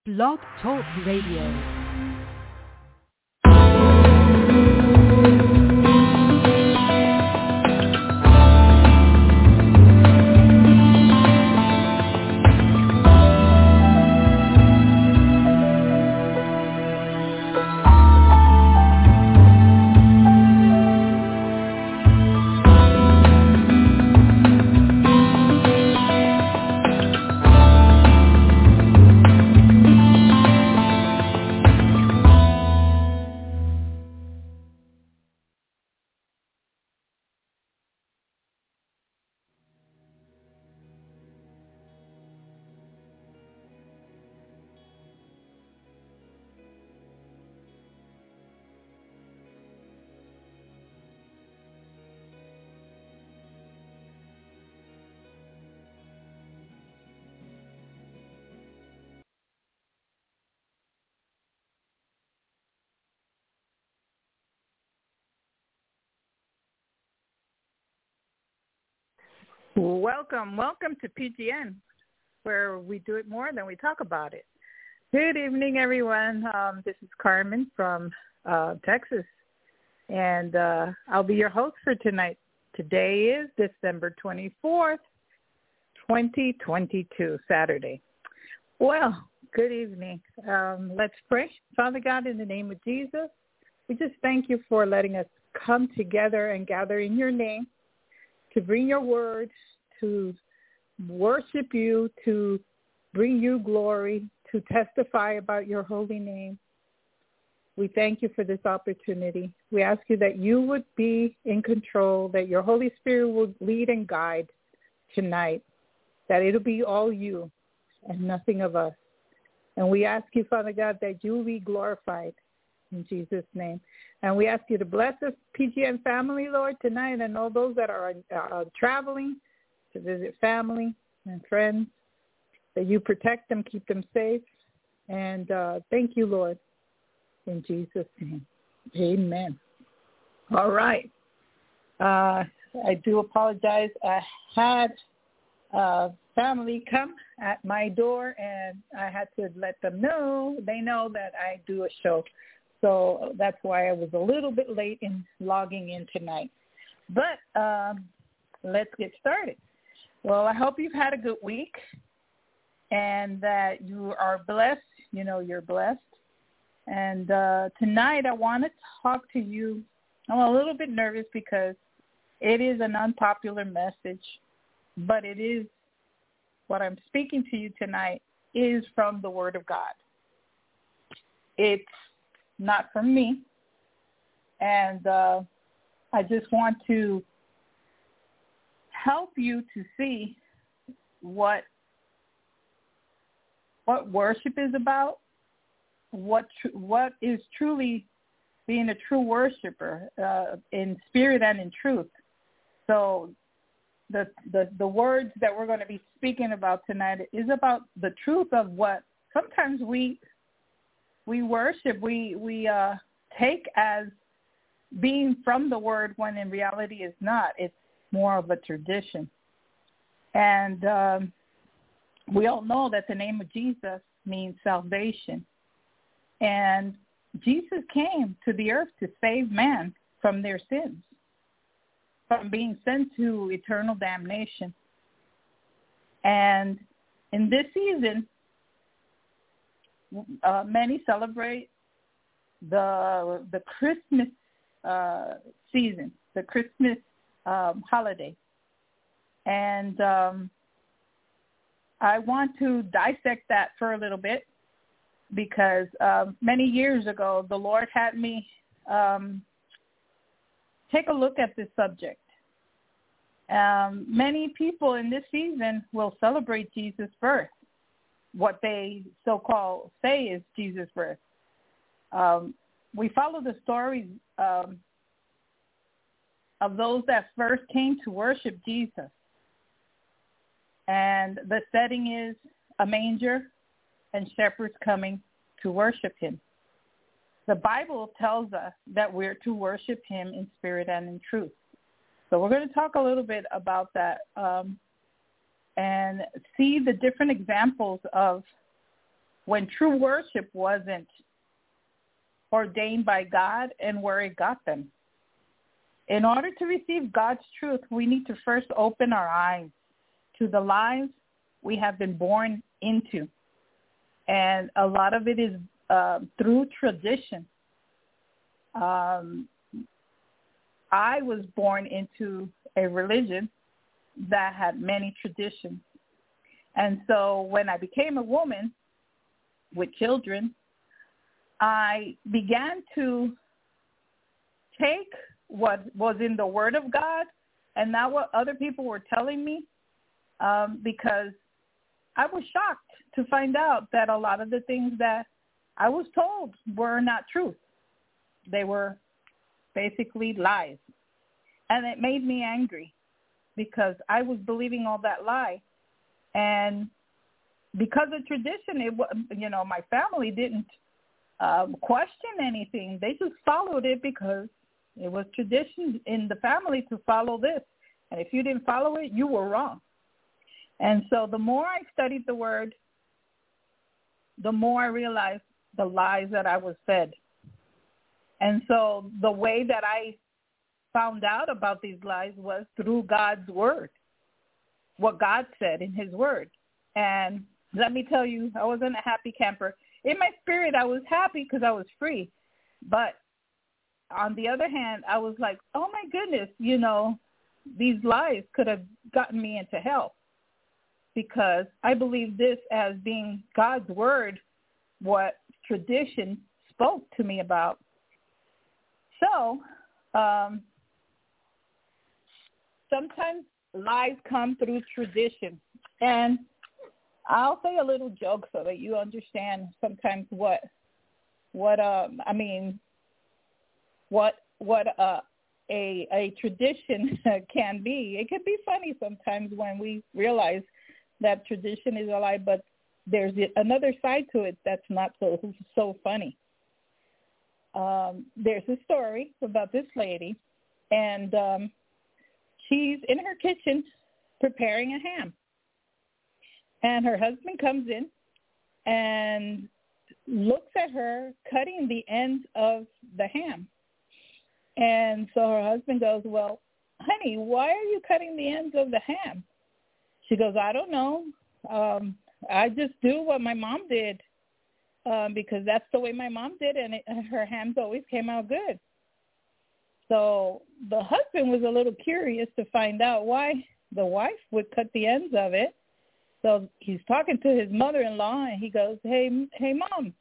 Blog Talk Radio. Welcome to PGN, where we do it more than we talk about it. Good evening, everyone. This is Carmen from Texas, and I'll be your host for tonight. Today is December 24th, 2022, Saturday. Well, good evening. Let's pray. Father God, in the name of Jesus, we just thank you for letting us come together and gather in your name to bring your word, to worship you, to bring you glory, to testify about your holy name. We thank you for this opportunity. We ask you that you would be in control, that your Holy Spirit will lead and guide tonight, that it'll be all you and nothing of us. And we ask you, Father God, that you will be glorified in Jesus' name. And we ask you to bless us, PGN family, Lord, tonight, and all those that are traveling to visit family and friends, that you protect them, keep them safe. And thank you, Lord, in Jesus' name. Amen. All right. I do apologize. I had family come at my door, and I had to let them know. They know that I do a show. So that's why I was a little bit late in logging in tonight. But let's get started. Well, I hope you've had a good week and that you are blessed. You know you're blessed. And tonight I want to talk to you. I'm a little bit nervous because it is an unpopular message, but it is what I'm speaking to you tonight is from the Word of God. It's not from me. And I just want to help you to see what worship is about, what is truly being a true worshiper in spirit and in truth. So the words that we're going to be speaking about tonight is about the truth of what sometimes we worship, we take as being from the Word when in reality is not. It's more of a tradition. And we all know that the name of Jesus means salvation. And Jesus came to the earth to save man from their sins, from being sent to eternal damnation. And in this season, many celebrate the Christmas season, the Christmas holiday. And I want to dissect that for a little bit because many years ago, the Lord had me take a look at this subject. Many people in this season will celebrate Jesus' birth, what they so-called say is Jesus' birth. We follow the stories of those that first came to worship Jesus. And the setting is a manger and shepherds coming to worship him. The Bible tells us that we're to worship him in spirit and in truth. So we're going to talk a little bit about that and see the different examples of when true worship wasn't ordained by God and where it got them. In order to receive God's truth, we need to first open our eyes to the lies we have been born into. And a lot of it is through tradition. I was born into a religion that had many traditions. And so when I became a woman with children, I began to take what was in the Word of God and not what other people were telling me, because I was shocked to find out that a lot of the things that I was told were not truth. They were basically lies. And it made me angry because I was believing all that lie. And because of tradition, my family didn't question anything. They just followed it because it was tradition in the family to follow this. And if you didn't follow it, you were wrong. And so the more I studied the Word, the more I realized the lies that I was fed. And so the way that I found out about these lies was through God's Word, what God said in his Word. And let me tell you, I wasn't a happy camper. In my spirit, I was happy because I was free. But on the other hand, I was like, oh, my goodness, these lies could have gotten me into hell, because I believe this as being God's Word, what tradition spoke to me about. So sometimes lies come through tradition. And I'll say a little joke so that you understand sometimes what a tradition can be. It can be funny sometimes when we realize that tradition is a lie, but there's another side to it that's not so funny. There's a story about this lady, and she's in her kitchen preparing a ham. And her husband comes in and looks at her cutting the ends of the ham. And so her husband goes, well, honey, why are you cutting the ends of the ham? She goes, I don't know. I just do what my mom did because that's the way my mom did, and her hams always came out good. So the husband was a little curious to find out why the wife would cut the ends of it. So he's talking to his mother-in-law, and he goes, hey, Mom,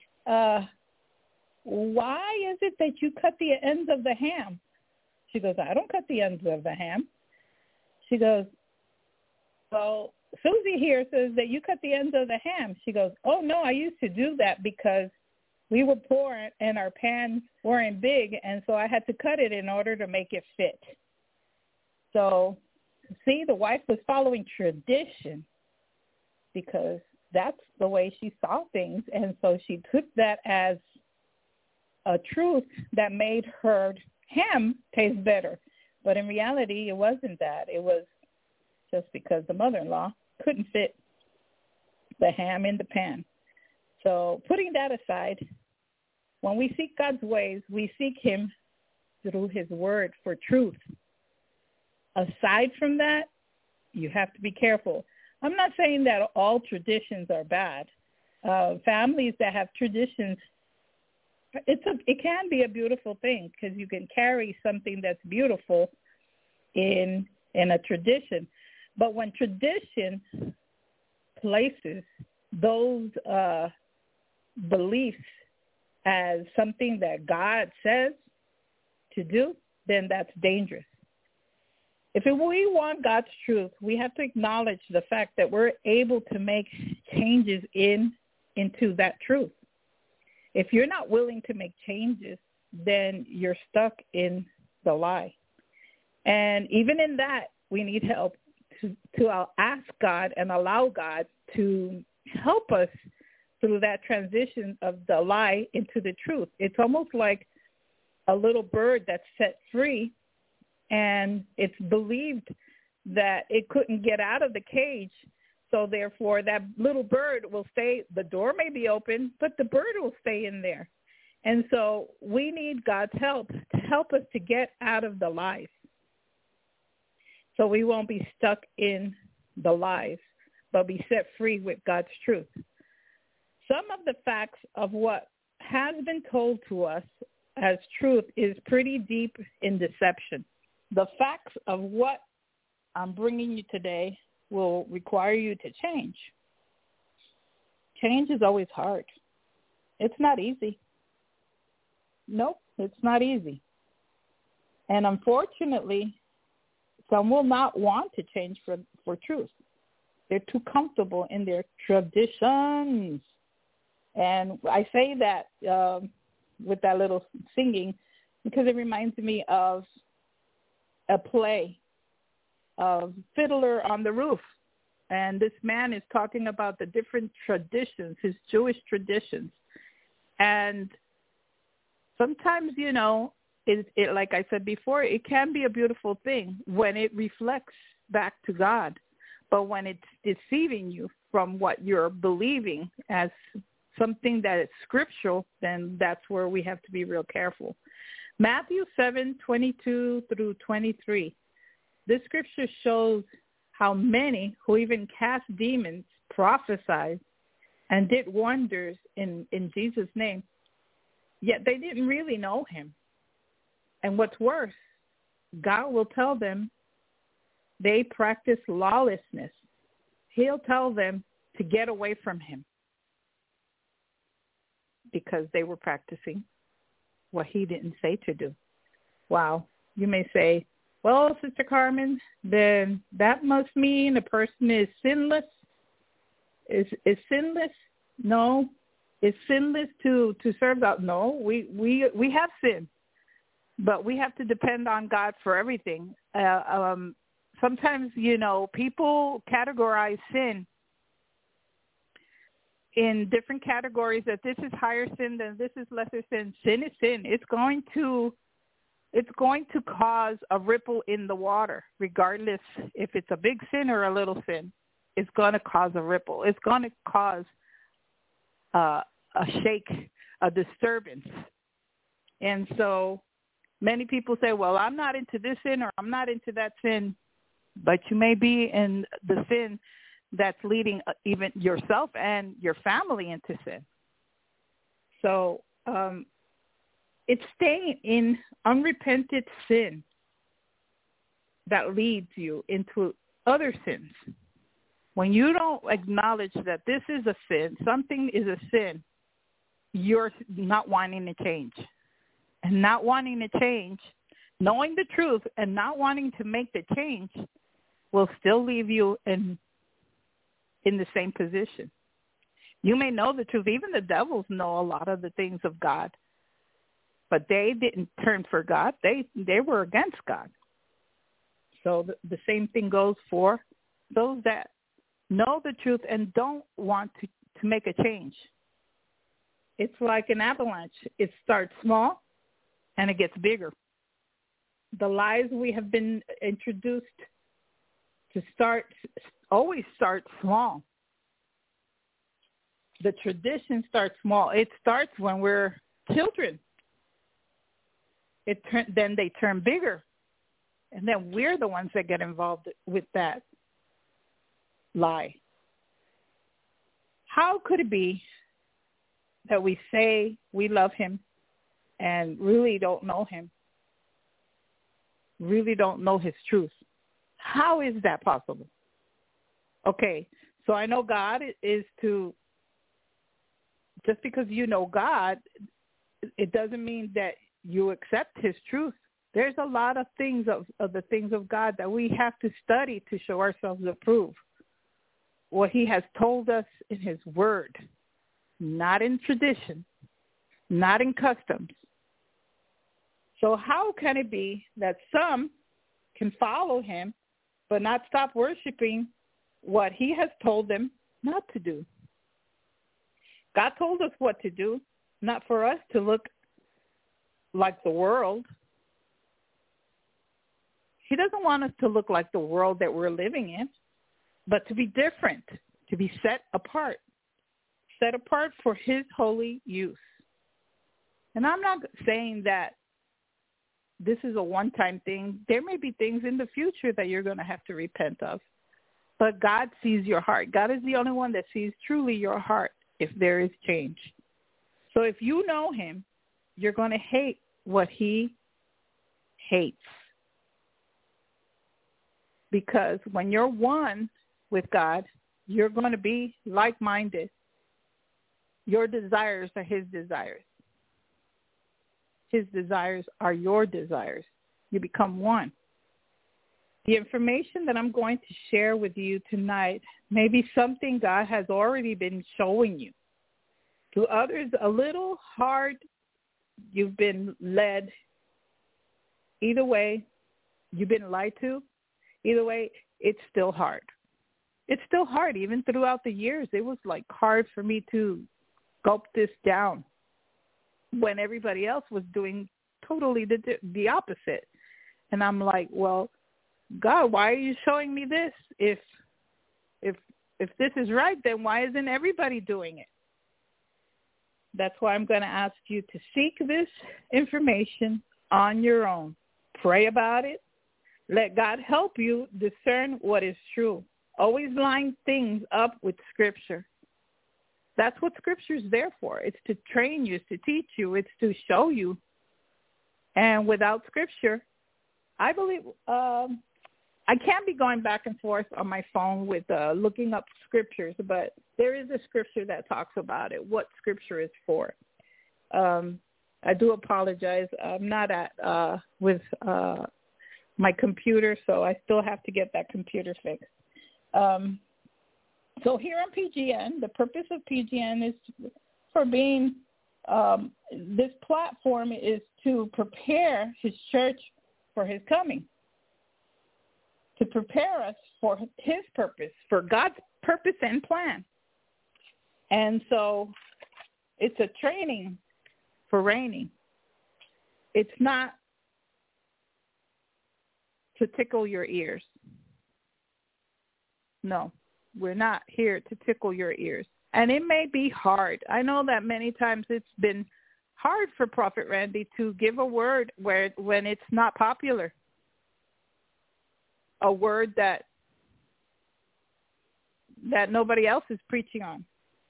why is it that you cut the ends of the ham? She goes, I don't cut the ends of the ham. She goes, well, Susie here says that you cut the ends of the ham. She goes, oh, no, I used to do that because we were poor and our pans weren't big, and so I had to cut it in order to make it fit. So, see, the wife was following tradition because that's the way she saw things, and so she took that as a truth that made her ham taste better. But in reality, it wasn't that. It was just because the mother-in-law couldn't fit the ham in the pan. So putting that aside, when we seek God's ways, we seek him through his word for truth. Aside from that, you have to be careful. I'm not saying that all traditions are bad. Families that have traditions, it can be a beautiful thing because you can carry something that's beautiful in a tradition. But when tradition places those beliefs as something that God says to do, then that's dangerous. If we want God's truth, we have to acknowledge the fact that we're able to make changes into that truth. If you're not willing to make changes, then you're stuck in the lie. And even in that, we need help to ask God and allow God to help us through that transition of the lie into the truth. It's almost like a little bird that's set free, and it's believed that it couldn't get out of the cage, So therefore, that little bird will stay. The door may be open, but the bird will stay in there. And so we need God's help to help us to get out of the lies, so we won't be stuck in the lies, but be set free with God's truth. Some of the facts of what has been told to us as truth is pretty deep in deception. The facts of what I'm bringing you today will require you to change. Change is always hard. It's not easy. Nope, it's not easy. And unfortunately, some will not want to change for truth. They're too comfortable in their traditions. And I say that with that little singing because it reminds me of a play of Fiddler on the Roof. And this man is talking about the different traditions, his Jewish traditions. And sometimes, you know, it like I said before, it can be a beautiful thing when it reflects back to God. But when it's deceiving you from what you're believing as something that is scriptural, then that's where we have to be real careful. Matthew 7:22 through 23. This scripture shows how many who even cast demons prophesied and did wonders in Jesus' name, yet they didn't really know him. And what's worse, God will tell them they practice lawlessness. He'll tell them to get away from him because they were practicing what he didn't say to do. Wow. You may say, well, Sister Carmen, then that must mean a person is sinless. Is sinless? No. Is sinless to serve God? No. We have sin, but we have to depend on God for everything. Sometimes, you know, people categorize sin in different categories, that this is higher sin than this is lesser sin. Sin is sin. It's going to cause a ripple in the water, regardless if it's a big sin or a little sin. It's going to cause a ripple. It's going to cause a shake, a disturbance. And so many people say, well, I'm not into this sin or I'm not into that sin, but you may be in the sin that's leading even yourself and your family into sin. So it's staying in unrepented sin that leads you into other sins. When you don't acknowledge that this is a sin, something is a sin, you're not wanting to change. And not wanting to change, knowing the truth and not wanting to make the change will still leave you in the same position. You may know the truth. Even the devils know a lot of the things of God. But they didn't turn for God. They were against God. So the same thing goes for those that know the truth and don't want to make a change. It's like an avalanche. It starts small and it gets bigger. The lies we have been introduced to always start small. The tradition starts small. It starts when we're children. Then they turn bigger. And then we're the ones that get involved with that lie. How could it be that we say we love him and really don't know him, really don't know his truth? How is that possible? Okay, so I know God is to, just because you know God, it doesn't mean that you accept his truth. There's a lot of things of the things of God that we have to study to show ourselves approved. What he has told us in his word, not in tradition, not in customs. So how can it be that some can follow him but not stop worshiping what he has told them not to do? God told us what to do, not for us to look like the world. He doesn't want us to look like the world that we're living in. but to be different, to be set apart for his holy use. And I'm not saying that this is a one-time thing. There may be things in the future that you're going to have to repent of. But God sees your heart. God is the only one that sees truly your heart if there is change. So if you know him, you're going to hate what he hates. Because when you're one with God, you're going to be like-minded. Your desires are his desires. His desires are your desires. You become one. The information that I'm going to share with you tonight may be something God has already been showing you. To others, a little hard. You've been led. Either way, you've been lied to. Either way, it's still hard. It's still hard. Even throughout the years, it was like hard for me to gulp this down when everybody else was doing totally the opposite. And I'm like, well, God, why are you showing me this? If this is right, then why isn't everybody doing it? That's why I'm going to ask you to seek this information on your own. Pray about it. Let God help you discern what is true. Always line things up with Scripture. That's what Scripture is there for. It's to train you, it's to teach you, it's to show you. And without Scripture, I believe I can't be going back and forth on my phone with looking up scriptures, but there is a scripture that talks about it, what Scripture is for. I do apologize. I'm not with my computer, so I still have to get that computer fixed. So here on PGN, the purpose of PGN is for being, this platform is to prepare his church for his coming, to prepare us for his purpose, for God's purpose and plan. And so it's a training for reigning. It's not to tickle your ears. No, we're not here to tickle your ears. And it may be hard. I know that many times it's been hard for Prophet Randy to give a word when it's not popular. A word that nobody else is preaching on.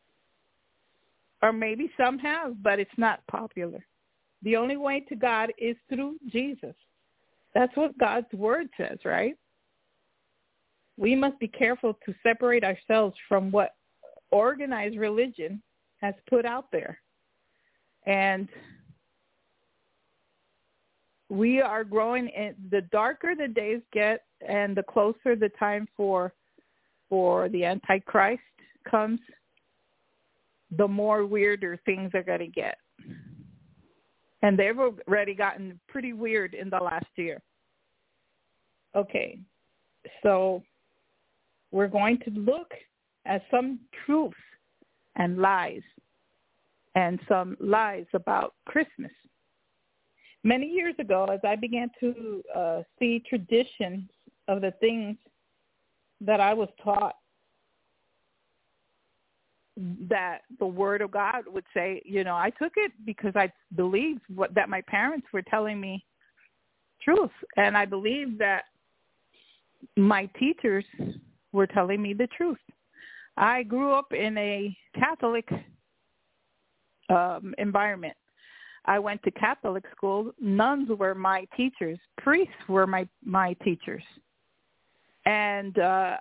Or maybe some have, but it's not popular. The only way to God is through Jesus. That's what God's word says, right? We must be careful to separate ourselves from what organized religion has put out there. And we are growing, in the darker the days get and the closer the time for the Antichrist comes, the more weirder things are going to get. And they've already gotten pretty weird in the last year. Okay, so we're going to look at some truths and lies, and some lies about Christmas. Many years ago, as I began to see traditions of the things that I was taught that the Word of God would say, I took it because I believed that my parents were telling me truth, and I believed that my teachers were telling me the truth. I grew up in a Catholic environment. I went to Catholic school. Nuns were my teachers. Priests were my teachers. And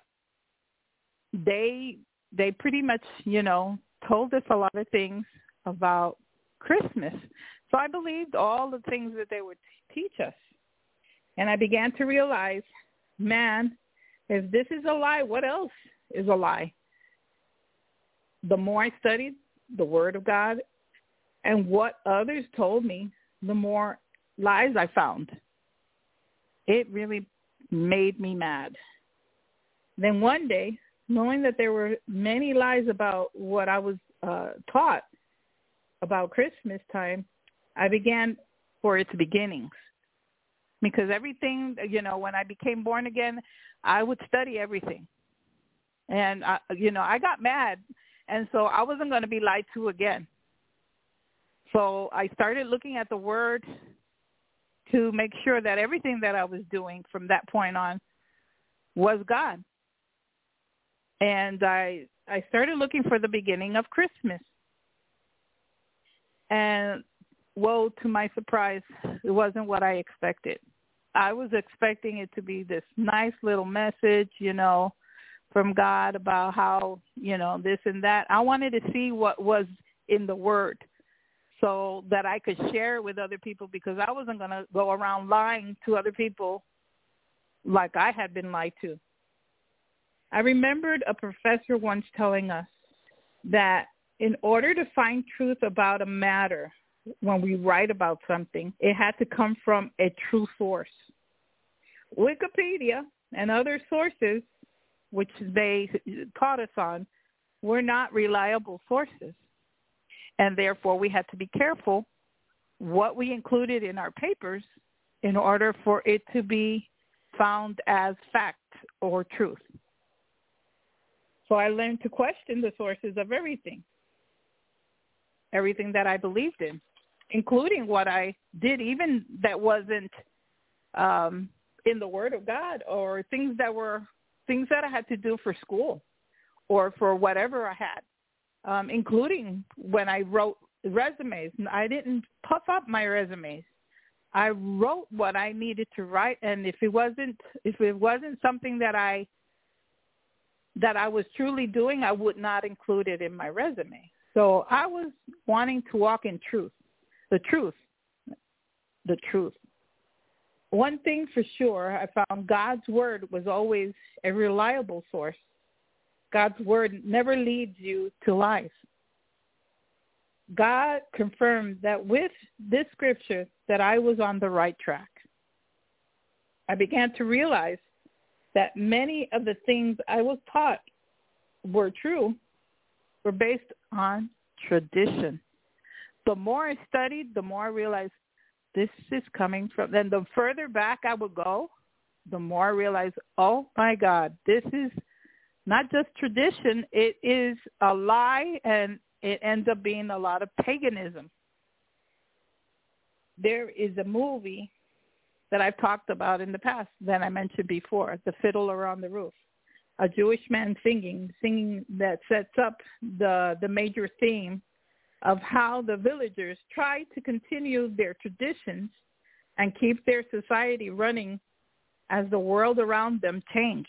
they pretty much, told us a lot of things about Christmas. So I believed all the things that they would teach us. And I began to realize, man, if this is a lie, what else is a lie? The more I studied the Word of God and what others told me, the more lies I found. It really made me mad. Then one day, knowing that there were many lies about what I was taught about Christmas time, I began for its beginnings. Because everything, when I became born again, I would study everything. And, I got mad. And so I wasn't going to be lied to again. So I started looking at the Word to make sure that everything that I was doing from that point on was God. And I started looking for the beginning of Christmas. And, woe to my surprise, it wasn't what I expected. I was expecting it to be this nice little message, from God about how, this and that. I wanted to see what was in the Word so that I could share it with other people, because I wasn't going to go around lying to other people like I had been lied to. I remembered a professor once telling us that in order to find truth about a matter, when we write about something, it had to come from a true source. Wikipedia and other sources, which they taught us on, were not reliable sources. And therefore, we had to be careful what we included in our papers in order for it to be found as fact or truth. So I learned to question the sources of everything that I believed in, including what I did, even that wasn't in the Word of God, or things that I had to do for school or for whatever I had, including when I wrote resumes. I didn't puff up my resumes. I wrote what I needed to write, and if it wasn't something that I was truly doing, I would not include it in my resume. So I was wanting to walk in truth, the truth. One thing for sure, I found God's Word was always a reliable source. God's Word never leads you to lies. God confirmed that with this scripture that I was on the right track. I began to realize that many of the things I was taught were true, were based on tradition. The more I studied, the more I realized this is coming from, then the further back I would go, the more I realized, oh my God, this is not just tradition, it is a lie, and it ends up being a lot of paganism. There is a movie that I've talked about in the past that I mentioned before, The Fiddler on the Roof. A Jewish man singing that sets up the major theme of how the villagers try to continue their traditions and keep their society running as the world around them changed.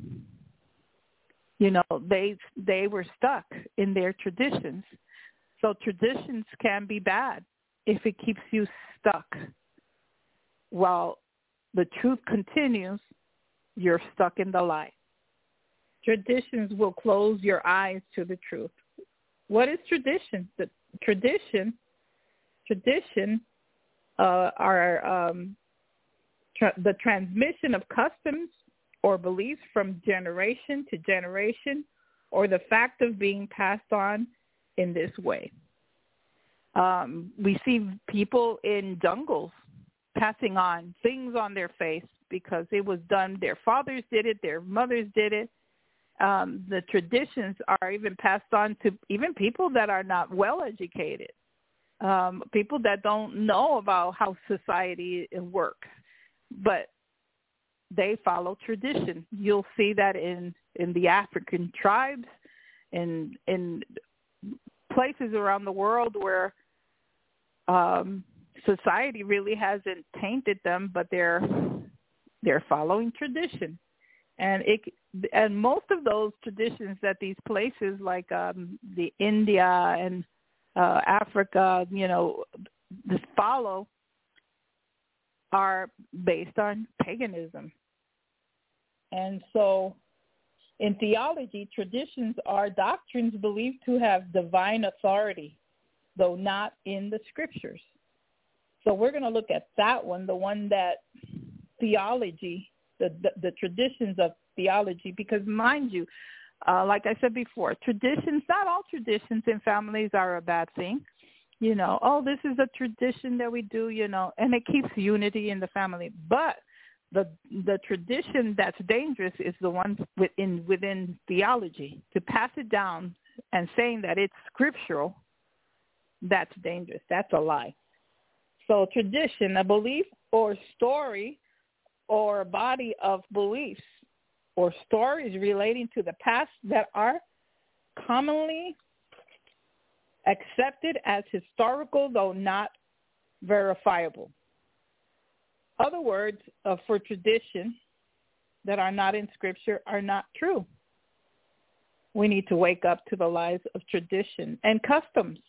They were stuck in their traditions. So traditions can be bad if it keeps you stuck. While the truth continues, you're stuck in the lie. Traditions will close your eyes to the truth. What is tradition? The tradition are the transmission of customs or beliefs from generation to generation, or the fact of being passed on in this way. We see people in jungles passing on things on their face because it was done. Their fathers did it. Their mothers did it. The traditions are even passed on to even people that are not well educated, people that don't know about how society works, but they follow tradition. You'll see that in the African tribes, in places around the world where society really hasn't tainted them, but they're following tradition. And most of those traditions that these places like the India and Africa, this follow, are based on paganism. And so in theology, traditions are doctrines believed to have divine authority, though not in the scriptures. So we're going to look at that one, the one that theology, the traditions of theology, because mind you, like I said before, traditions, not all traditions in families are a bad thing. This is a tradition that we do, and it keeps unity in the family. But The tradition that's dangerous is the one within theology. To pass it down and saying that it's scriptural, that's dangerous. That's a lie. So tradition, a belief or story or a body of beliefs or stories relating to the past that are commonly accepted as historical, though not verifiable. Other words for tradition that are not in Scripture are not true. We need to wake up to the lies of tradition and customs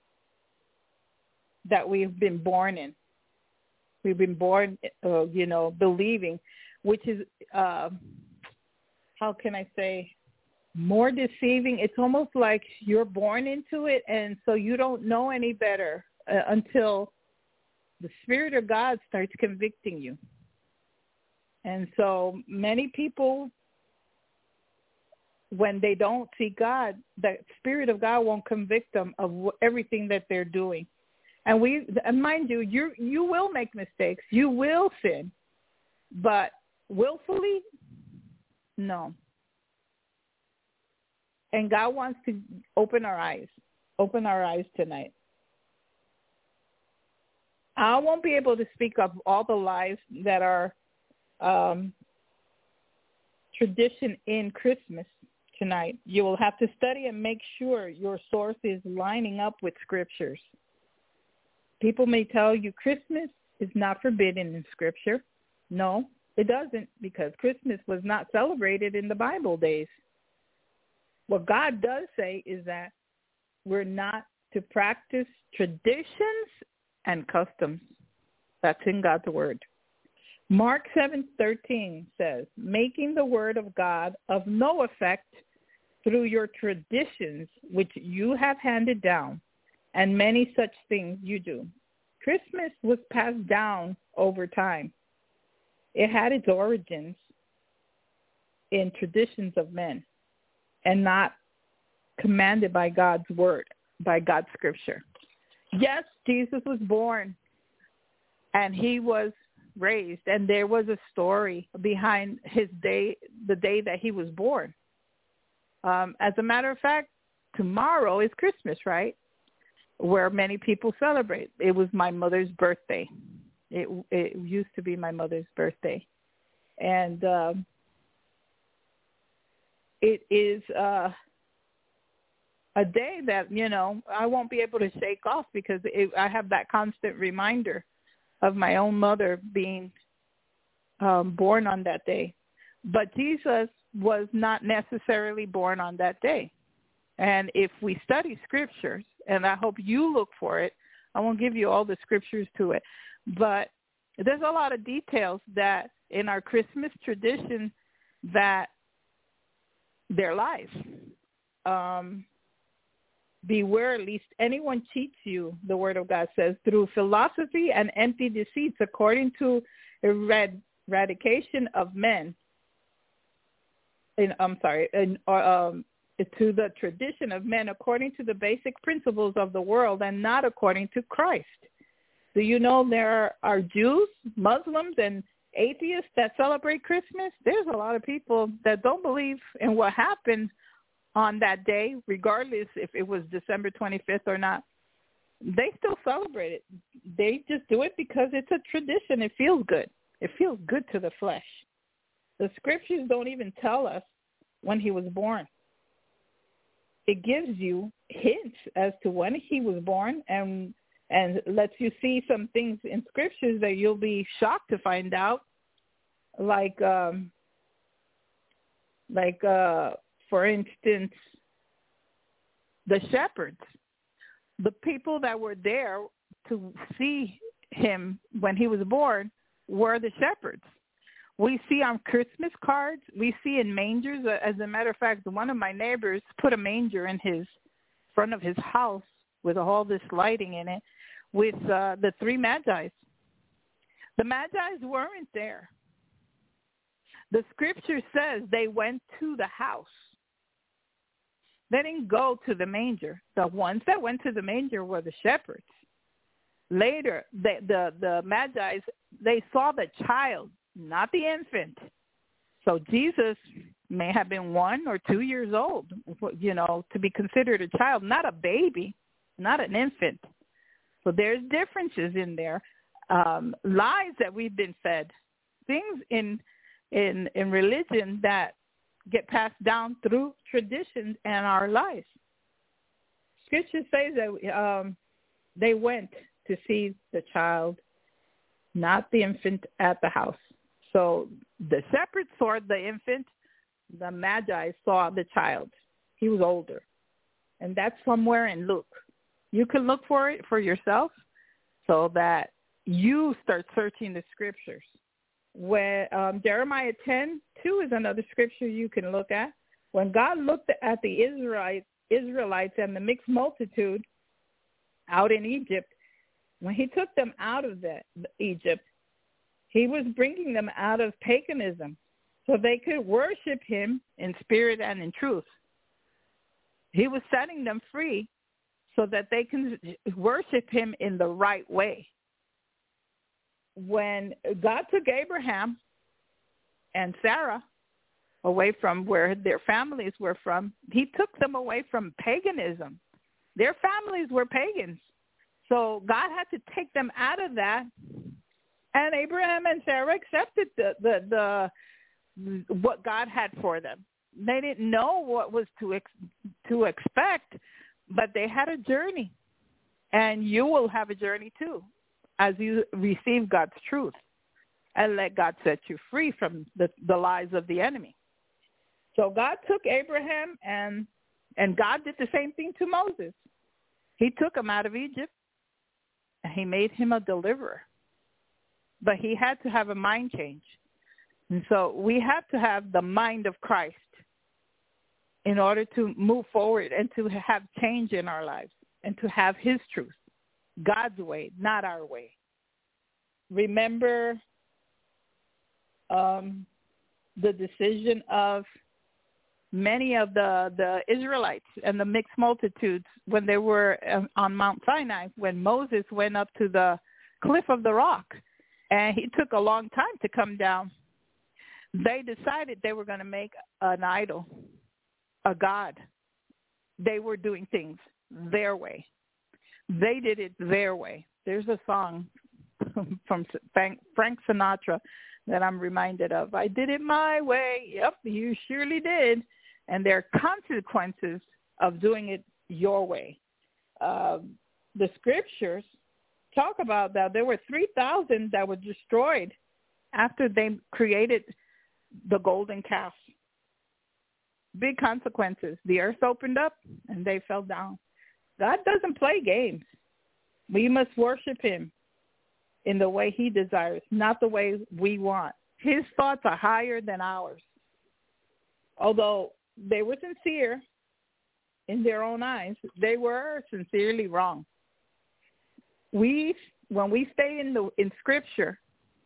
that we've been born in. We've been born, believing, which is, how can I say, more deceiving. It's almost like you're born into it, and so you don't know any better until the Spirit of God starts convicting you. And so many people, when they don't see God, the Spirit of God won't convict them of everything that they're doing. And mind you, you will make mistakes. You will sin. But willfully, no. And God wants to open our eyes tonight. I won't be able to speak of all the lies that are tradition in Christmas tonight. You will have to study and make sure your source is lining up with scriptures. People may tell you Christmas is not forbidden in Scripture. No, it doesn't, because Christmas was not celebrated in the Bible days. What God does say is that we're not to practice traditions and customs. That's in God's word. Mark 7:13 says, making the word of God of no effect through your traditions, which you have handed down, and many such things you do. Christmas was passed down over time. It had its origins in traditions of men and not commanded by God's word, by God's scripture. Yes, Jesus was born and he was raised, and there was a story behind his day, the day that he was born. As a matter of fact, tomorrow is Christmas, right? Where many people celebrate. It was my mother's birthday. It used to be my mother's birthday. And it is a day that, I won't be able to shake off, because I have that constant reminder of my own mother being born on that day. But Jesus was not necessarily born on that day. And if we study scriptures, and I hope you look for it, I won't give you all the scriptures to it, but there's a lot of details that in our Christmas tradition that they're lies. Beware lest anyone cheats you, the word of God says, through philosophy and empty deceits, according to eradication of men. To the tradition of men, according to the basic principles of the world, and not according to Christ. Do you know there are Jews, Muslims, and atheists that celebrate Christmas? There's a lot of people that don't believe in what happened on that day, regardless if it was December 25th or not. They still celebrate it. They just do it because it's a tradition. It feels good. It feels good to the flesh. The scriptures don't even tell us when he was born. It gives you hints as to when he was born, and lets you see some things in scriptures that you'll be shocked to find out, like for instance, the shepherds, the people that were there to see him when he was born were the shepherds. We see on Christmas cards, we see in mangers. As a matter of fact, one of my neighbors put a manger in his front of his house with all this lighting in it with the three Magi's. The Magi's weren't there. The scripture says they went to the house. They didn't go to the manger. The ones that went to the manger were the shepherds. Later, the Magi's, they saw the child not the infant. So Jesus may have been 1 or 2 years old, to be considered a child, not a baby, not an infant. So there's differences in there, lies that we've been fed, things in religion that get passed down through traditions and our lives. Scripture says that they went to see the child, not the infant at the house. So the shepherds saw the infant, the Magi saw the child. He was older. And that's somewhere in Luke. You can look for it for yourself so that you start searching the scriptures. When Jeremiah 10:2 is another scripture you can look at. When God looked at the Israelites and the mixed multitude out in Egypt, when he took them out of Egypt, he was bringing them out of paganism so they could worship him in spirit and in truth. He was setting them free so that they can worship him in the right way. When God took Abraham and Sarah away from where their families were from, he took them away from paganism. Their families were pagans. So God had to take them out of that. And Abraham and Sarah accepted the what God had for them. They didn't know what was to expect, but they had a journey. And you will have a journey too, as you receive God's truth and let God set you free from the lies of the enemy. So God took Abraham, and God did the same thing to Moses. He took him out of Egypt, and he made him a deliverer. But he had to have a mind change. And so we have to have the mind of Christ in order to move forward and to have change in our lives and to have his truth, God's way, not our way. Remember the decision of many of the Israelites and the mixed multitudes when they were on Mount Sinai, when Moses went up to the cliff of the rock, and he took a long time to come down. They decided they were going to make an idol, a god. They were doing things their way. They did it their way. There's a song from Frank Sinatra that I'm reminded of. I did it my way. Yep, you surely did. And there are consequences of doing it your way. The scriptures talk about that. There were 3,000 that were destroyed after they created the golden calf. Big consequences. The earth opened up and they fell down. God doesn't play games. We must worship him in the way he desires, not the way we want. His thoughts are higher than ours. Although they were sincere in their own eyes, they were sincerely wrong. When we stay in Scripture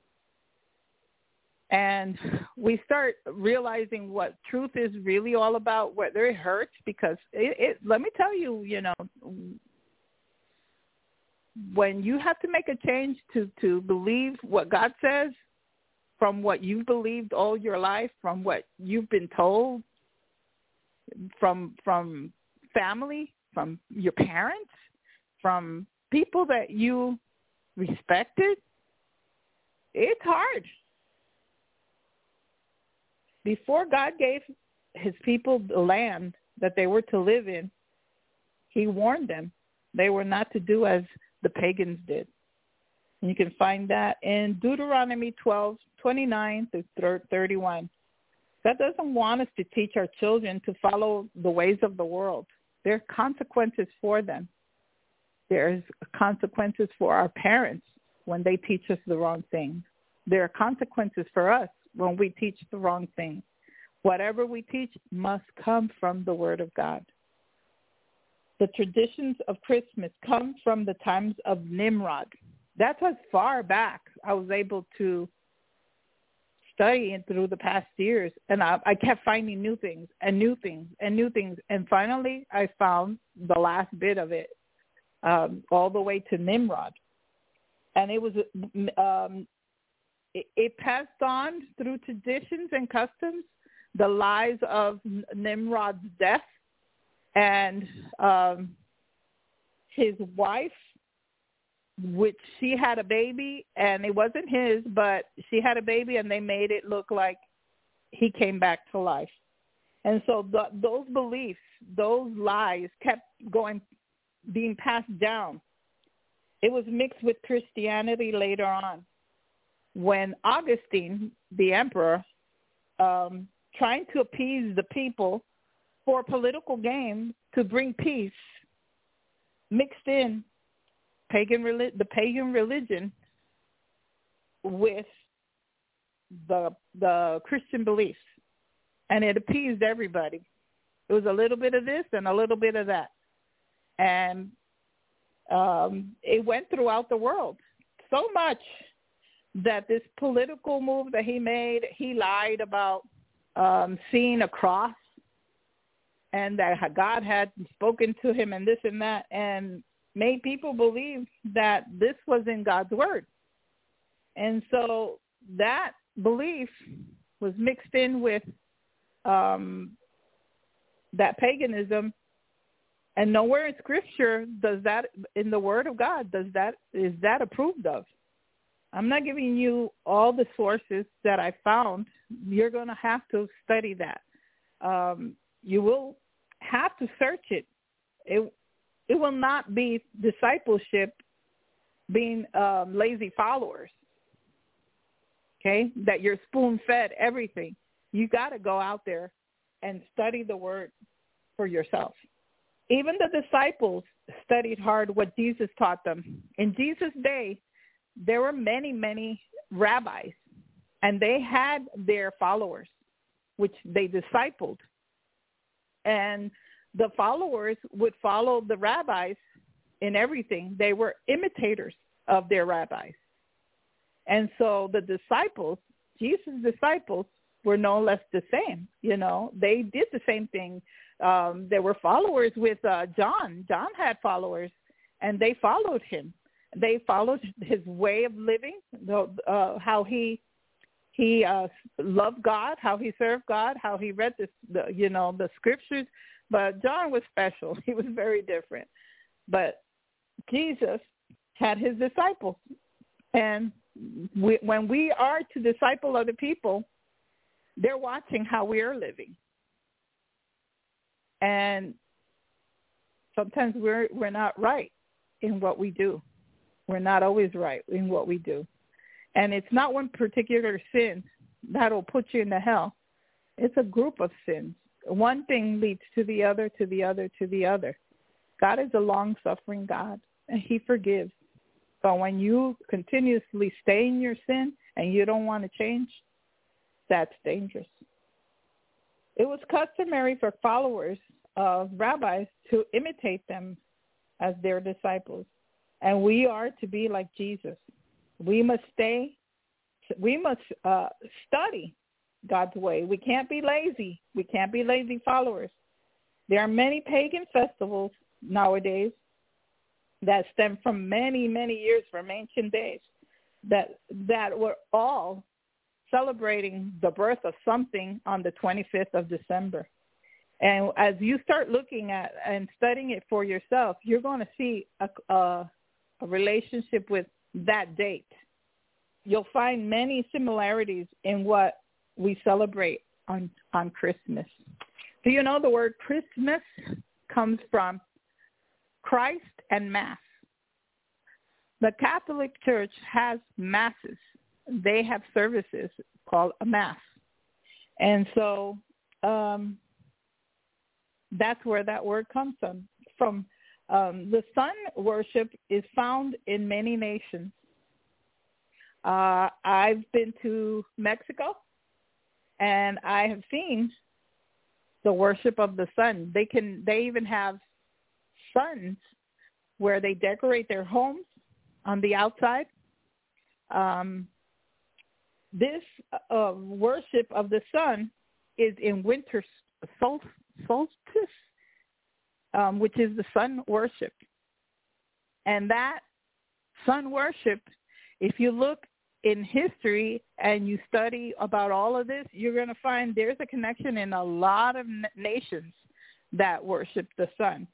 and we start realizing what truth is really all about, whether it hurts, because let me tell you, when you have to make a change to believe what God says from what you've believed all your life, from what you've been told, from family, from your parents, from people that you respected, it's hard. Before God gave his people the land that they were to live in, he warned them they were not to do as the pagans did. And you can find that in Deuteronomy 12:29-31. God doesn't want us to teach our children to follow the ways of the world. There are consequences for them. There's consequences for our parents when they teach us the wrong thing. There are consequences for us when we teach the wrong thing. Whatever we teach must come from the Word of God. The traditions of Christmas come from the times of Nimrod. That's as far back I was able to study it through the past years. And I kept finding new things and new things and new things. And finally, I found the last bit of it, all the way to Nimrod. And it was it passed on through traditions and customs, the lies of Nimrod's death and his wife, which she had a baby, and it wasn't his, but she had a baby, and they made it look like he came back to life. And so those beliefs, those lies kept being passed down. It was mixed with Christianity later on, when Augustine, the emperor, trying to appease the people for political gain to bring peace, mixed in the pagan religion with the Christian beliefs, and it appeased everybody. It was a little bit of this and a little bit of that, and it went throughout the world so much that this political move that he made, he lied about seeing a cross and that God had spoken to him and this and that, and made people believe that this was in God's word. And so that belief was mixed in with that paganism. And nowhere in Scripture does that, in the Word of God, is that approved of. I'm not giving you all the sources that I found. You're going to have to study that. You will have to search it. It will not be discipleship being lazy followers, okay, that you're spoon-fed everything. You got to go out there and study the Word for yourself. Even the disciples studied hard what Jesus taught them. In Jesus' day, there were many, many rabbis, and they had their followers, which they discipled. And the followers would follow the rabbis in everything. They were imitators of their rabbis. And so the disciples, Jesus' disciples, were no less the same. You know, they did the same thing. There were followers with John. John had followers, and they followed him. They followed his way of living, how he loved God, how he served God, how he read the scriptures. But John was special. He was very different. But Jesus had his disciples. And when we are to disciple other people, they're watching how we are living. And sometimes we're not right in what we do. We're not always right in what we do. And it's not one particular sin that'll put you into hell. It's a group of sins. One thing leads to the other, to the other, to the other. God is a long-suffering God, and he forgives. But when you continuously stay in your sin and you don't want to change, that's dangerous. It was customary for followers of rabbis to imitate them as their disciples. And we are to be like Jesus. We must study God's way. We can't be lazy. We can't be lazy followers. There are many pagan festivals nowadays that stem from many, many years, from ancient days, that were all celebrating the birth of something on the 25th of December. And as you start looking at and studying it for yourself, you're going to see a relationship with that date. You'll find many similarities in what we celebrate on Christmas. Do you know the word Christmas comes from Christ and Mass? The Catholic Church has masses. They have services called a Mass. And so that's where that word comes from. The sun worship is found in many nations. I've been to Mexico, and I have seen the worship of the sun. They even have suns where they decorate their homes on the outside. This worship of the sun is in winter solstice, which is the sun worship. And that sun worship, if you look in history and you study about all of this, you're going to find there's a connection in a lot of nations that worship the sun.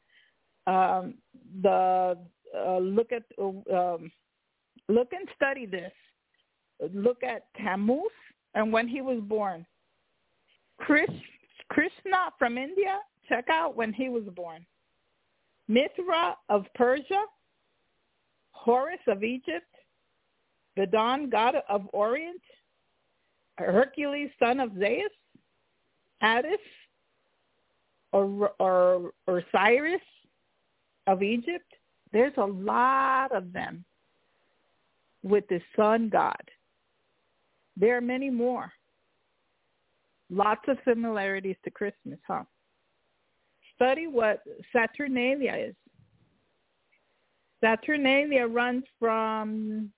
Look and study this. Look at Tammuz and when he was born. Krishna from India, check out when he was born. Mithra of Persia, Horus of Egypt, the dawn god of Orient, Hercules, son of Zeus, Attis, or Osiris of Egypt. There's a lot of them with the sun god. There are many more. Lots of similarities to Christmas, huh? Study what Saturnalia is. Saturnalia runs from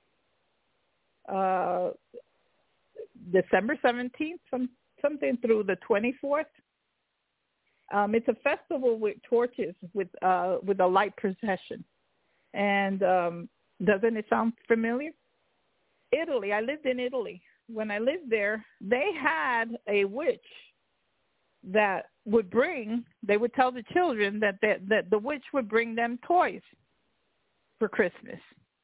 December 17th, something through the 24th. It's a festival with torches, with a light procession. And doesn't it sound familiar? Italy. I lived in Italy. When I lived there, they had a witch that they would tell the children that the witch would bring them toys for Christmas.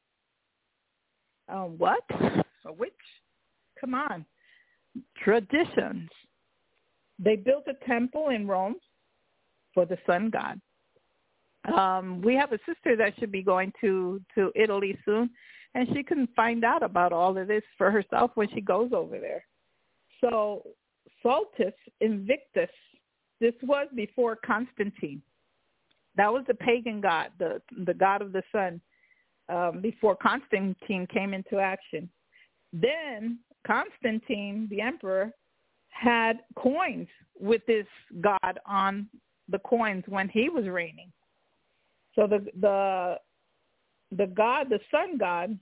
What? A witch? Come on. Traditions. They built a temple in Rome for the sun god. We have a sister that should be going to Italy soon, and she can find out about all of this for herself when she goes over there. So Solstice Invictus, this was before Constantine. That was the pagan god, the god of the sun, before Constantine came into action. Then Constantine, the emperor, had coins with this god on the coins when he was reigning. So the god, the sun god,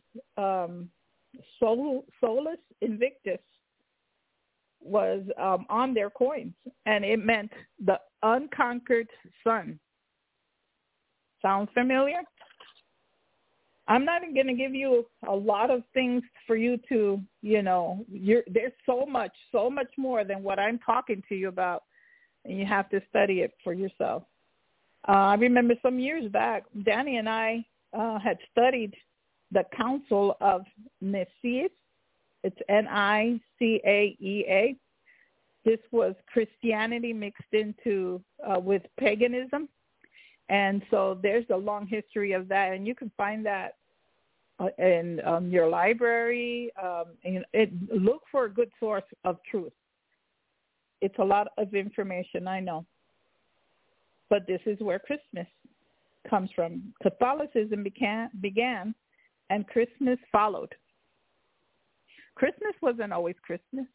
Solus Invictus, was on their coins, and it meant the unconquered sun. Sounds familiar? I'm not going to give you a lot of things for you to, there's so much more than what I'm talking to you about, and you have to study it for yourself. I remember some years back, Danny and I had studied the Council of Nicaea. It's Nicaea. This was Christianity mixed into with paganism. And so there's a long history of that, and you can find that in your library. Look for a good source of truth. It's a lot of information, I know. But this is where Christmas comes from. Catholicism began, and Christmas followed. Christmas wasn't always Christmas.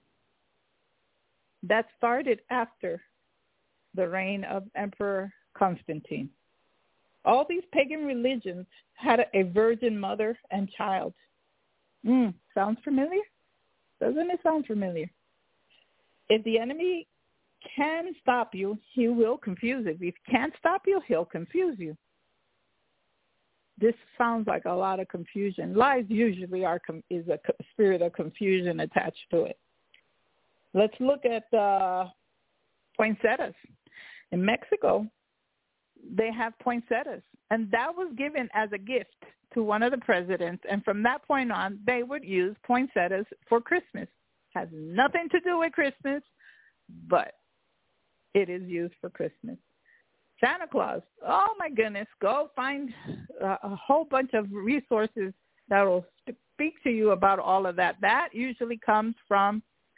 That started after the reign of Emperor Constantine. All these pagan religions had a virgin mother and child. Sounds familiar? Doesn't it sound familiar? If the enemy can stop you, he will confuse it. If he can't stop you, he'll confuse you. This sounds like a lot of confusion. Lies usually is a spirit of confusion attached to it. Let's look at poinsettias. In Mexico, they have poinsettias, and that was given as a gift to one of the presidents, and from that point on, they would use poinsettias for Christmas. Has nothing to do with Christmas, but it is used for Christmas. Santa Claus, oh my goodness, go find a whole bunch of resources that will speak to you about all of that. That usually comes from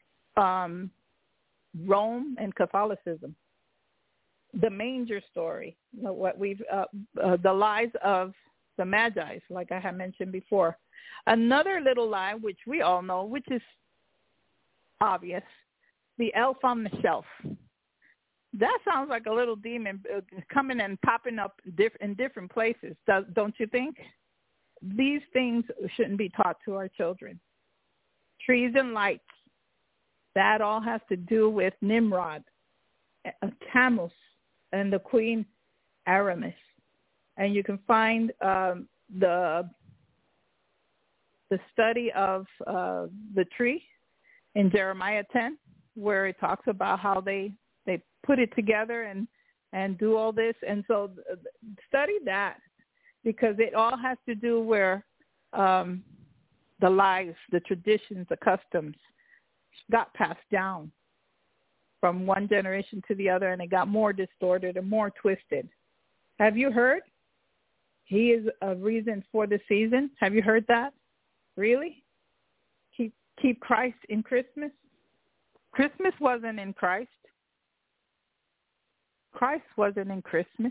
Rome and Catholicism. The manger story, the lies of the Magi, like I had mentioned before. Another little lie, which we all know, which is obvious, the elf on the shelf. That sounds like a little demon coming and popping up in different places, don't you think? These things shouldn't be taught to our children. Trees and lights, that all has to do with Nimrod, Tammuz, and the queen Aramis. And you can find the the study of the tree in Jeremiah 10, where it talks about how they put it together and do all this. And so study that, because it all has to do where the lives, the traditions, the customs got passed down from one generation to the other, and it got more distorted and more twisted. Have you heard? He is a reason for the season. Have you heard that? Really? Keep Christ in Christmas? Christmas wasn't in Christ. Christ wasn't in Christmas.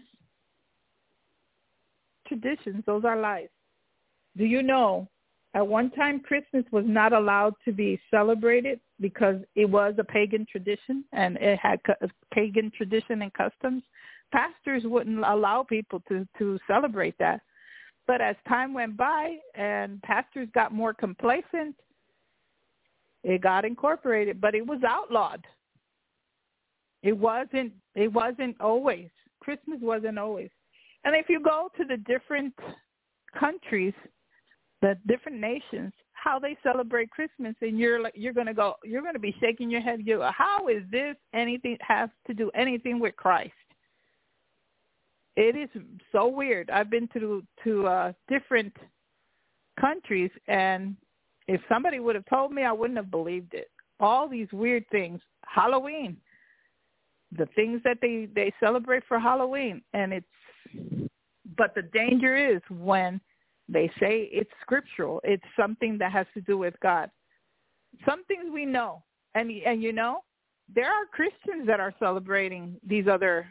Traditions, those are lies. Do you know, at one time Christmas was not allowed to be celebrated because it was a pagan tradition and it had a pagan tradition and customs? Pastors wouldn't allow people to celebrate that. But as time went by and pastors got more complacent, it got incorporated, but it was outlawed. It wasn't always. Christmas wasn't always. And if you go to the different countries, the different nations, how they celebrate Christmas, and you're going to be shaking your head. You go, how is this anything has to do anything with Christ? It is so weird. I've been to different countries, and if somebody would have told me, I wouldn't have believed it. All these weird things. Halloween, the things that they celebrate for Halloween, but the danger is when they say it's scriptural. It's something that has to do with God. Some things we know, and you know, there are Christians that are celebrating these other.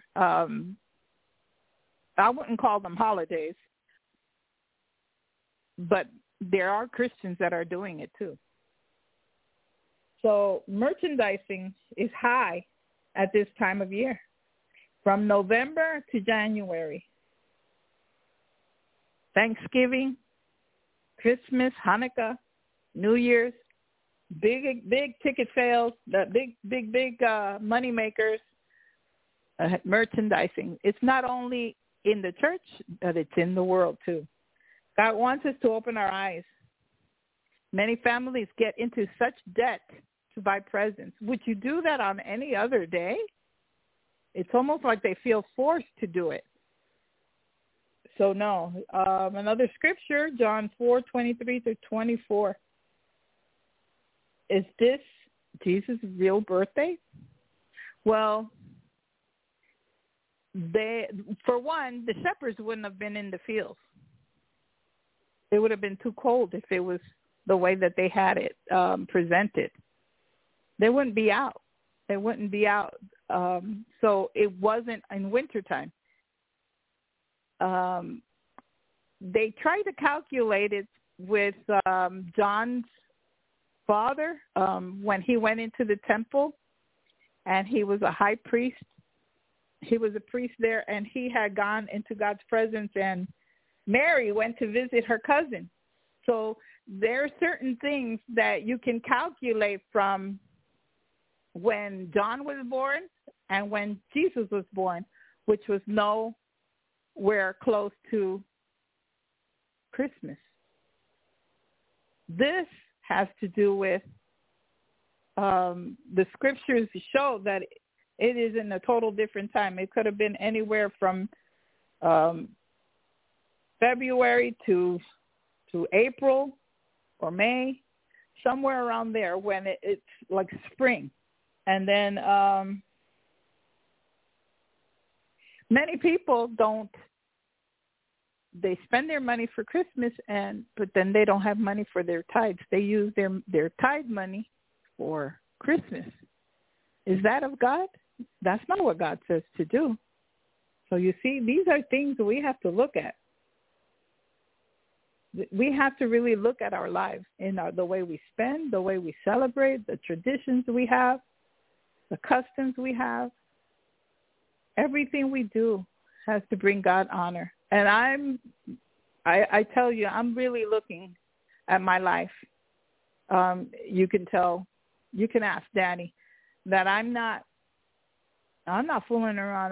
I wouldn't call them holidays, but there are Christians that are doing it too. So merchandising is high at this time of year, from November to January. Thanksgiving, Christmas, Hanukkah, New Year's, big ticket sales, the big money makers, merchandising. It's not only in the church, but it's in the world too. God wants us to open our eyes. Many families get into such debt to buy presents. Would you do that on any other day? It's almost like they feel forced to do it. So no. Another scripture, John 4:23-24. Is this Jesus' real birthday? Well, for one, the shepherds wouldn't have been in the fields. It would have been too cold if it was the way that they had it presented. They wouldn't be out. So it wasn't in wintertime. They tried to calculate it with John's father when he went into the temple, and he was a high priest. He was a priest there, and he had gone into God's presence, and Mary went to visit her cousin. So there are certain things that you can calculate from when John was born and when Jesus was born, which was nowhere close to Christmas. This has to do with the scriptures show that it is in a total different time. It could have been anywhere from February to April or May, somewhere around there when it's like spring. And then many people they spend their money for Christmas, but then they don't have money for their tithes. They use their tithe money for Christmas. Is that of God? That's not what God says to do. So you see, these are things that we have to look at. We have to really look at our lives in the way we spend, the way we celebrate, the traditions we have, the customs we have. Everything we do has to bring God honor. And I tell you, I'm really looking at my life. You can tell, you can ask Danny that I'm not fooling around.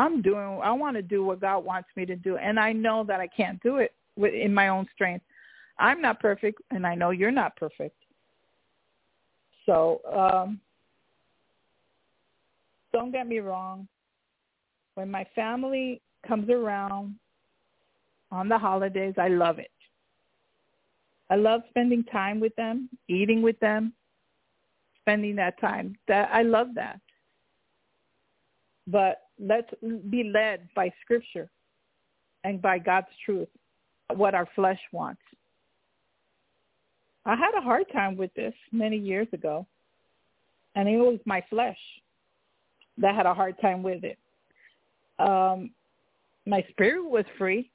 I want to do what God wants me to do. And I know that I can't do it in my own strength. I'm not perfect, and I know you're not perfect. So don't get me wrong. When my family comes around on the holidays, I love it. I love spending time with them, eating with them, spending that time. I love that. But let's be led by Scripture and by God's truth, what our flesh wants. I had a hard time with this many years ago, and it was my flesh that had a hard time with it. My spirit was free.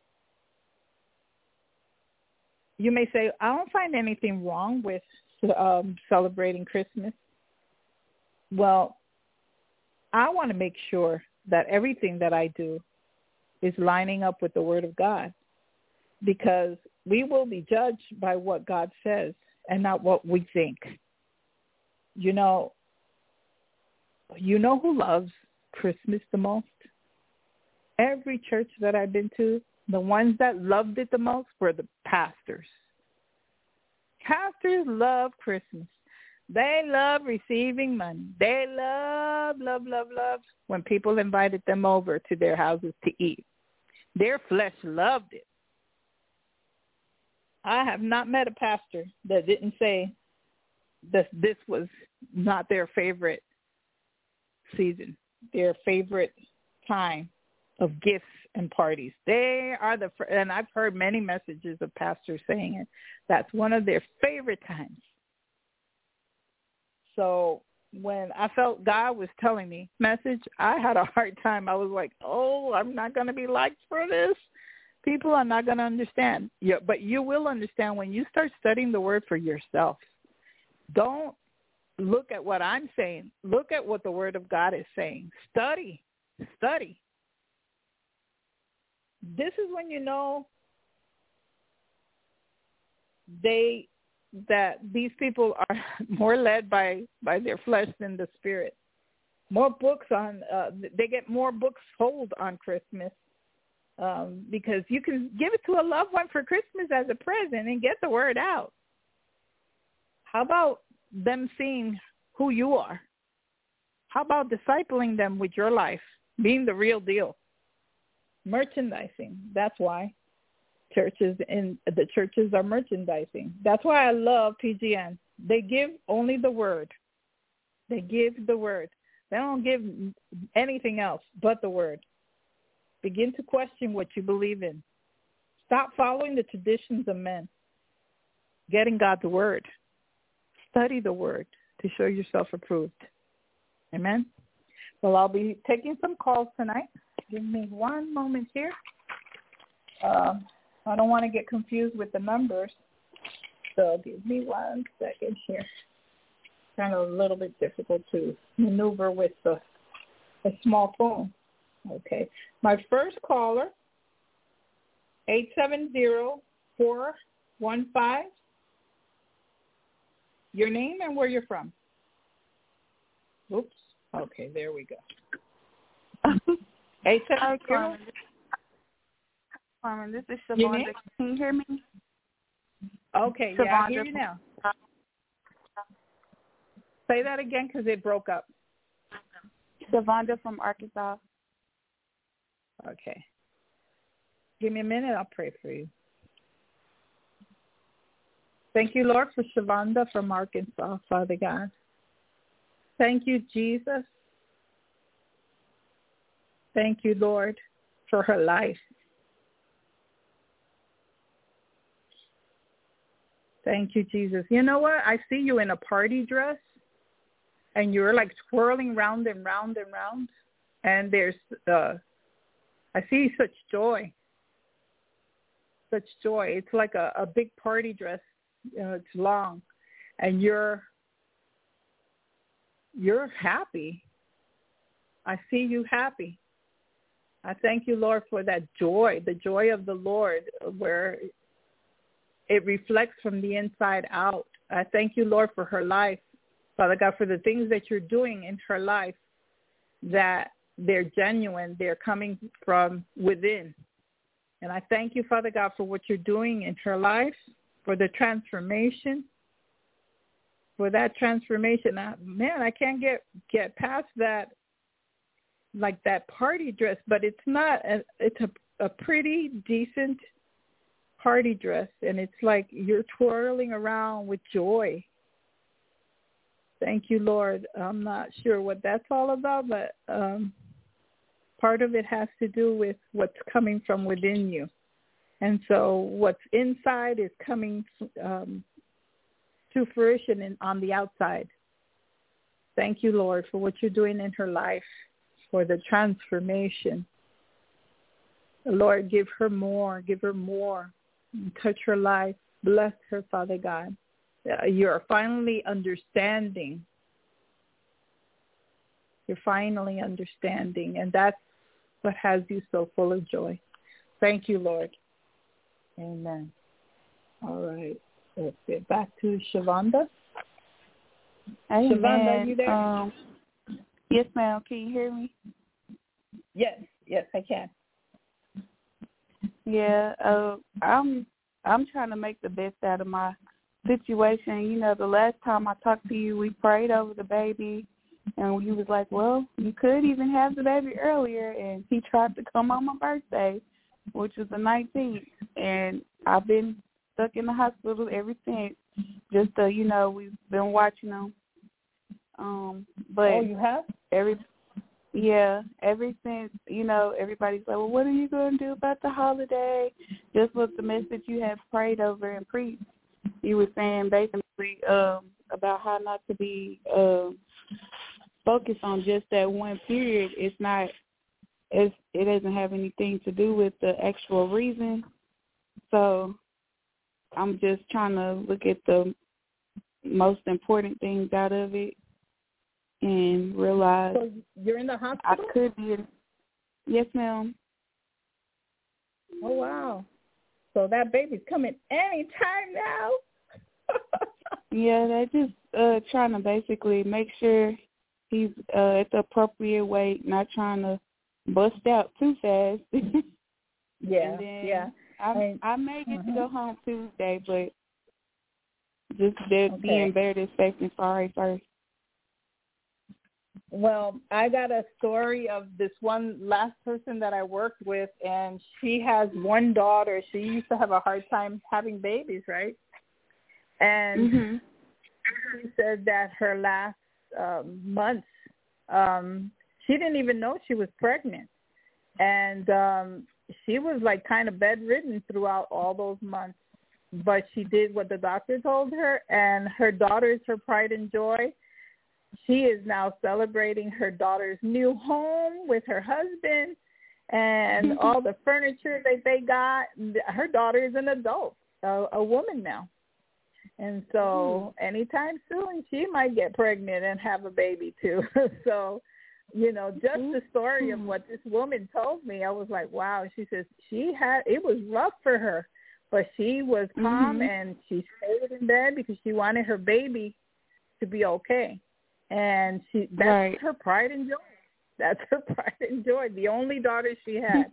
You may say, I don't find anything wrong with celebrating Christmas. Well, I want to make sure that everything that I do is lining up with the Word of God, because we will be judged by what God says and not what we think. You know who loves Christmas the most? Every church that I've been to, the ones that loved it the most were the pastors. Pastors love Christmas. They love receiving money. They love when people invited them over to their houses to eat. Their flesh loved it. I have not met a pastor that didn't say that this was not their favorite season, their favorite time of gifts and parties. They are and I've heard many messages of pastors saying it. That's one of their favorite times. So when I felt God was telling me message, I had a hard time. I was like, oh, I'm not going to be liked for this. People are not going to understand. Yeah, but you will understand when you start studying the Word for yourself. Don't look at what I'm saying. Look at what the Word of God is saying. Study. This is when you know that these people are more led by their flesh than the Spirit. More books they get more books sold on Christmas. Because you can give it to a loved one for Christmas as a present and get the word out. How about them seeing who you are? How about discipling them with your life, being the real deal? Merchandising. That's why the churches are merchandising. That's why I love PGN. They give only the word. They give the word. They don't give anything else but the word. Begin to question what you believe in. Stop following the traditions of men. Get in God's word. Study the word to show yourself approved. Amen? Well, I'll be taking some calls tonight. Give me one moment here. I don't want to get confused with the numbers. So give me 1 second here. Kind of a little bit difficult to maneuver with a small phone. Okay. My first caller, 870-415. Your name and where you're from. Oops. Okay, there we go. 870. Carmen, this is Shavonda. Can you hear me? Okay, Shavonda. Yeah, I hear you now. Say that again because it broke up. Shavonda from Arkansas. Okay. Give me a minute. I'll pray for you. Thank you, Lord, for Shavonda from Arkansas, Father God. Thank you, Jesus. Thank you, Lord, for her life. Thank you, Jesus. You know what? I see you in a party dress, and you're like swirling round and round and round, and there's I see such joy. Such joy. It's like a big party dress. It's long, and you're happy. I see you happy. I thank you, Lord, for that joy, the joy of the Lord, where it reflects from the inside out. I thank you, Lord, for her life. Father God, for the things that you're doing in her life, that they're genuine, they're coming from within. And I thank you, Father God, for what you're doing in her life, for the transformation, for that transformation. Man, I can't get past that, like that party dress, but it's not. It's a pretty decent party dress, and it's like you're twirling around with joy. Thank you, Lord. I'm not sure what that's all about, but part of it has to do with what's coming from within you. And so what's inside is coming to fruition on the outside. Thank you, Lord, for what you're doing in her life, for the transformation. Lord, give her more, touch her life, bless her, Father God. You're finally understanding. You're finally understanding, and that's what has you so full of joy. Thank you, Lord. Amen. All right. Let's get back to Shavonda. Amen. Shavonda, are you there? Yes, ma'am. Can you hear me? Yes, I can. Yeah, I'm trying to make the best out of my situation. You know, the last time I talked to you, we prayed over the baby, and you was like, well, you could even have the baby earlier, and he tried to come on my birthday, which was the 19th, and I've been stuck in the hospital ever since. Just so you know, we've been watching him. But you have? ever since, you know, everybody's like, well, what are you going to do about the holiday? Just with the message you have prayed over and preached. You were saying basically about how not to be focused on just that one period. It doesn't have anything to do with the actual reason. So I'm just trying to look at the most important things out of it and realize. So you're in the hospital? I could be. Yes, ma'am. Oh, wow. So that baby's coming anytime now? Yeah, they're just trying to basically make sure he's at the appropriate weight, not trying to bust out too fast. Yeah, and then yeah. I may get to go home Tuesday, but just being better than safe and sorry first. Well, I got a story of this one last person that I worked with, and she has one daughter. She used to have a hard time having babies, right? And she said that her last months, she didn't even know she was pregnant. And she was like kind of bedridden throughout all those months. But she did what the doctor told her, and her daughter is her pride and joy. She is now celebrating her daughter's new home with her husband and all the furniture that they got. Her daughter is an adult, a woman now. And so anytime soon, she might get pregnant and have a baby too. So, you know, just the story of what this woman told me, I was like, wow. She says it was rough for her, but she was calm and she stayed in bed because she wanted her baby to be okay. And that's her pride and joy. That's her pride and joy. The only daughter she had.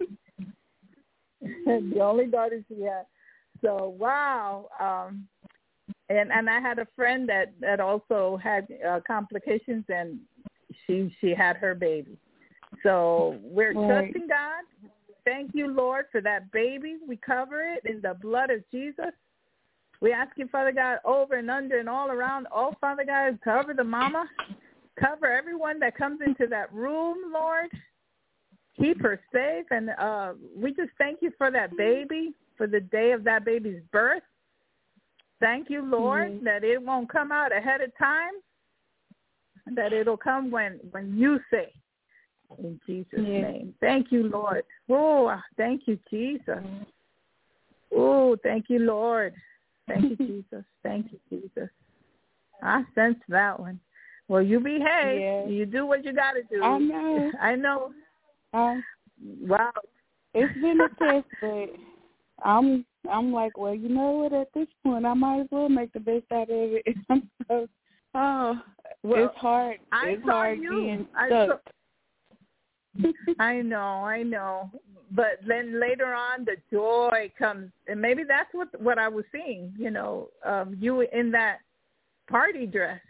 The only daughter she had. So, wow. And I had a friend that also had complications, and she had her baby. So we're trusting God. Thank you, Lord, for that baby. We cover it in the blood of Jesus. We ask you, Father God, over and under and all around. Oh, Father God, cover the mama. Cover everyone that comes into that room, Lord. Keep her safe. And we just thank you for that baby, for the day of that baby's birth. Thank you, Lord, that it won't come out ahead of time, that it'll come when you say. In Jesus' name. Thank you, Lord. Oh, thank you, Jesus. Oh, thank you, Lord. Thank you, Jesus. Thank you, Jesus. I sense that one. Well, you behave. Yeah. You do what you got to do. I know. Wow. It's been a test, but I'm like, well, you know what? At this point, I might as well make the best out of it. It's hard. It's hard being stuck. I know. but then later on, the joy comes, and maybe that's what I was seeing. You in that party dress.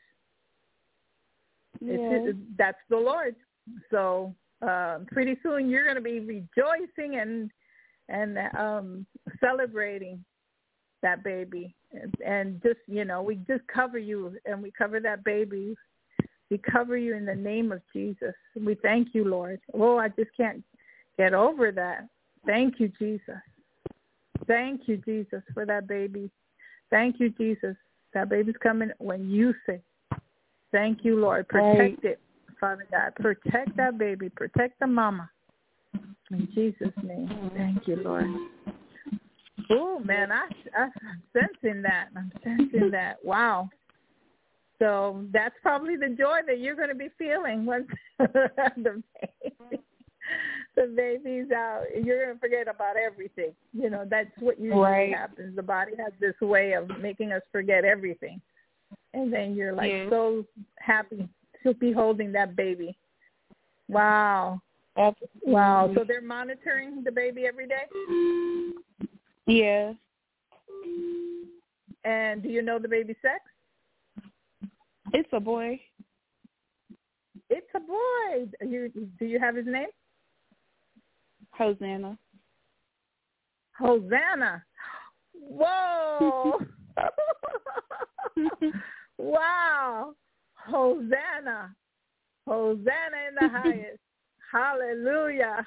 Yes. That's the Lord. So pretty soon you're going to be rejoicing and celebrating that baby. And just, we just cover you, and we cover that baby. We cover you in the name of Jesus. We thank you, Lord. Oh, I just can't get over that. Thank you, Jesus. Thank you, Jesus, for that baby. Thank you, Jesus. That baby's coming when you say. Thank you, Lord. Protect it, Father God. Protect that baby. Protect the mama. In Jesus' name. Thank you, Lord. Oh, man, I'm sensing that. I'm sensing that. Wow. So that's probably the joy that you're going to be feeling once the baby's out. You're going to forget about everything. That's what usually happens. The body has this way of making us forget everything. And then you're like so happy to be holding that baby. Wow. Absolutely. Wow. So they're monitoring the baby every day? Yeah. And do you know the baby's sex? It's a boy. It's a boy. Do you have his name? Hosanna. Hosanna. Whoa. Wow. Hosanna. Hosanna in the highest. Hallelujah.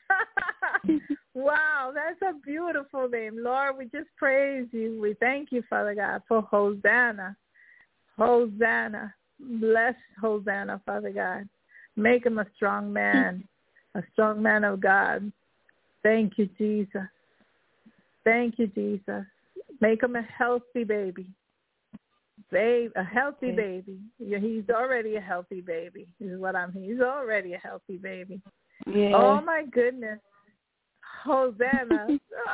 Wow, that's a beautiful name. Lord, we just praise you. We thank you, Father God, for Hosanna. Hosanna. Bless Hosanna, Father God. Make him a strong man of God. Thank you, Jesus. Thank you, Jesus. Make him a healthy baby. A healthy baby. He's already a healthy baby, is what he's already a healthy baby. Yeah. Oh, my goodness. Hosanna.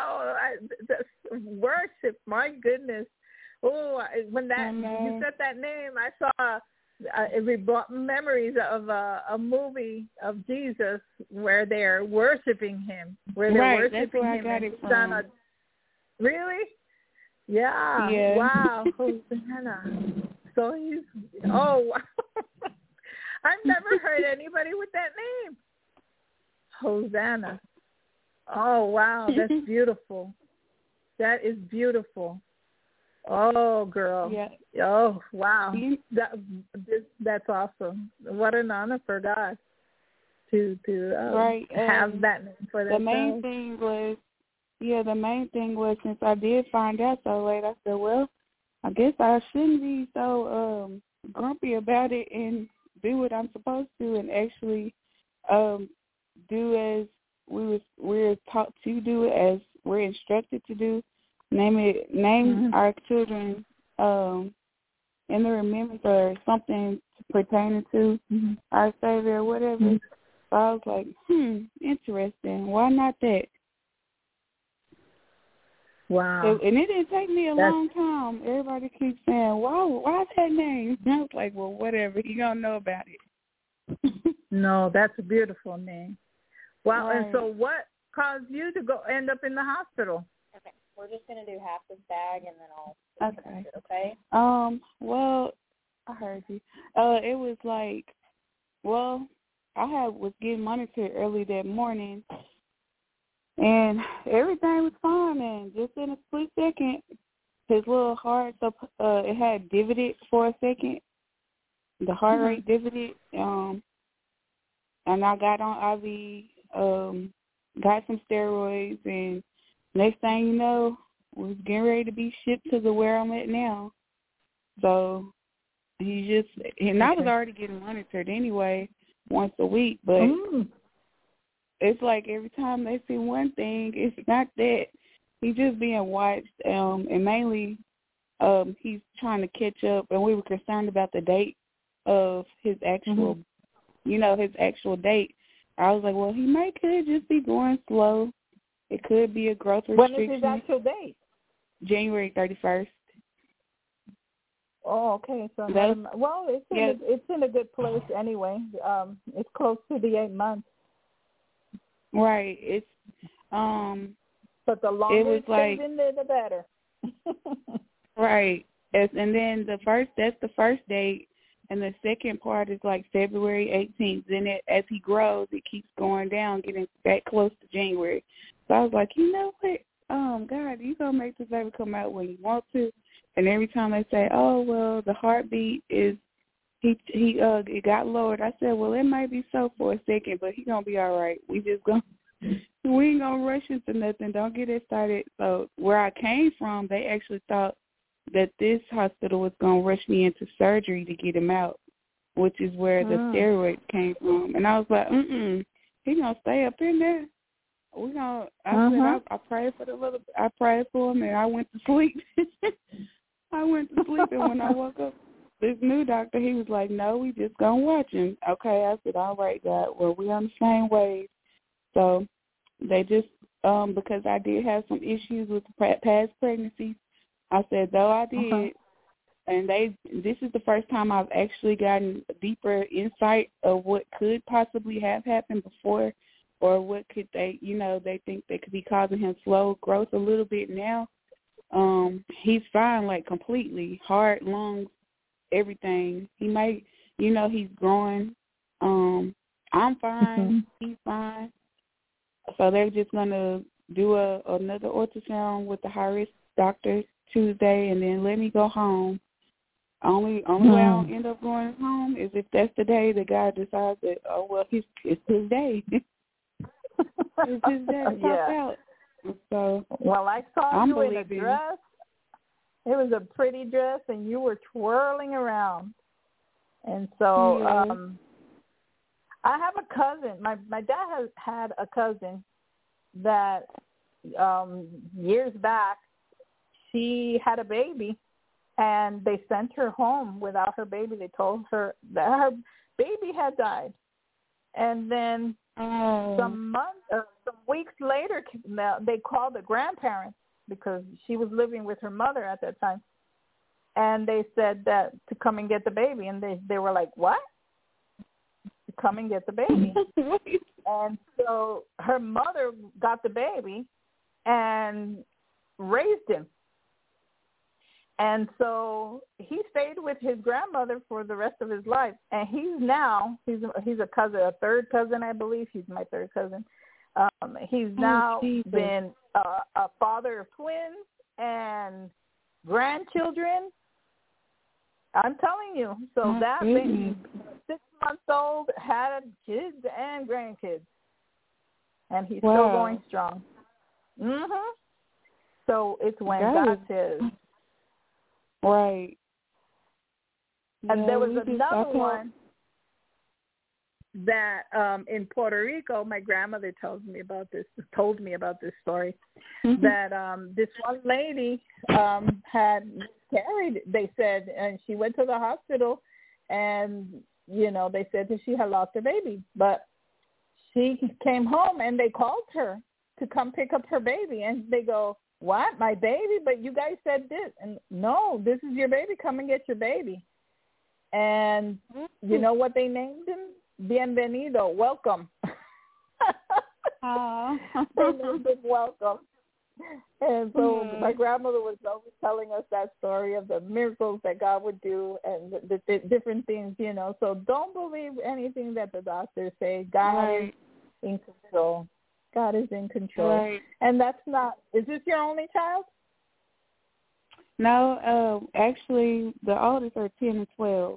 Worship, my goodness. Oh, when you said that name, I saw it brought memories of a movie of Jesus where they're worshiping him. Where they're worshiping that's where him. I got it from. Really? Yeah. Yeah. Wow. Hosanna. So wow. I've never heard anybody with that name. Hosanna. Oh, wow. That's beautiful. That is beautiful. Oh, girl. Yeah. Oh, wow. That's awesome. What an honor for God to have that name for themselves. The main thing was since I did find out so late, I said, well, I guess I shouldn't be so grumpy about it and do what I'm supposed to and actually do as we're taught to do, as we're instructed to do. Name our children in the remembrance or something pertaining to our Savior or whatever. So I was like, interesting. Why not that? Wow. And it didn't take me a long time. Everybody keeps saying, why's that name? And I was like, well, whatever. You don't know about it. No, that's a beautiful name. Wow. Right. And so what caused you to end up in the hospital? Okay. We're just going to do half this bag and then I'll Okay. Okay? Well, I heard you. It was like, well, I was getting monitored early that morning, and everything was fine, and just in a split second, his little heart, it had divoted for a second. The heart rate divoted, and I got on IV, got some steroids, and next thing you know, was getting ready to be shipped to where I'm at now. So and I was already getting monitored anyway once a week, but it's like every time they see one thing, it's not that. He's just being watched, and mainly he's trying to catch up, and we were concerned about the date of his actual, his actual date. I was like, well, he could just be going slow. It could be a growth restriction. When is his actual date? January 31st. Oh, okay. So it's in a good place anyway. It's close to the 8 months. Right. It's But the longer it was it stays in there, the better. Right. And then that's the first date, and the second part is like February 18th. Then as he grows, it keeps going down, getting back close to January. So I was like, you know what? God, you gonna make this baby come out when you want to. And every time they say, oh well, the heartbeat is it got lowered. I said, well, it might be so for a second, but he gonna be all right. We ain't gonna rush into nothing. Don't get it started. So where I came from, they actually thought that this hospital was going to rush me into surgery to get him out, which is where the steroids came from. And I was like, he going to stay up in there. I prayed I prayed for him, and I went to sleep. And when I woke up, this new doctor, he was like, no, we just going to watch him. Okay, I said, all right, God, well, we on the same wave. So they just, because I did have some issues with past pregnancies, I said, though I did, and this is the first time I've actually gotten a deeper insight of what could possibly have happened before, or what could they think they could be causing him slow growth a little bit now. He's fine, like completely, heart, lungs, everything. He might, he's growing. I'm fine. He's fine. So they're just going to do another ultrasound with the high-risk doctor Tuesday, and then let me go home. Only way I'll end up going home is if that's the day the guy decides that, oh, well, it's his day. It's his day to pop out. So, well, I saw you in a dress. It was a pretty dress, and you were twirling around. And so I have a cousin. My dad has had a cousin that years back, she had a baby, and they sent her home without her baby. They told her that her baby had died. And then some weeks later, they called the grandparents because she was living with her mother at that time. And they said that to come and get the baby. And they were like, what? To come and get the baby. And so her mother got the baby and raised him. And so he stayed with his grandmother for the rest of his life. And he's a cousin, a third cousin, I believe. He's my third cousin. He's now been a father of twins and grandchildren. I'm telling you. So that baby, 6 months old, had kids and grandkids. And he's still going strong. So it's when God says. Right. And there was another one that in Puerto Rico, my grandmother told me about this story, that this one lady had miscarried, they said, and she went to the hospital, and, they said that she had lost her baby. But she came home, and they called her to come pick up her baby, and they go, what, my baby? But you guys said this. And no, this is your baby. Come and get your baby. And you know what they named him? Bienvenido, welcome. They named him welcome. And so my grandmother was always telling us that story of the miracles that God would do and the different things, So don't believe anything that the doctors say. God is in control. God is in control. Right. And that's not, is this your only child? No, actually, the oldest are 10 and 12.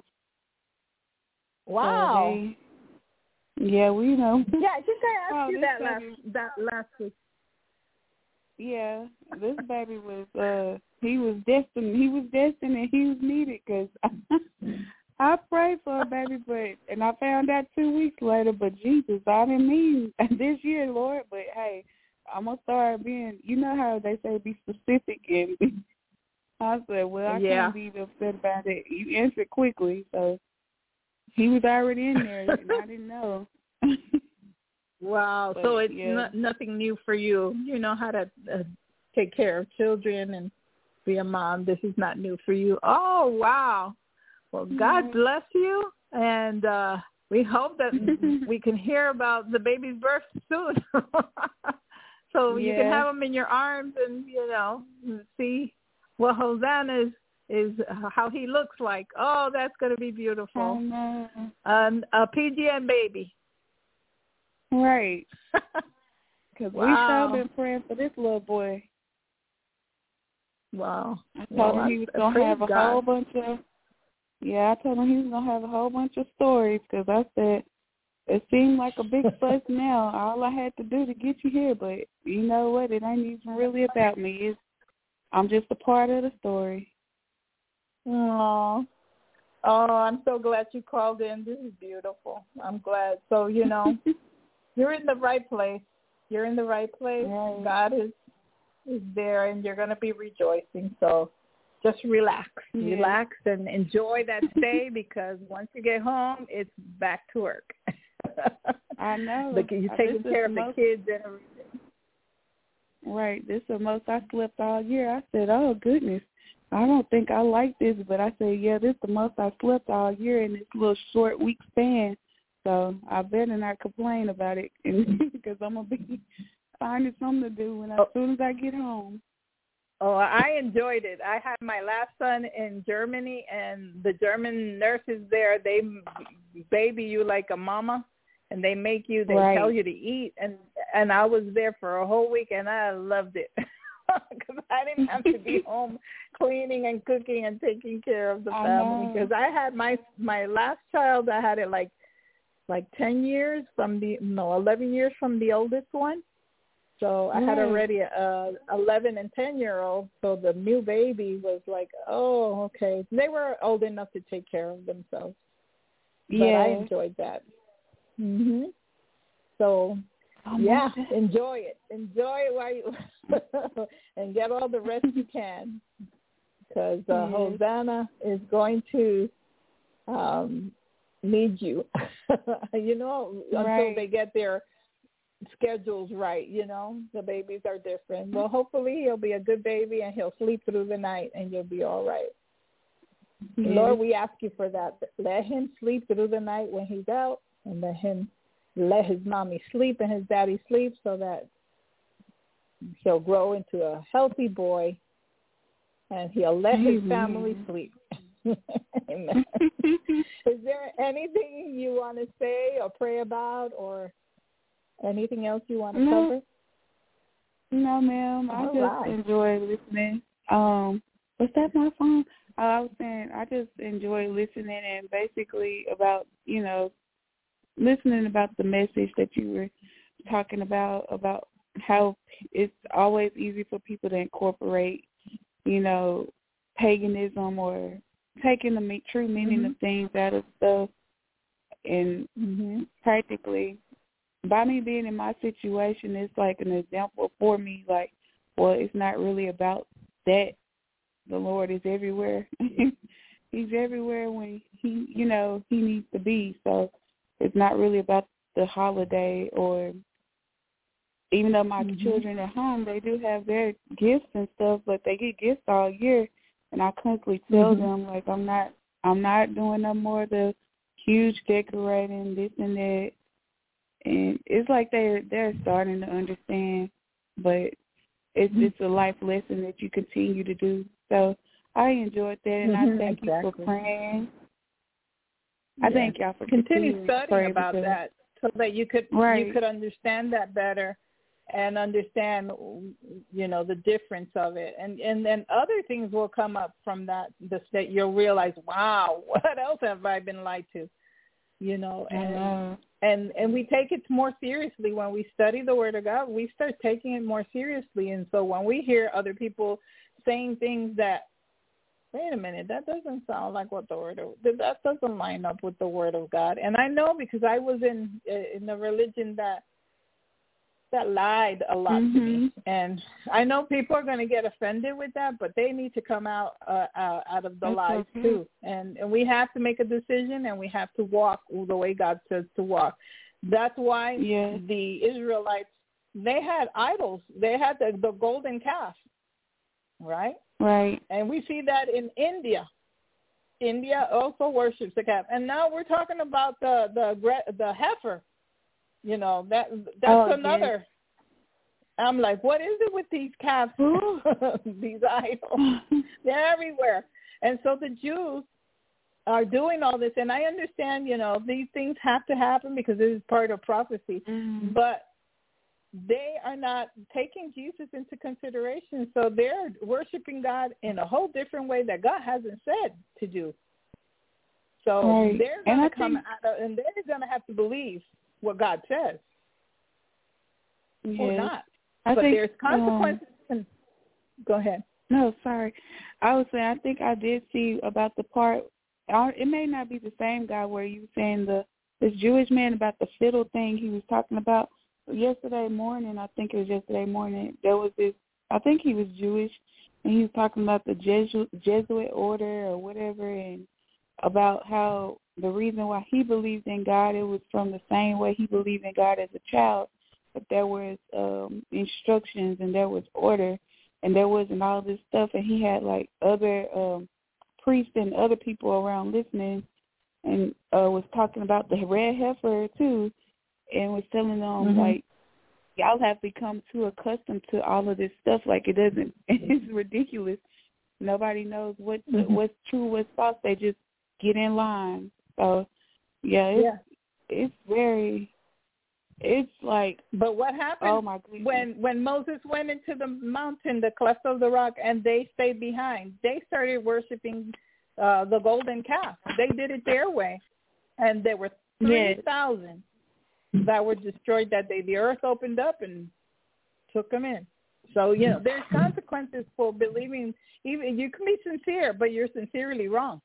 Wow. So yeah, we know. Yeah, I think I asked you that last week. Yeah, this baby was, he was destined, and he was needed, because I prayed for a baby, and I found out 2 weeks later, but Jesus, I didn't mean this year, Lord, but hey, I'm going to start being, how they say be specific, and I said, well, I can't be upset about it. You answered quickly, so he was already in there, and I didn't know. Wow, but, so it's nothing new for you. You know how to take care of children and be a mom. This is not new for you. Oh, wow. Well, God bless you, and We hope that we can hear about the baby's birth soon. So you can have him in your arms and, see what Hosanna is how he looks like. Oh, that's going to be beautiful. A PGN baby. Right. Because we sure been praying for this little boy. Wow. I told him he was going to have a whole bunch of, I told him he was going to have a whole bunch of stories because I said, it seemed like a big fuss now. All I had to do to get you here, but you know what? It ain't even really about me. I'm just a part of the story. Oh, I'm so glad you called in. This is beautiful. I'm glad. So, you're in the right place. You're in the right place. Right. God is there, and you're going to be rejoicing. So just relax. Yeah. Relax and enjoy that stay because once you get home, it's back to work. I know. Look, you're taking care of the kids and everything. Right. This is the most I slept all year. I said, oh, goodness. I don't think I like this, but I said, this is the most I slept all year in this little short week span. So I better not complain about it because I'm going to be finding something to do as soon as I get home. Oh, I enjoyed it. I had my last son in Germany, and the German nurses there, they baby you like a mama, and they make you, they tell you to eat. And I was there for a whole week, and I loved it because I didn't have to be home cleaning and cooking and taking care of the family. Because I had my last child, I had it like 11 years from the oldest one. So I had already a 11 and 10-year-old. So the new baby was like, oh, okay. They were old enough to take care of themselves. But I enjoyed that. Mhm. So, enjoy it. Enjoy it while you and get all the rest you can. Because Hosanna is going to need you, until they get their schedules right, the babies are different. Well, hopefully he'll be a good baby and he'll sleep through the night and you'll be all right. Mm-hmm. Lord, we ask you for that. Let him sleep through the night when he's out and let his mommy sleep and his daddy sleep so that he'll grow into a healthy boy and he'll let his family sleep. Amen. Is there anything you want to say or pray about or anything else you want to cover? No, ma'am. I just enjoy listening. Was that my phone? I was saying I just enjoy listening and basically about, listening about the message that you were talking about how it's always easy for people to incorporate, paganism or taking the true meaning of things out of stuff. And practically, by me being in my situation, it's like an example for me, like, well, it's not really about that. The Lord is everywhere. He's everywhere when he needs to be. So it's not really about the holiday or even though my children at home, they do have their gifts and stuff, but they get gifts all year. And I constantly tell them, like, I'm not doing no more of the huge decorating, this and that. And it's like they're starting to understand, but it's a life lesson that you continue to do. So I enjoyed that, and I thank you for praying. I thank y'all for continue studying about that so that you could understand that better and understand, the difference of it. And then other things will come up from that you'll realize, wow, what else have I been lied to? And we take it more seriously when we study the Word of God. We start taking it more seriously. And so when we hear other people saying things that, wait a minute, that doesn't sound like what that doesn't line up with the Word of God. And I know because I was in a religion that lied a lot to me. And I know people are going to get offended with that, but they need to come out of the lies too. And we have to make a decision, and we have to walk the way God says to walk. That's why the Israelites, they had idols. They had the golden calf, right? Right. And we see that in India. India also worships the calf, and now we're talking about the heifer. You know, that's another. Yes. I'm like, what is it with these calves? These idols, they're everywhere. And so the Jews are doing all this, and I understand, you know, these things have to happen because it is part of prophecy, but they are not taking Jesus into consideration, so they're worshiping God in a whole different way that God hasn't said to do. So they're going to come out, and they're going to have to believe what God says, or not. But there's consequences. Go ahead. No, sorry. I was saying, I think I did see about the part. It may not be the same guy where you were saying this Jewish man about the fiddle thing he was talking about. Yesterday morning, there was this, I think he was Jewish, and he was talking about the Jesuit order or whatever, and about how the reason why he believed in God, it was from the same way he believed in God as a child, but there was instructions and there was order, and there wasn't all this stuff, and he had like other priests and other people around listening, and was talking about the red heifer too, and was telling them like, y'all have become too accustomed to all of this stuff. Like, it's ridiculous. Nobody knows what's true, what's false. They just get in line. So it's like. But what happened? Oh my goodness. When Moses went into the mountain, the cleft of the rock, and they stayed behind, they started worshiping the golden calf. They did it their way, and there were 3,000 that were destroyed that day. The earth opened up and took them in. So, you know, there's consequences for believing. Even you can be sincere, but you're sincerely wrong.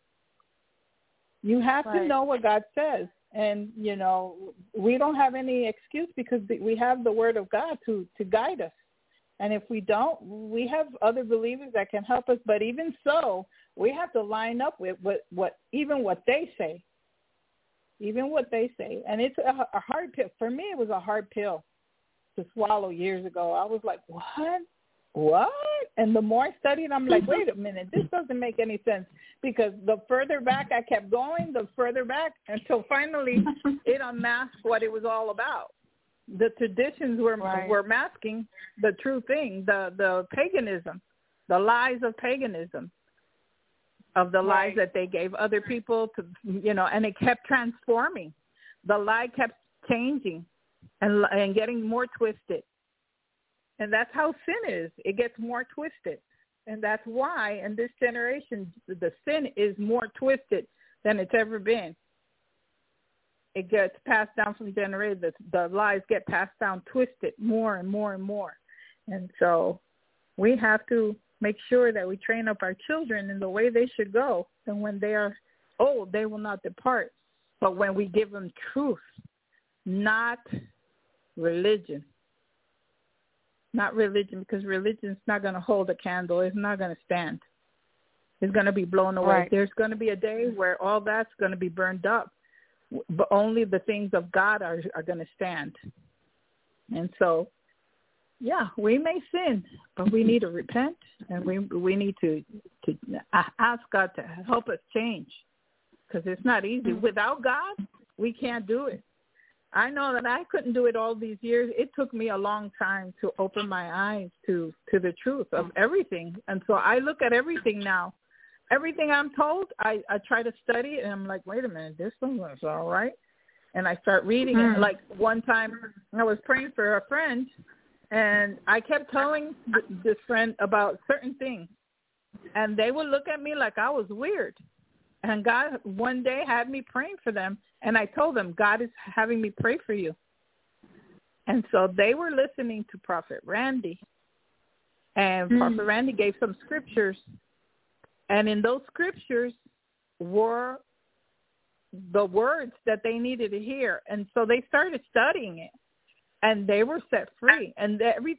You have to know what God says. And, you know, we don't have any excuse because we have the word of God to guide us. And if we don't, we have other believers that can help us. But even so, we have to line up with what they say. Even what they say. And it's a hard pill. For me, it was a hard pill to swallow years ago. I was like, what? And the more I studied, I'm like, wait a minute, this doesn't make any sense. Because the further back I kept going, the further back, until finally it unmasked what it was all about. The traditions were masking the true thing, the paganism, the lies of paganism, of the lies that they gave other people to, you know, and it kept transforming. The lie kept changing and getting more twisted. And that's how sin is. It gets more twisted. And that's why in this generation, the sin is more twisted than it's ever been. It gets passed down from generation. The lies get passed down twisted more and more and more. And so we have to make sure that we train up our children in the way they should go. And when they are old, they will not depart. But when we give them truth, not religion. Not religion, because religion's not going to hold a candle. It's not going to stand. It's going to be blown away. Right. There's going to be a day where all that's going to be burned up. But only the things of God are going to stand. And so, yeah, we may sin, but we need to repent, and we need to ask God to help us change, because it's not easy. Without God, we can't do it. I know that I couldn't do it all these years. It took me a long time to open my eyes to the truth of everything. And so I look at everything now. Everything I'm told, I try to study it, and I'm like, wait a minute, this one was all right. And I start reading it. Like one time I was praying for a friend, and I kept telling this friend about certain things. And they would look at me like I was weird. And God one day had me praying for them. And I told them, God is having me pray for you. And so they were listening to Prophet Randy. And Prophet Randy gave some scriptures. And in those scriptures were the words that they needed to hear. And so they started studying it. And they were set free. And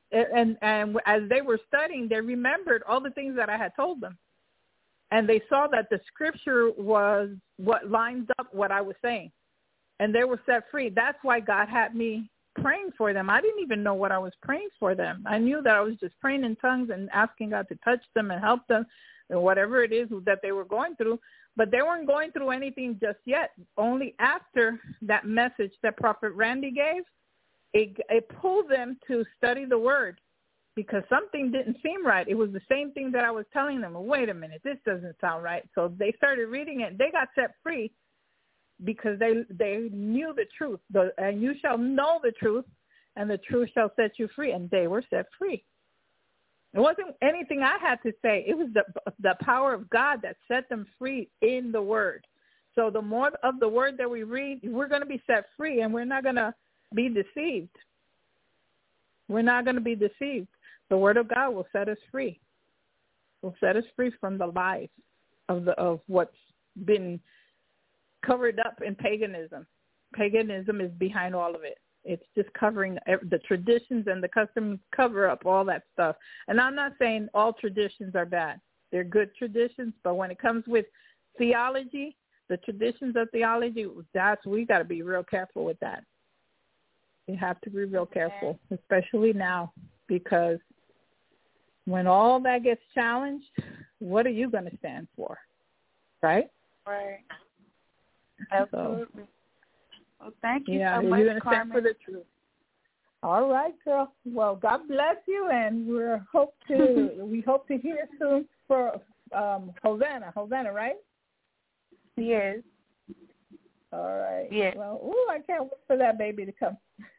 as they were studying, they remembered all the things that I had told them. And they saw that the scripture was what lines up what I was saying. And they were set free. That's why God had me praying for them. I didn't even know what I was praying for them. I knew that I was just praying in tongues and asking God to touch them and help them and whatever it is that they were going through. But they weren't going through anything just yet. Only after that message that Prophet Randy gave, it pulled them to study the Word, because something didn't seem right. It was the same thing that I was telling them. Wait a minute, this doesn't sound right. So they started reading it. They got set free because they knew the truth. And you shall know the truth, and the truth shall set you free. And they were set free. It wasn't anything I had to say. It was the power of God that set them free in the Word. So the more of the Word that we read, we're going to be set free, and we're not going to be deceived. We're not going to be deceived. The Word of God will set us free. Will set us free from the lies of what's been covered up in paganism. Paganism is behind all of it. It's just covering the traditions and the customs, cover up all that stuff. And I'm not saying all traditions are bad. They're good traditions, but when it comes with theology, the traditions of theology, we got to be real careful with that. You have to be real careful, especially now, because when all that gets challenged, what are you going to stand for? Right? Right. Absolutely. Well, thank you so much, you're going to stand Carmen. for the truth. All right, girl. Well, God bless you, and we hope to hear soon for Hosanna. Hosanna, right? Yes. All right. Yes. Well, I can't wait for that baby to come.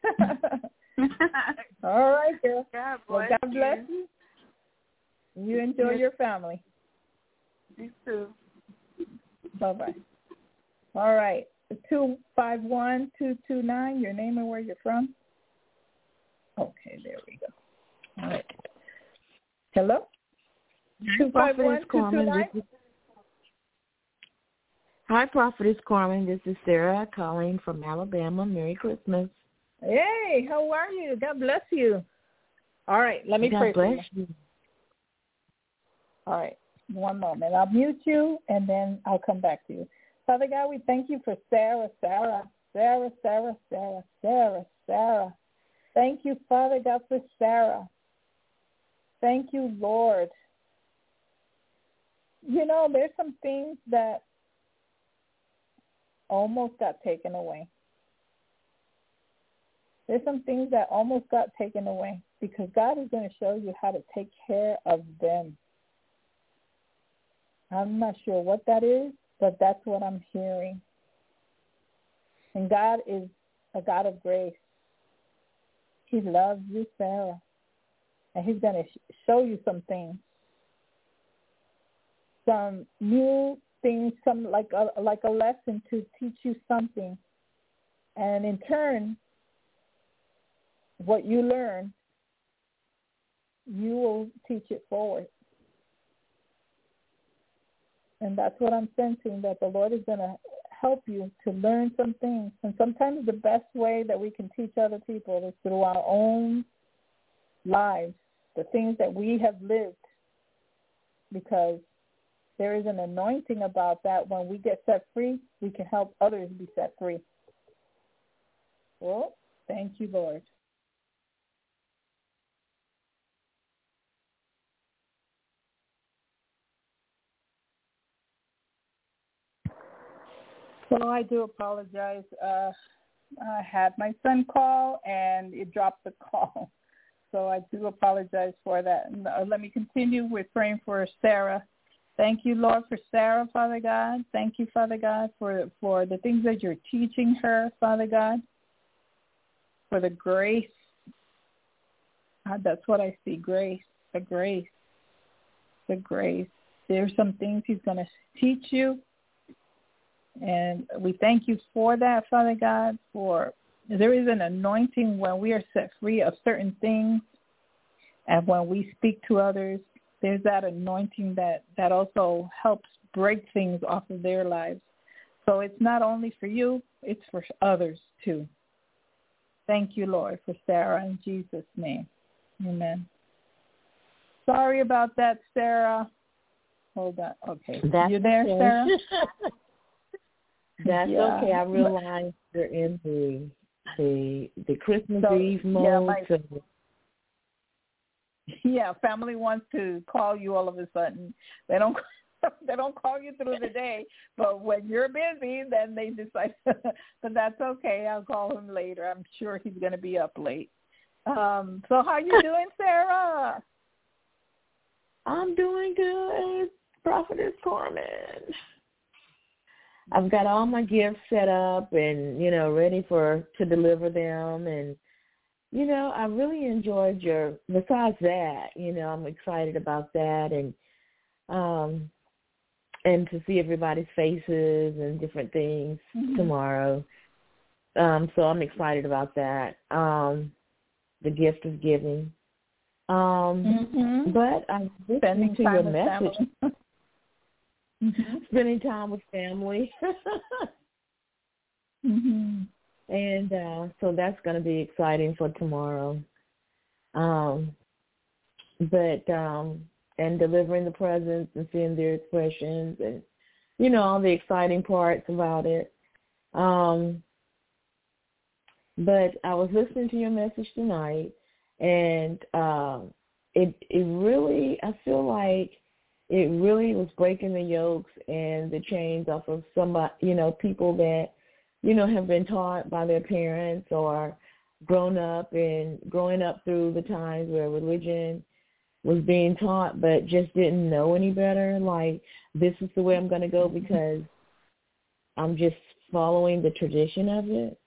All right, girl. God bless you. You enjoy your family. You too. Bye-bye. All right. 251-229, your name and where you're from. Okay, there we go. All right. Hello? 251-229. Hi, Prophetess Carmen. This is Sarah calling from Alabama. Merry Christmas. Hey, how are you? God bless you. All right, let me pray for you. God bless you. All right, one moment. I'll mute you, and then I'll come back to you. Father God, we thank you for Sarah. Thank you, Father God, for Sarah. Thank you, Lord. You know, there's some things that almost got taken away. There's some things that almost got taken away because God is going to show you how to take care of them. I'm not sure what that is, but that's what I'm hearing. And God is a God of grace. He loves you, Sarah. And he's going to show you some things. Some new things, some like a lesson to teach you something. And in turn, what you learn, you will teach it forward. And that's what I'm sensing, that the Lord is going to help you to learn some things. And sometimes the best way that we can teach other people is through our own lives, the things that we have lived, because there is an anointing about that. When we get set free, we can help others be set free. Well, thank you, Lord. Well, I do apologize. I had my son call, and it dropped the call. So I do apologize for that. And, let me continue with praying for Sarah. Thank you, Lord, for Sarah, Father God. Thank you, Father God, for the things that you're teaching her, Father God, for the grace. That's what I see, grace, the grace, the grace. There's some things he's going to teach you. And we thank you for that, Father God, for there is an anointing when we are set free of certain things. And when we speak to others, there's that anointing that also helps break things off of their lives. So it's not only for you, it's for others too. Thank you, Lord, for Sarah, in Jesus' name. Amen. Sorry about that, Sarah. Hold on. Okay. That's you there, okay. Sarah? That's okay. I realize you're in the Christmas Eve mode. Yeah, family wants to call you all of a sudden. They don't call you through the day, but when you're busy, then they decide. But that's okay. I'll call him later. I'm sure he's going to be up late. So how you doing, Sarah? I'm doing good, Prophetess Carmen. I've got all my gifts set up and, ready to deliver them. And, I really enjoyed besides that, I'm excited about that and to see everybody's faces and different things tomorrow. So I'm excited about that. The gift of giving. But I'm listening to your message. Spending time with family. And so that's going to be exciting for tomorrow. And delivering the presents and seeing their expressions and, all the exciting parts about it. But I was listening to your message tonight, and it really, I feel like it really was breaking the yokes and the chains off of somebody, people that, have been taught by their parents or growing up through the times where religion was being taught but just didn't know any better. Like, this is the way I'm going to go because I'm just following the tradition of it.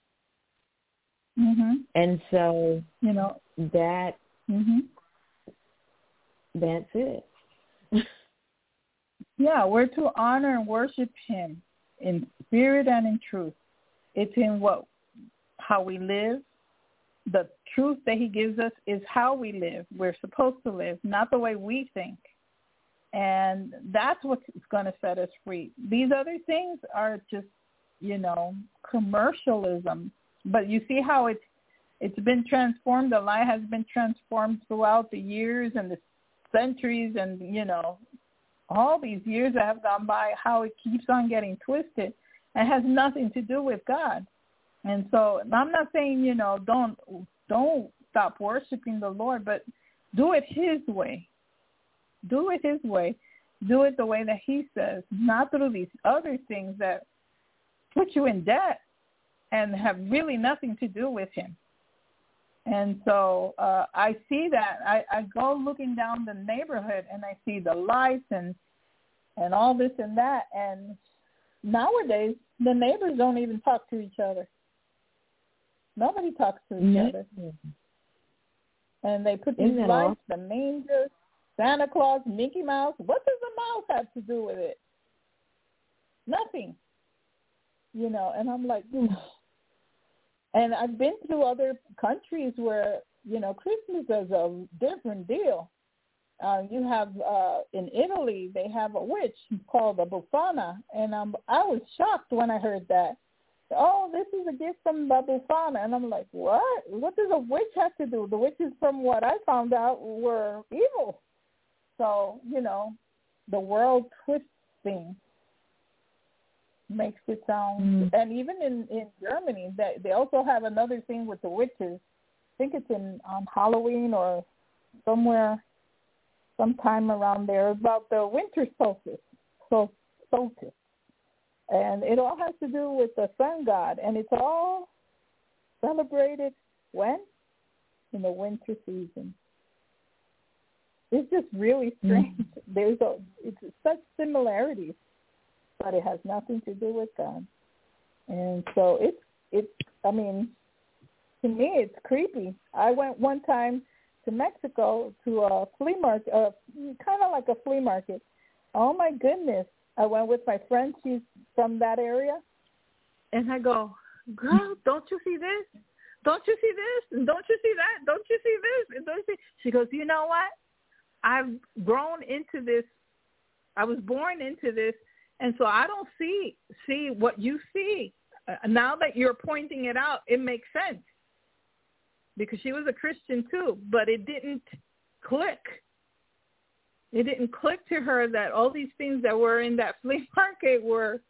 And so, that's it. Yeah, we're to honor and worship him in spirit and in truth. It's in how we live. The truth that he gives us is how we live. We're supposed to live, not the way we think. And that's what's going to set us free. These other things are just, commercialism. But you see how it's been transformed. The lie has been transformed throughout the years and the centuries and, all these years that have gone by, how it keeps on getting twisted. It has nothing to do with God. And so I'm not saying, don't stop worshiping the Lord, but do it his way. Do it his way. Do it the way that he says, not through these other things that put you in debt and have really nothing to do with him. And so I see that. I go looking down the neighborhood and I see the lights and all this and that. And nowadays, the neighbors don't even talk to each other. Nobody talks to each other. And they put these lights, the manger, Santa Claus, Mickey Mouse. What does the mouse have to do with it? Nothing. And I'm like, And I've been to other countries where, Christmas is a different deal. You have, in Italy, they have a witch called a Befana. And I was shocked when I heard that. Oh, this is a gift from the Befana. And I'm like, what? What does a witch have to do? The witches, from what I found out, were evil. So, the world twisting makes it sound, and even in Germany, they also have another thing with the witches. I think it's on Halloween or sometime around there, about the winter solstice. And it all has to do with the sun god, and it's all celebrated when? In the winter season. It's just really strange. It's such similarities, but it has nothing to do with God. And so it's to me, it's creepy. I went one time to Mexico to a flea market, kind of like a flea market. Oh, my goodness. I went with my friend. She's from that area. And I go, girl, don't you see this? Don't you see this? And don't you see that? Don't you see this? And don't you see? She goes, you know what? I've grown into this. I was born into this. And so I don't see what you see. Now that you're pointing it out, it makes sense. Because she was a Christian too, but it didn't click. It didn't click to her that all these things that were in that flea market were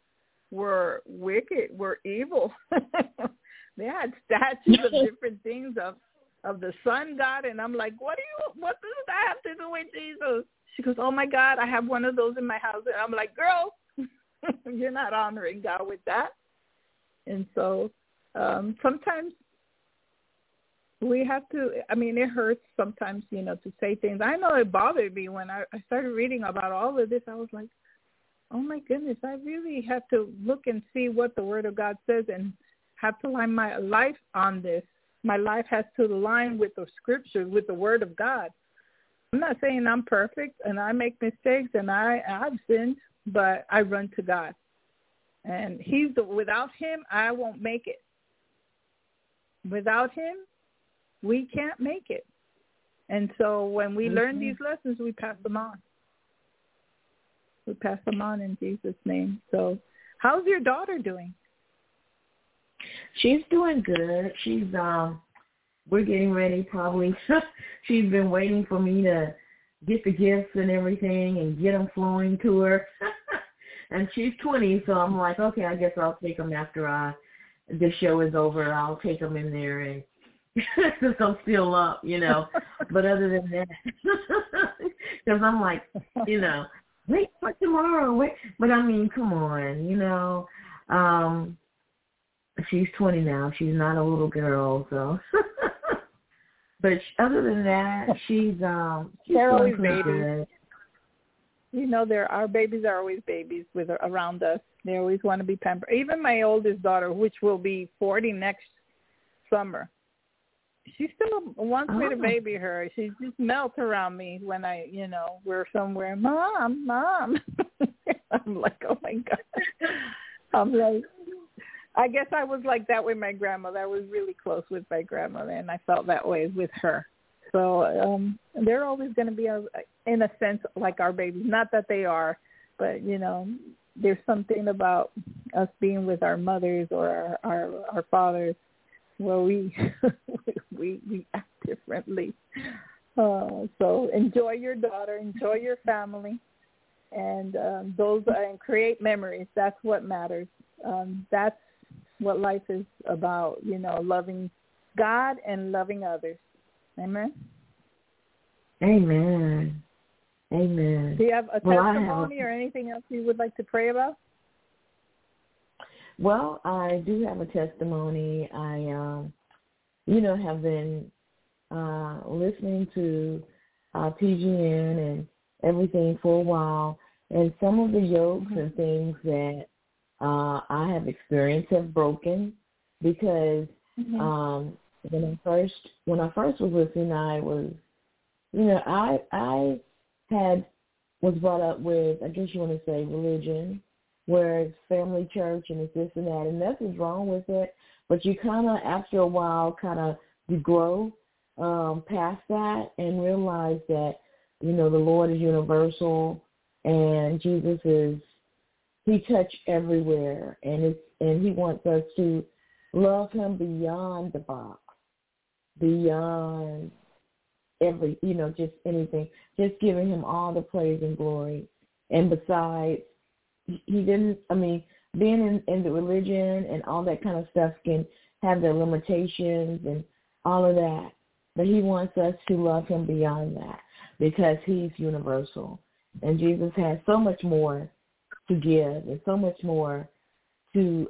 wicked, were evil. They had statues of different things of of the Son, God? And I'm like, what does that have to do with Jesus? She goes, oh, my God, I have one of those in my house. And I'm like, girl, you're not honoring God with that. And so sometimes we have to, it hurts sometimes, to say things. I know it bothered me when I started reading about all of this. I was like, oh, my goodness, I really have to look and see what the Word of God says and have to line my life on this. My life has to align with the Scriptures, with the Word of God. I'm not saying I'm perfect and I make mistakes and I've sinned, but I run to God. And without him, I won't make it. Without him, we can't make it. And so when we learn these lessons, we pass them on. We pass them on in Jesus' name. So how's your daughter doing? She's doing good. She's we're getting ready probably. She's been waiting for me to get the gifts and everything and get them flowing to her. And she's 20, so I'm like, okay, I guess I'll take them after the show is over. I'll take them in there and since I'm still up, But other than that, because I'm like, wait for tomorrow. Wait, but come on, she's 20 now. She's not a little girl, so. But other than that, she's they're always babies. Our babies are always babies around us. They always want to be pampered. Even my oldest daughter, which will be 40 next summer, she still wants me to baby her. She just melts around me when we're somewhere. Mom. I'm like, oh my God. I'm like, I guess I was like that with my grandmother. I was really close with my grandmother, and I felt that way with her. So they're always going to be, in a sense, like our babies. Not that they are, but, there's something about us being with our mothers or our fathers where we act differently. So enjoy your daughter, enjoy your family, and and create memories. That's what matters. That's what life is about, loving God and loving others. Amen? Amen. Amen. Do you have a testimony or anything else you would like to pray about? Well, I do have a testimony. I, have been listening to PGN and everything for a while, and some of the yokes and things that I have experienced have broken because when I first was listening, I was, I was brought up with, I guess you want to say, religion, where it's family church and it's this and that, and nothing's wrong with it, but you kind of, after a while, you grow past that and realize that, the Lord is universal and Jesus he touched everywhere, and he wants us to love him beyond the box, beyond every, just anything, just giving him all the praise and glory. And besides, he didn't, being in the religion and all that kind of stuff can have their limitations and all of that. But he wants us to love him beyond that because he's universal. And Jesus has so much more to give and so much more to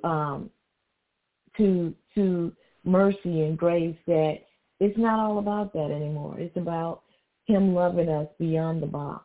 mercy and grace that it's not all about that anymore. It's about him loving us beyond the box.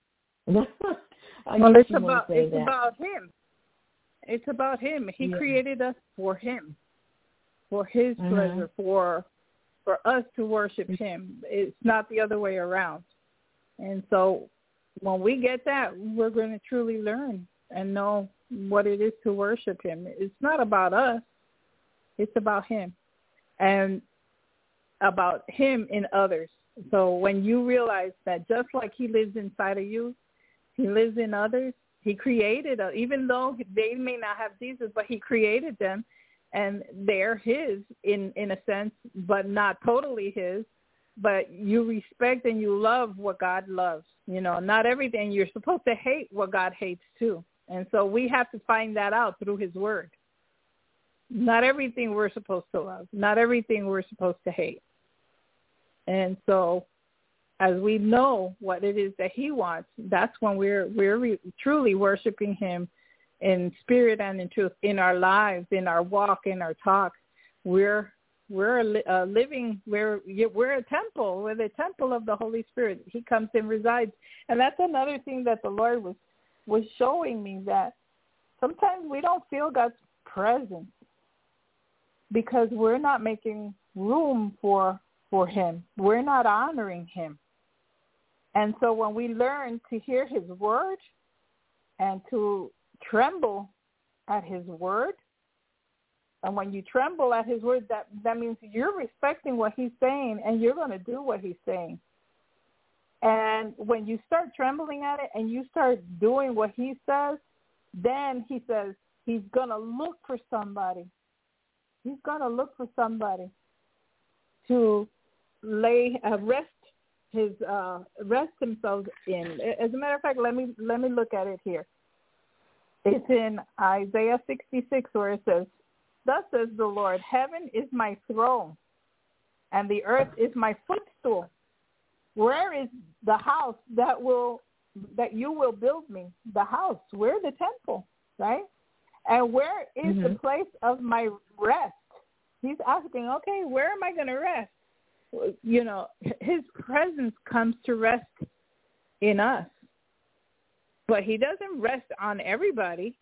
It's about him. It's about him. He created us for him, for his pleasure, for us to worship him. It's not the other way around. And so when we get that, we're going to truly learn and know what it is to worship him. It's not about us. It's about him and about him in others. So when you realize that just like he lives inside of you, he lives in others. He created us, even though they may not have Jesus, but he created them, and they're his in a sense, but not totally his. But you respect and you love what God loves. Not everything. You're supposed to hate what God hates too. And so we have to find that out through his word. Not everything we're supposed to love. Not everything we're supposed to hate. And so as we know what it is that he wants, that's when we're truly worshiping him in spirit and in truth, in our lives, in our walk, in our talk. We're a living, we're a temple. We're the temple of the Holy Spirit. He comes and resides. And that's another thing that the Lord was showing me, that sometimes we don't feel God's presence because we're not making room for him. We're not honoring him. And so when we learn to hear his word and to tremble at his word, and when you tremble at his word, that means you're respecting what he's saying and you're going to do what he's saying. And when you start trembling at it and you start doing what he says, then he says he's going to look for somebody. He's going to look for somebody to rest themselves in. As a matter of fact, let me look at it here. It's in Isaiah 66 where it says, "Thus says the Lord, heaven is my throne, and the earth is my footstool. Where is the house that you will build me?" The house, we're the temple, right? "And where is the place of my rest?" He's asking, okay, where am I going to rest? You know, his presence comes to rest in us. But he doesn't rest on everybody.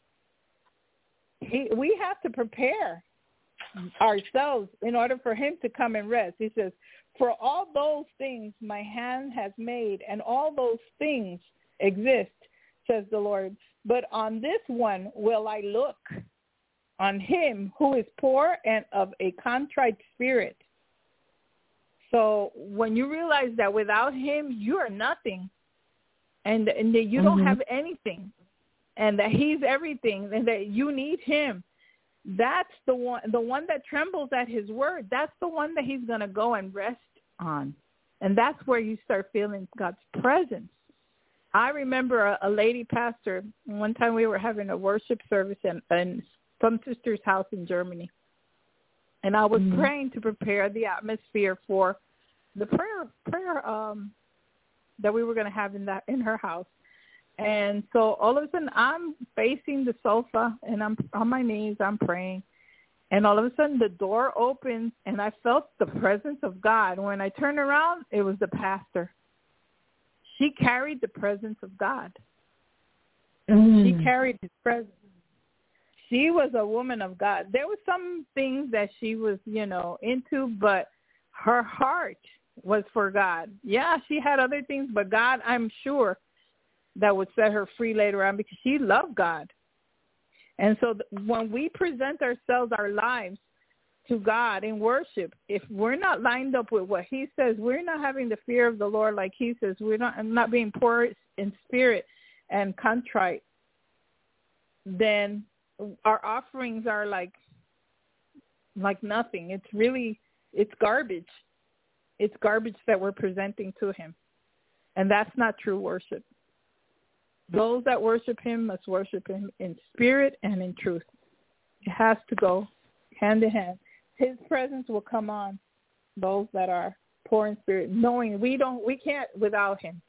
We have to prepare ourselves in order for him to come and rest. He says, "For all those things my hand has made, and all those things exist, says the Lord. But on this one will I look, on him who is poor and of a contrite spirit." So when you realize that without him, you are nothing, and that you don't have anything, and that he's everything, and that you need him, that's the one that trembles at his word. That's the one that he's going to go and rest on. And that's where you start feeling God's presence. I remember a lady pastor, one time we were having a worship service in some sister's house in Germany. And I was praying to prepare the atmosphere for the prayer that we were going to have in her house. And so all of a sudden I'm facing the sofa and I'm on my knees, I'm praying. And all of a sudden the door opens and I felt the presence of God. When I turned around, it was the pastor. She carried the presence of God. She carried his presence. She was a woman of God. There were some things that she was, into, but her heart was for God. Yeah, she had other things, but God, I'm sure, that would set her free later on because she loved God. And so when we present ourselves, our lives to God in worship, if we're not lined up with what he says, we're not having the fear of the Lord like he says, we're not being poor in spirit and contrite, then our offerings are like nothing. It's garbage. It's garbage that we're presenting to him. And that's not true worship. Those that worship him must worship him in spirit and in truth. It has to go hand in hand. His presence will come on those that are poor in spirit, knowing we can't without him.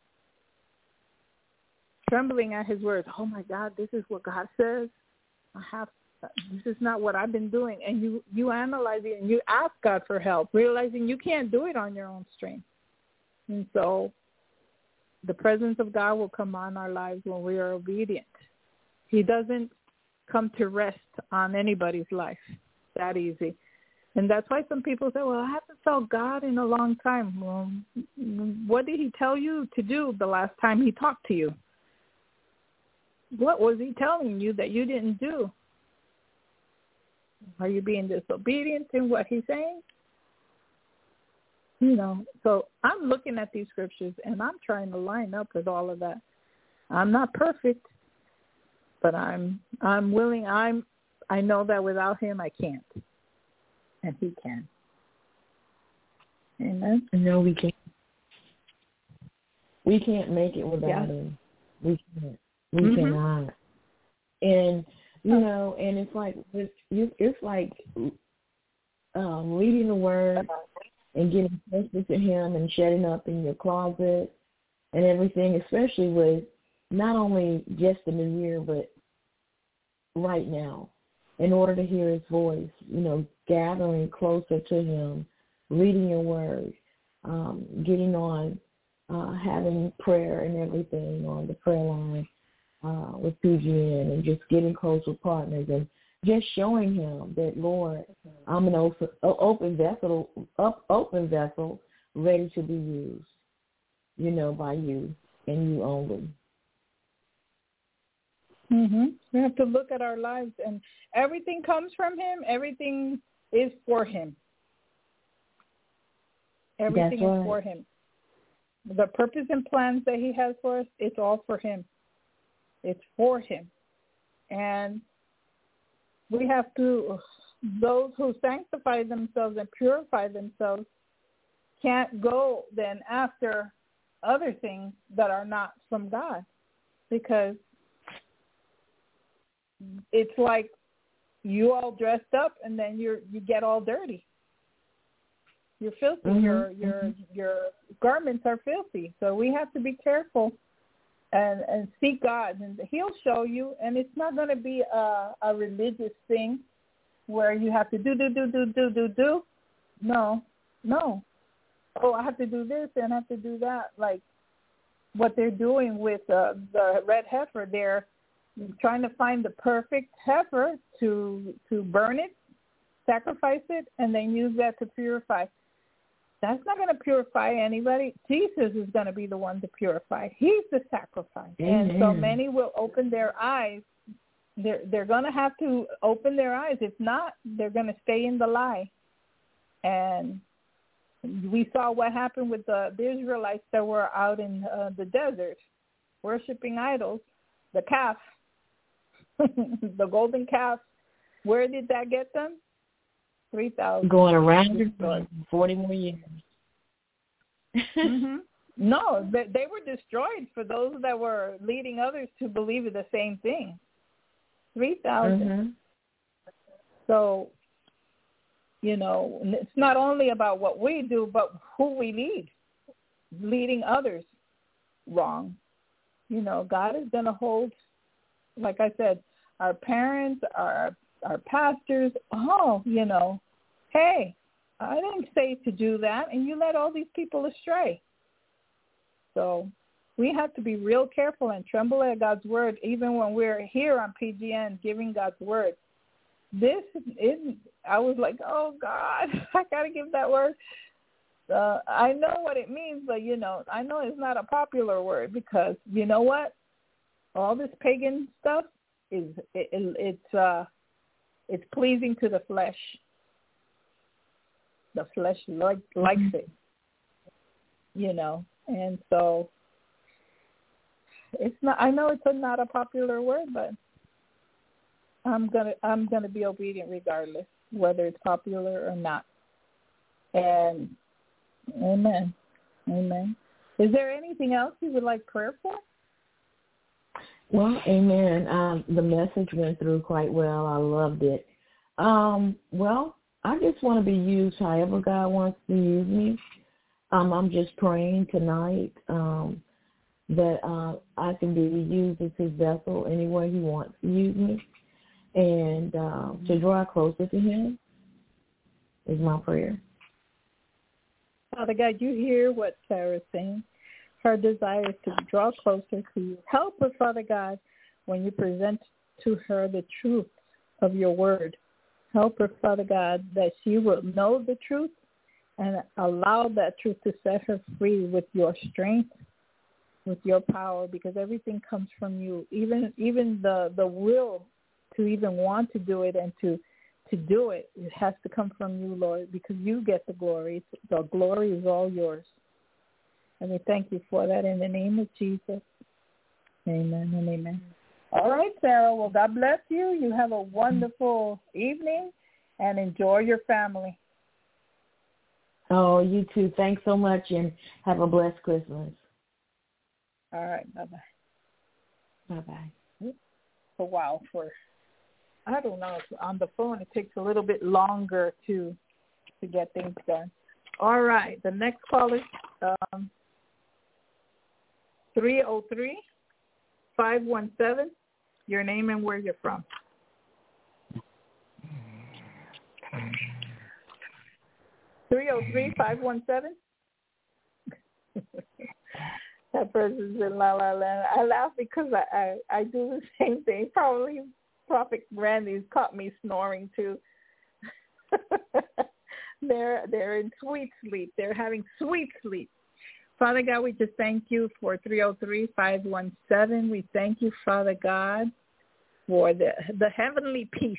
Trembling at his words. Oh my God, this is what God says. This is not what I've been doing. And you analyze it and you ask God for help, realizing you can't do it on your own strength. And so the presence of God will come on our lives when we are obedient. He doesn't come to rest on anybody's life that easy. And that's why some people say, well, I haven't felt God in a long time. Well, what did he tell you to do the last time he talked to you? What was he telling you that you didn't do? Are you being disobedient in what he's saying? So I'm looking at these scriptures and I'm trying to line up with all of that. I'm not perfect, but I'm willing. I know that without him I can't, and he can. Amen. No, we can't. We can't make it without him. We can't. We cannot. And and it's like leading the word and getting closer to him and shutting up in your closet and everything, especially with not only just the new year, but right now, in order to hear his voice, gathering closer to him, reading your word, getting on, having prayer and everything on the prayer line with PGN, and just getting close with partners, and just showing him that, Lord, I'm an open vessel, ready to be used, by you and you only. We have to look at our lives, and everything comes from him. Everything is for him. Everything is for him. The purpose and plans that he has for us, it's all for him. It's for him. And we have to, those who sanctify themselves and purify themselves can't go then after other things that are not from God, because it's like you all dressed up and then you get all dirty. You're filthy. Your garments are filthy. So we have to be careful and seek God, and he'll show you. And it's not going to be a religious thing where you have to do. No. Oh, I have to do this and I have to do that. Like what they're doing with the red heifer, they're trying to find the perfect heifer to burn it, sacrifice it, and then use that to purify. That's not going to purify anybody. Jesus is going to be the one to purify. He's the sacrifice. Amen. And so many will open their eyes. They're going to have to open their eyes. If not, they're going to stay in the lie. And we saw what happened with the Israelites that were out in the desert worshiping idols, the calf. The golden calf, where did that get them? 3,000. Going around 40 more years. No, they were destroyed for those that were leading others to believe in the same thing. 3,000. So, it's not only about what we do, but who we lead, leading others wrong. God is going to hold, like I said, our parents, our pastors, hey, I didn't say to do that, and you led all these people astray. So we have to be real careful and tremble at God's word, even when we're here on PGN giving God's word. I was like, oh, God, I got to give that word. I know what it means, but, I know it's not a popular word because, you know what? All this pagan stuff, it's pleasing to the flesh. The flesh likes it, and so it's not. I know it's not a popular word, but I'm gonna be obedient regardless, whether it's popular or not. And amen. Is there anything else you would like prayer for? Well, amen. The message went through quite well. I loved it. Well, I just want to be used however God wants to use me. I'm just praying tonight that I can be used as his vessel anywhere he wants to use me, and to draw closer to him is my prayer. Father God, you hear what Sarah's saying. Her desire is to draw closer to you. Help her, Father God, when you present to her the truth of your word. Help her, Father God, that she will know the truth and allow that truth to set her free with your strength, with your power, because everything comes from you. Even the will to even want to do it and to do it, it has to come from you, Lord, because you get the glory. The glory is all yours. And we thank you for that in the name of Jesus. Amen and amen. All right, Sarah. Well, God bless you. You have a wonderful evening and enjoy your family. Oh, you too. Thanks so much, and have a blessed Christmas. All right. Bye-bye. Bye-bye. A while I don't know, on the phone it takes a little bit longer to get things done. All right. The next caller, 303-517. Your name and where you're from. 303-517. That person's in La La Land. I laugh because I do the same thing. Probably Prophet Randy's caught me snoring too. They're in sweet sleep. They're having sweet sleep. Father God, we just thank you for 303-517. We thank you, Father God, for the heavenly peace,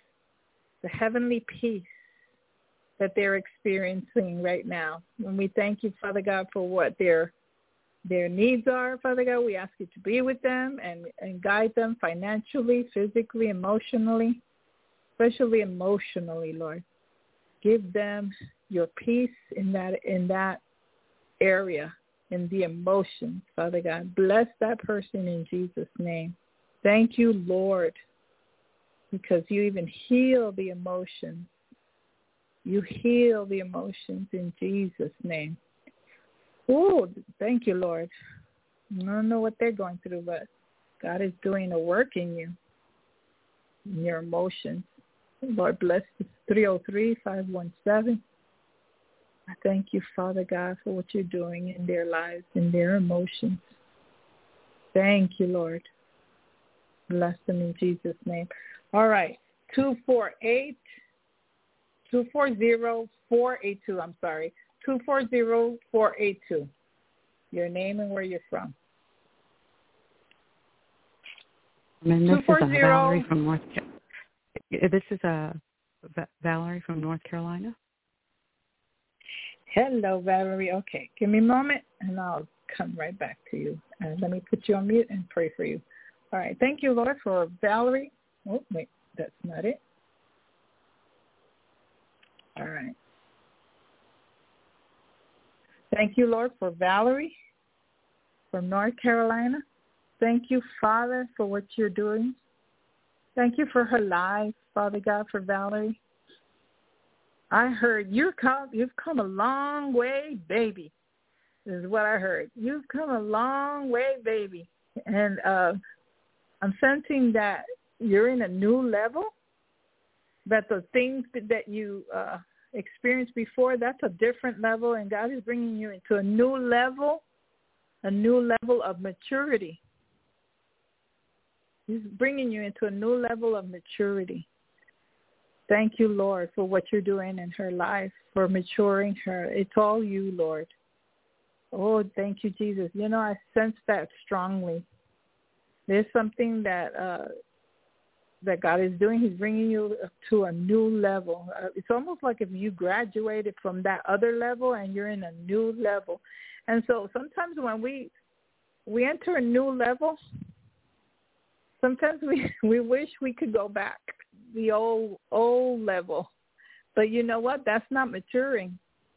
that they're experiencing right now. And we thank you, Father God, for what their needs are, Father God. We ask you to be with them and guide them financially, physically, emotionally, especially emotionally, Lord. Give them your peace in that area, in the emotions, Father God. Bless that person in Jesus' name. Thank you, Lord, because you even heal the emotions. You heal the emotions in Jesus' name. Oh, thank you, Lord. I don't know what they're going through, but God is doing a work in you, in your emotions. Lord, bless this 303-517. I thank you, Father God, for what you're doing in their lives, in their emotions. Thank you, Lord. Bless them in Jesus' name. All right, 240-482. I'm sorry, 240-482. Your name and where you're from. And this is Valerie from North. This is Valerie from North Carolina. Hello, Valerie. Okay, give me a moment, and I'll come right back to you. Let me put you on mute and pray for you. All right. Thank you, Lord, for Valerie. Oh, wait, that's not it. All right. Thank you, Lord, for Valerie from North Carolina. Thank you, Father, for what you're doing. Thank you for her life, Father God, for Valerie. I heard you've come a long way, baby. This is what I heard. You've come a long way, baby. And I'm sensing that you're in a new level, that the things that you experienced before, that's a different level, and God is bringing you into a new level of maturity. He's bringing you into a new level of maturity. Thank you, Lord, for what you're doing in her life, for maturing her. It's all you, Lord. Oh, thank you, Jesus. You know, I sense that strongly. There's something that God is doing. He's bringing you to a new level. It's almost like if you graduated from that other level and you're in a new level. And so sometimes when we enter a new level, sometimes we wish we could go back the old level. But you know what? That's not maturing.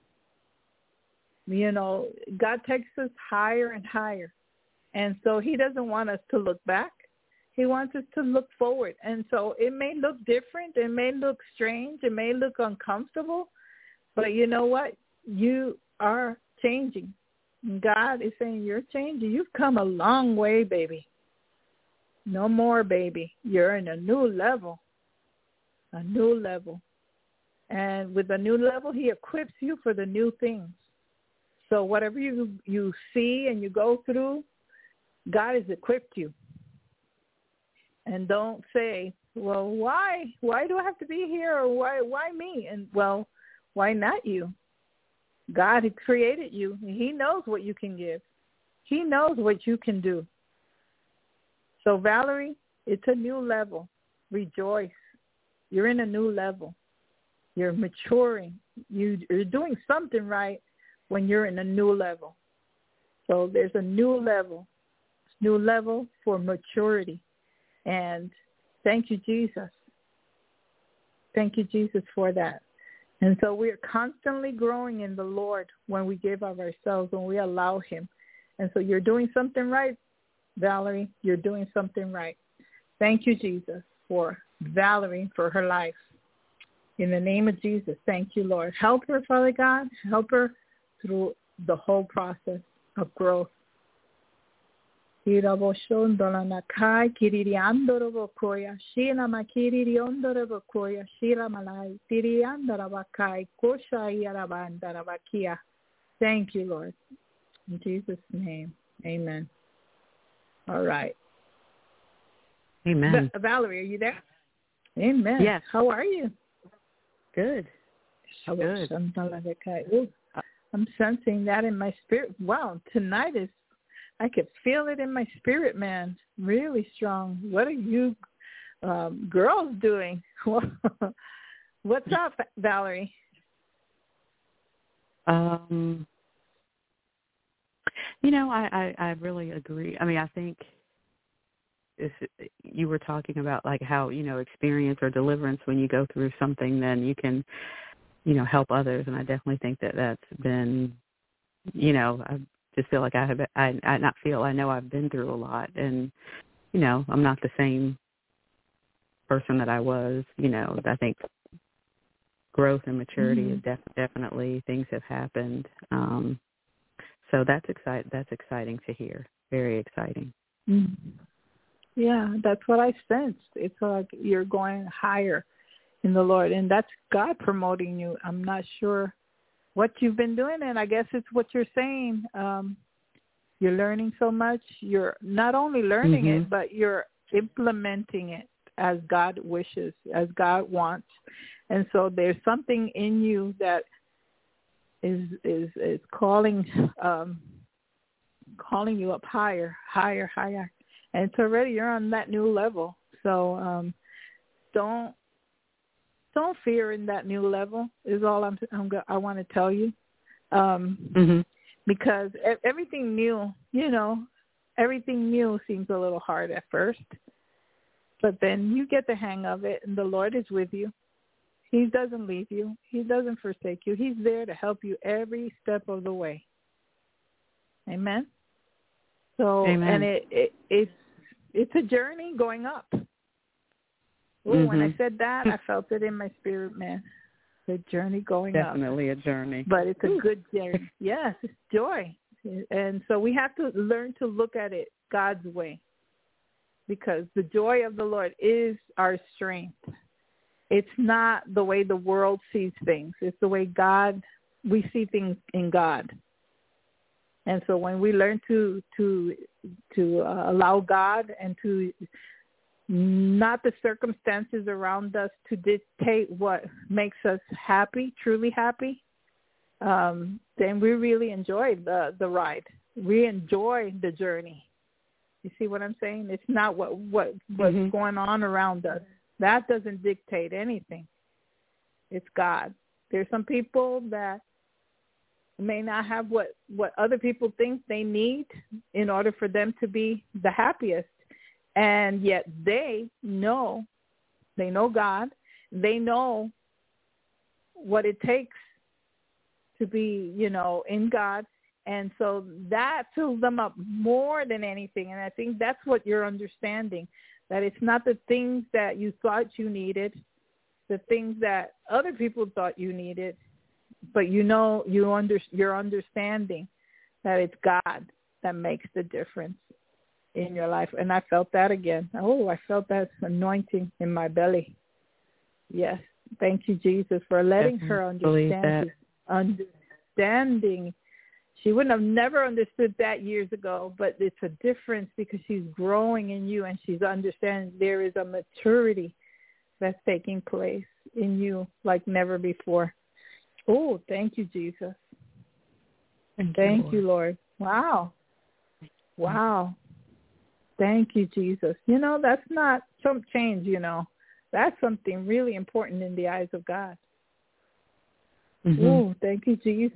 You know, God takes us higher and higher. And so he doesn't want us to look back. He wants us to look forward. And so it may look different. It may look strange. It may look uncomfortable. But you know what? You are changing. God is saying you're changing. You've come a long way, baby. No more, baby. You're in a new level. A new level. And with a new level, he equips you for the new things. So whatever you see and you go through, God has equipped you. And don't say, well, why? Why do I have to be here? Or why me? And, well, why not you? God had created you. He knows what you can give. He knows what you can do. So, Valerie, it's a new level. Rejoice. You're in a new level. You're maturing. You're doing something right when you're in a new level. So there's a new level for maturity. And thank you, Jesus. Thank you, Jesus, for that. And so we're constantly growing in the Lord when we give of ourselves, when we allow him. And so you're doing something right, Valerie. You're doing something right. Thank you, Jesus, for Valerie, for her life. In the name of Jesus, thank you, Lord. Help her, Father God. Help her through the whole process of growth. Thank you, Lord. In Jesus' name, amen. All right. Amen. Valerie, are you there? Amen. Yes. How are you? Good. Good. I'm sensing that in my spirit. Wow, tonight I could feel it in my spirit, man. Really strong. What are you girls doing? What's up, Valerie? I really agree. I mean, I think if you were talking about like how, experience or deliverance, when you go through something, then you can, help others. And I definitely think that that's been, I just feel like I know I've been through a lot, and, I'm not the same person that I was. I think growth and maturity is definitely, things have happened. So that's exciting to hear. Very exciting. Mm-hmm. Yeah, that's what I sensed. It's like you're going higher in the Lord, and that's God promoting you. I'm not sure what you've been doing, and I guess it's what you're saying. You're learning so much. You're not only learning it, but you're implementing it as God wishes, as God wants. And so there's something in you that is calling you up higher. And it's already, you're on that new level. So don't fear in that new level is all I want to tell you. Because everything new, everything new seems a little hard at first. But then you get the hang of it, and the Lord is with you. He doesn't leave you. He doesn't forsake you. He's there to help you every step of the way. Amen? So, Amen. And it's a journey going up. Ooh, when I said that, I felt it in my spirit, man. The journey going up. Definitely a journey. But it's a good journey. Yes, it's joy. And so we have to learn to look at it God's way, because the joy of the Lord is our strength. It's not the way the world sees things. It's the way we see things in God. And so when we learn to allow God and to not the circumstances around us to dictate what makes us happy, truly happy, then we really enjoy the ride. We enjoy the journey. You see what I'm saying? It's not what's going on around us. That doesn't dictate anything. It's God. There's some people that may not have what other people think they need in order for them to be the happiest. And yet they know God. They know what it takes to be, in God. And so that fills them up more than anything. And I think that's what you're understanding, that it's not the things that you thought you needed, the things that other people thought you needed, but you're understanding that it's God that makes the difference in your life. And I felt that again. Oh, I felt that anointing in my belly. Yes. Thank you, Jesus, for letting her understanding. She wouldn't have never understood that years ago, but it's a difference because she's growing in you and she's understanding there is a maturity that's taking place in you like never before. Oh, thank you, Jesus. Thank you, Lord. Wow. Thank you, Jesus. That's not some change, That's something really important in the eyes of God. Oh, thank you, Jesus.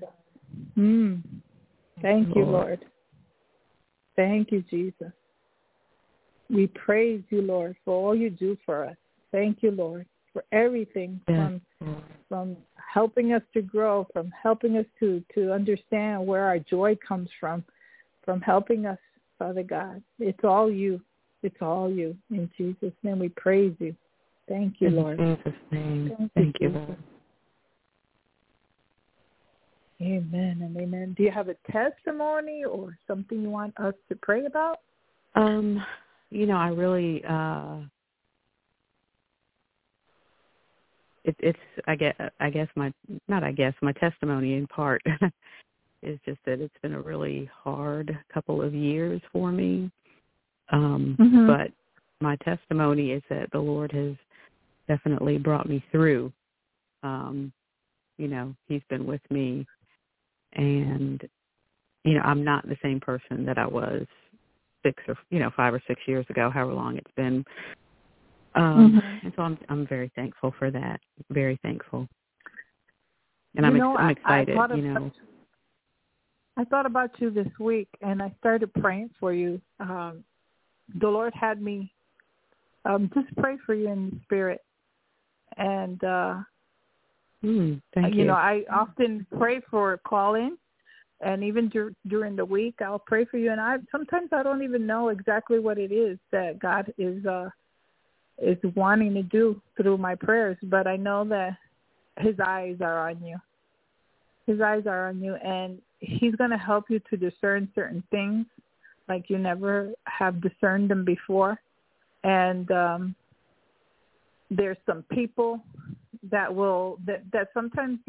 Thank you, Lord. Thank you, Jesus. We praise you, Lord, for all you do for us. Thank you, Lord, for everything from helping us to grow, from helping us to understand where our joy comes from helping us, Father God. It's all you. It's all you. In Jesus' name we praise you. Thank you, Lord. In Jesus' name. Thank you, Lord. Amen and amen. Do you have a testimony or something you want us to pray about? I really my testimony in part is just that it's been a really hard couple of years for me. But my testimony is that the Lord has definitely brought me through. He's been with me, and I'm not the same person that I was 5 or 6 years ago, however long it's been. And so I'm very thankful for that. Very thankful. And I'm excited. I thought about you this week, and I started praying for you. The Lord had me just pray for you in the spirit. And, thank you. I often pray for call-in, and even during the week, I'll pray for you. And sometimes I don't even know exactly what it is that God is wanting to do through my prayers, but I know that his eyes are on you. His eyes are on you, and he's going to help you to discern certain things like you never have discerned them before. And there's some people that sometimes,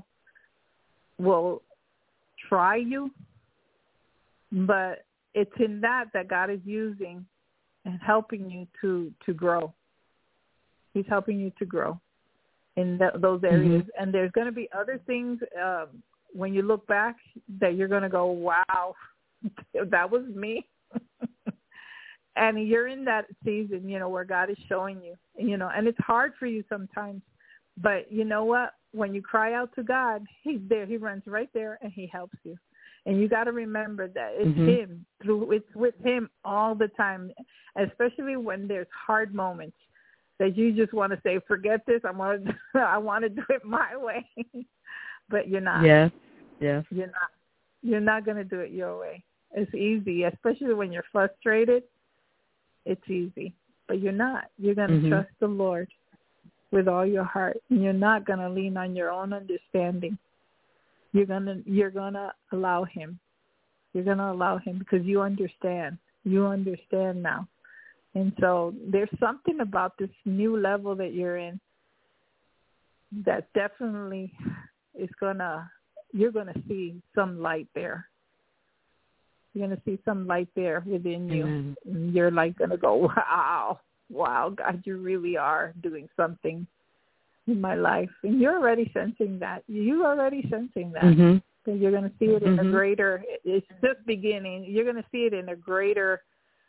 will try you, but it's in that God is using and helping you to grow. He's helping you to grow in those areas. And there's going to be other things when you look back that you're going to go, wow, that was me. And you're in that season, where God is showing you, and it's hard for you sometimes. But you know what? When you cry out to God, he's there. He runs right there and he helps you. And you got to remember that it's him. It's with him all the time, especially when there's hard moments that you just want to say, forget this. I want to do it my way. But you're not. Yes. You're not going to do it your way. It's easy, especially when you're frustrated. It's easy. But you're not. You're going to trust the Lord with all your heart. And you're not going to lean on your own understanding. You're gonna allow him. You're gonna allow him because you understand. You understand now. And so there's something about this new level that you're in that definitely you're gonna see some light there. You're gonna see some light there within you. And you're like gonna go, wow, God, you really are doing something in my life. And you're already sensing that. You're So you're going to see it in a greater, it's just beginning. You're going to see it in a greater,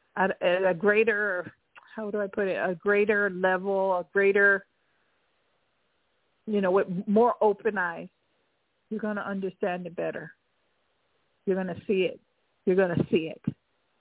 how do I put it, a greater level, a greater, with more open eyes. You're going to understand it better. You're going to see it. You're going to see it.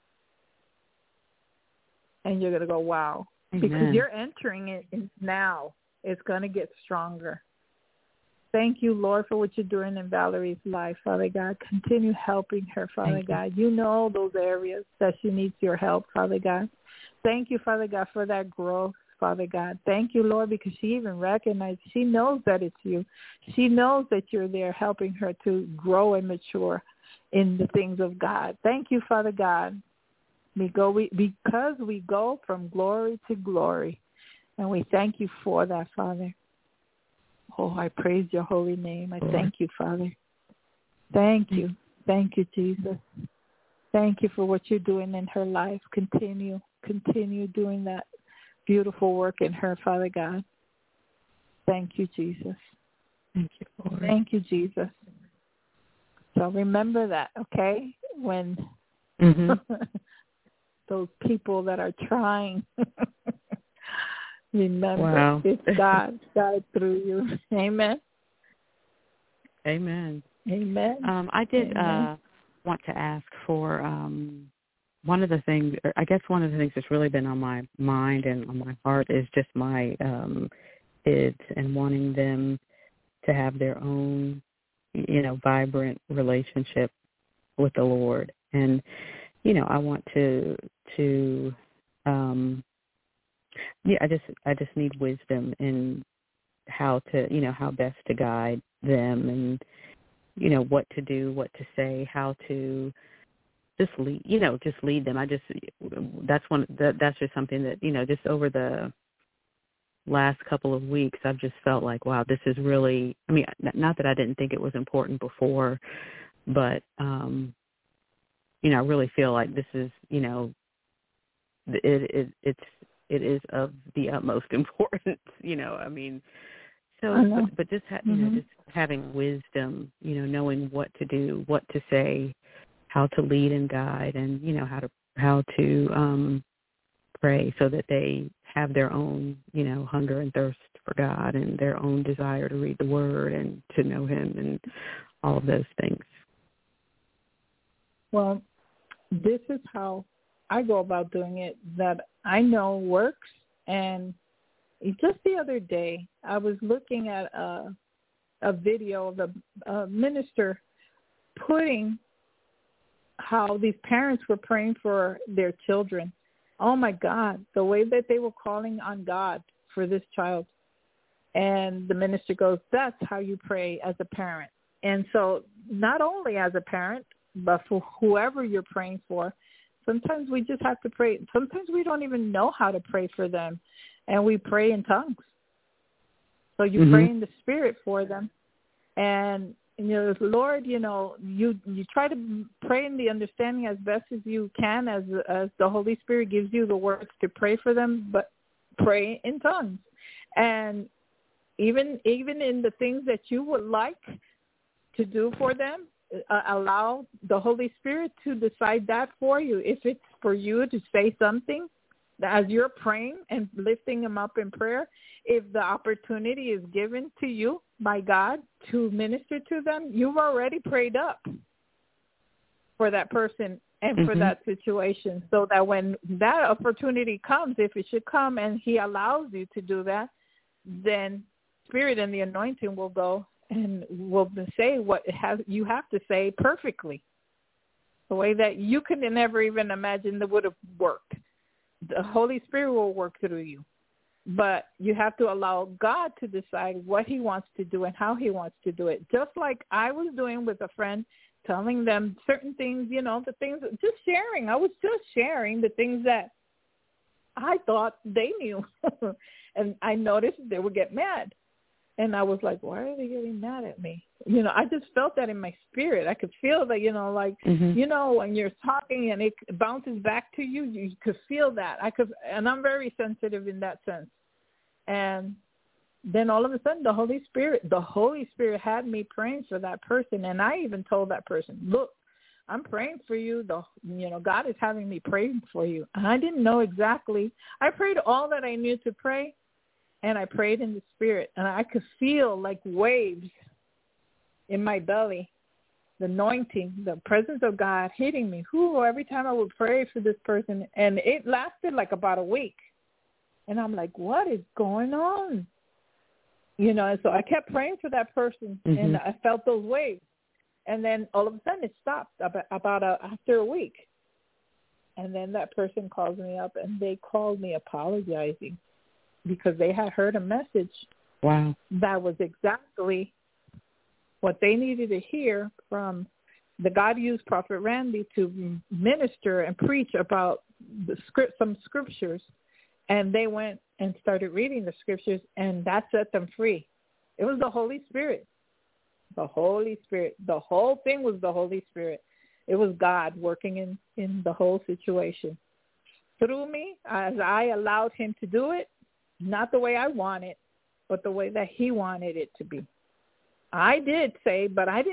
And you're going to go, wow. Amen. Because you're entering it now. It's going to get stronger. Thank you, Lord, for what you're doing in Valerie's life, Father God. Continue helping her, Father God. You know those areas that she needs your help, Father God. Thank you, Father God, for that growth, Father God. Thank you, Lord, because she even recognized, she knows that it's you. She knows that you're there helping her to grow and mature in the things of God. Thank you, Father God. Because we go from glory to glory. And we thank you for that, Father. Oh, I praise your holy name. I thank you, Father. Thank you. Thank you, Jesus. Thank you for what you're doing in her life. Continue doing that beautiful work in her, Father God. Thank you, Jesus. Thank you, Lord. Thank you, Jesus. So remember that, okay? When those people that are trying remember, it's God through you. Amen. Amen. Amen. I did want to ask for one of the things that's really been on my mind and on my heart is just my kids and wanting them to have their own, vibrant relationship with the Lord. And, I want to I just need wisdom in how best to guide them, and what to do, what to say, how to just lead them. That's just something that, just over the last couple of weeks, I've just felt like, wow, this is really, not that I didn't think it was important before, but, I really feel like this is, it is of the utmost importance, So, but just, just having wisdom, knowing what to do, what to say, how to lead and guide, and, how to pray so that they have their own, hunger and thirst for God and their own desire to read the Word and to know Him and all of those things. Well, this is how I go about doing it that I know works. And just the other day, I was looking at a video of a minister putting how these parents were praying for their children. Oh, my God, the way that they were calling on God for this child. And the minister goes, that's how you pray as a parent. And so not only as a parent, but for whoever you're praying for, sometimes we just have to pray. Sometimes we don't even know how to pray for them, and we pray in tongues. So you pray in the Spirit for them. And, Lord, you try to pray in the understanding as best as you can as the Holy Spirit gives you the words to pray for them, but pray in tongues. And even in the things that you would like to do for them, allow the Holy Spirit to decide that for you. If it's for you to say something as you're praying and lifting them up in prayer, if the opportunity is given to you by God to minister to them, you've already prayed up for that person and for that situation, so that when that opportunity comes, if it should come and He allows you to do that, then Spirit and the anointing will go and will say what you have to say perfectly, the way that you could never even imagine that would have worked. The Holy Spirit will work through you. But you have to allow God to decide what He wants to do and how He wants to do it. Just like I was doing with a friend, telling them certain things, the things, just sharing. I was just sharing the things that I thought they knew. And I noticed they would get mad. And I was like, why are they getting mad at me? I just felt that in my spirit. I could feel that, when you're talking and it bounces back to you, you could feel that. And I'm very sensitive in that sense. And then all of a sudden, the Holy Spirit had me praying for that person. And I even told that person, look, I'm praying for you. God is having me praying for you. And I didn't know exactly. I prayed all that I knew to pray. And I prayed in the Spirit, and I could feel like waves in my belly, the anointing, the presence of God hitting me. Every time I would pray for this person, and it lasted like about a week. And I'm like, what is going on? And so I kept praying for that person, and I felt those waves. And then all of a sudden it stopped after a week. And then that person calls me up, and they called me apologizing, because they had heard a message that was exactly what they needed to hear from the God used Prophet Randy to minister and preach about some scriptures. And they went and started reading the scriptures, and that set them free. It was the Holy Spirit. The Holy Spirit. The whole thing was the Holy Spirit. It was God working in the whole situation. Through me, as I allowed Him to do it, not the way I want it, but the way that He wanted it to be. I did say, but I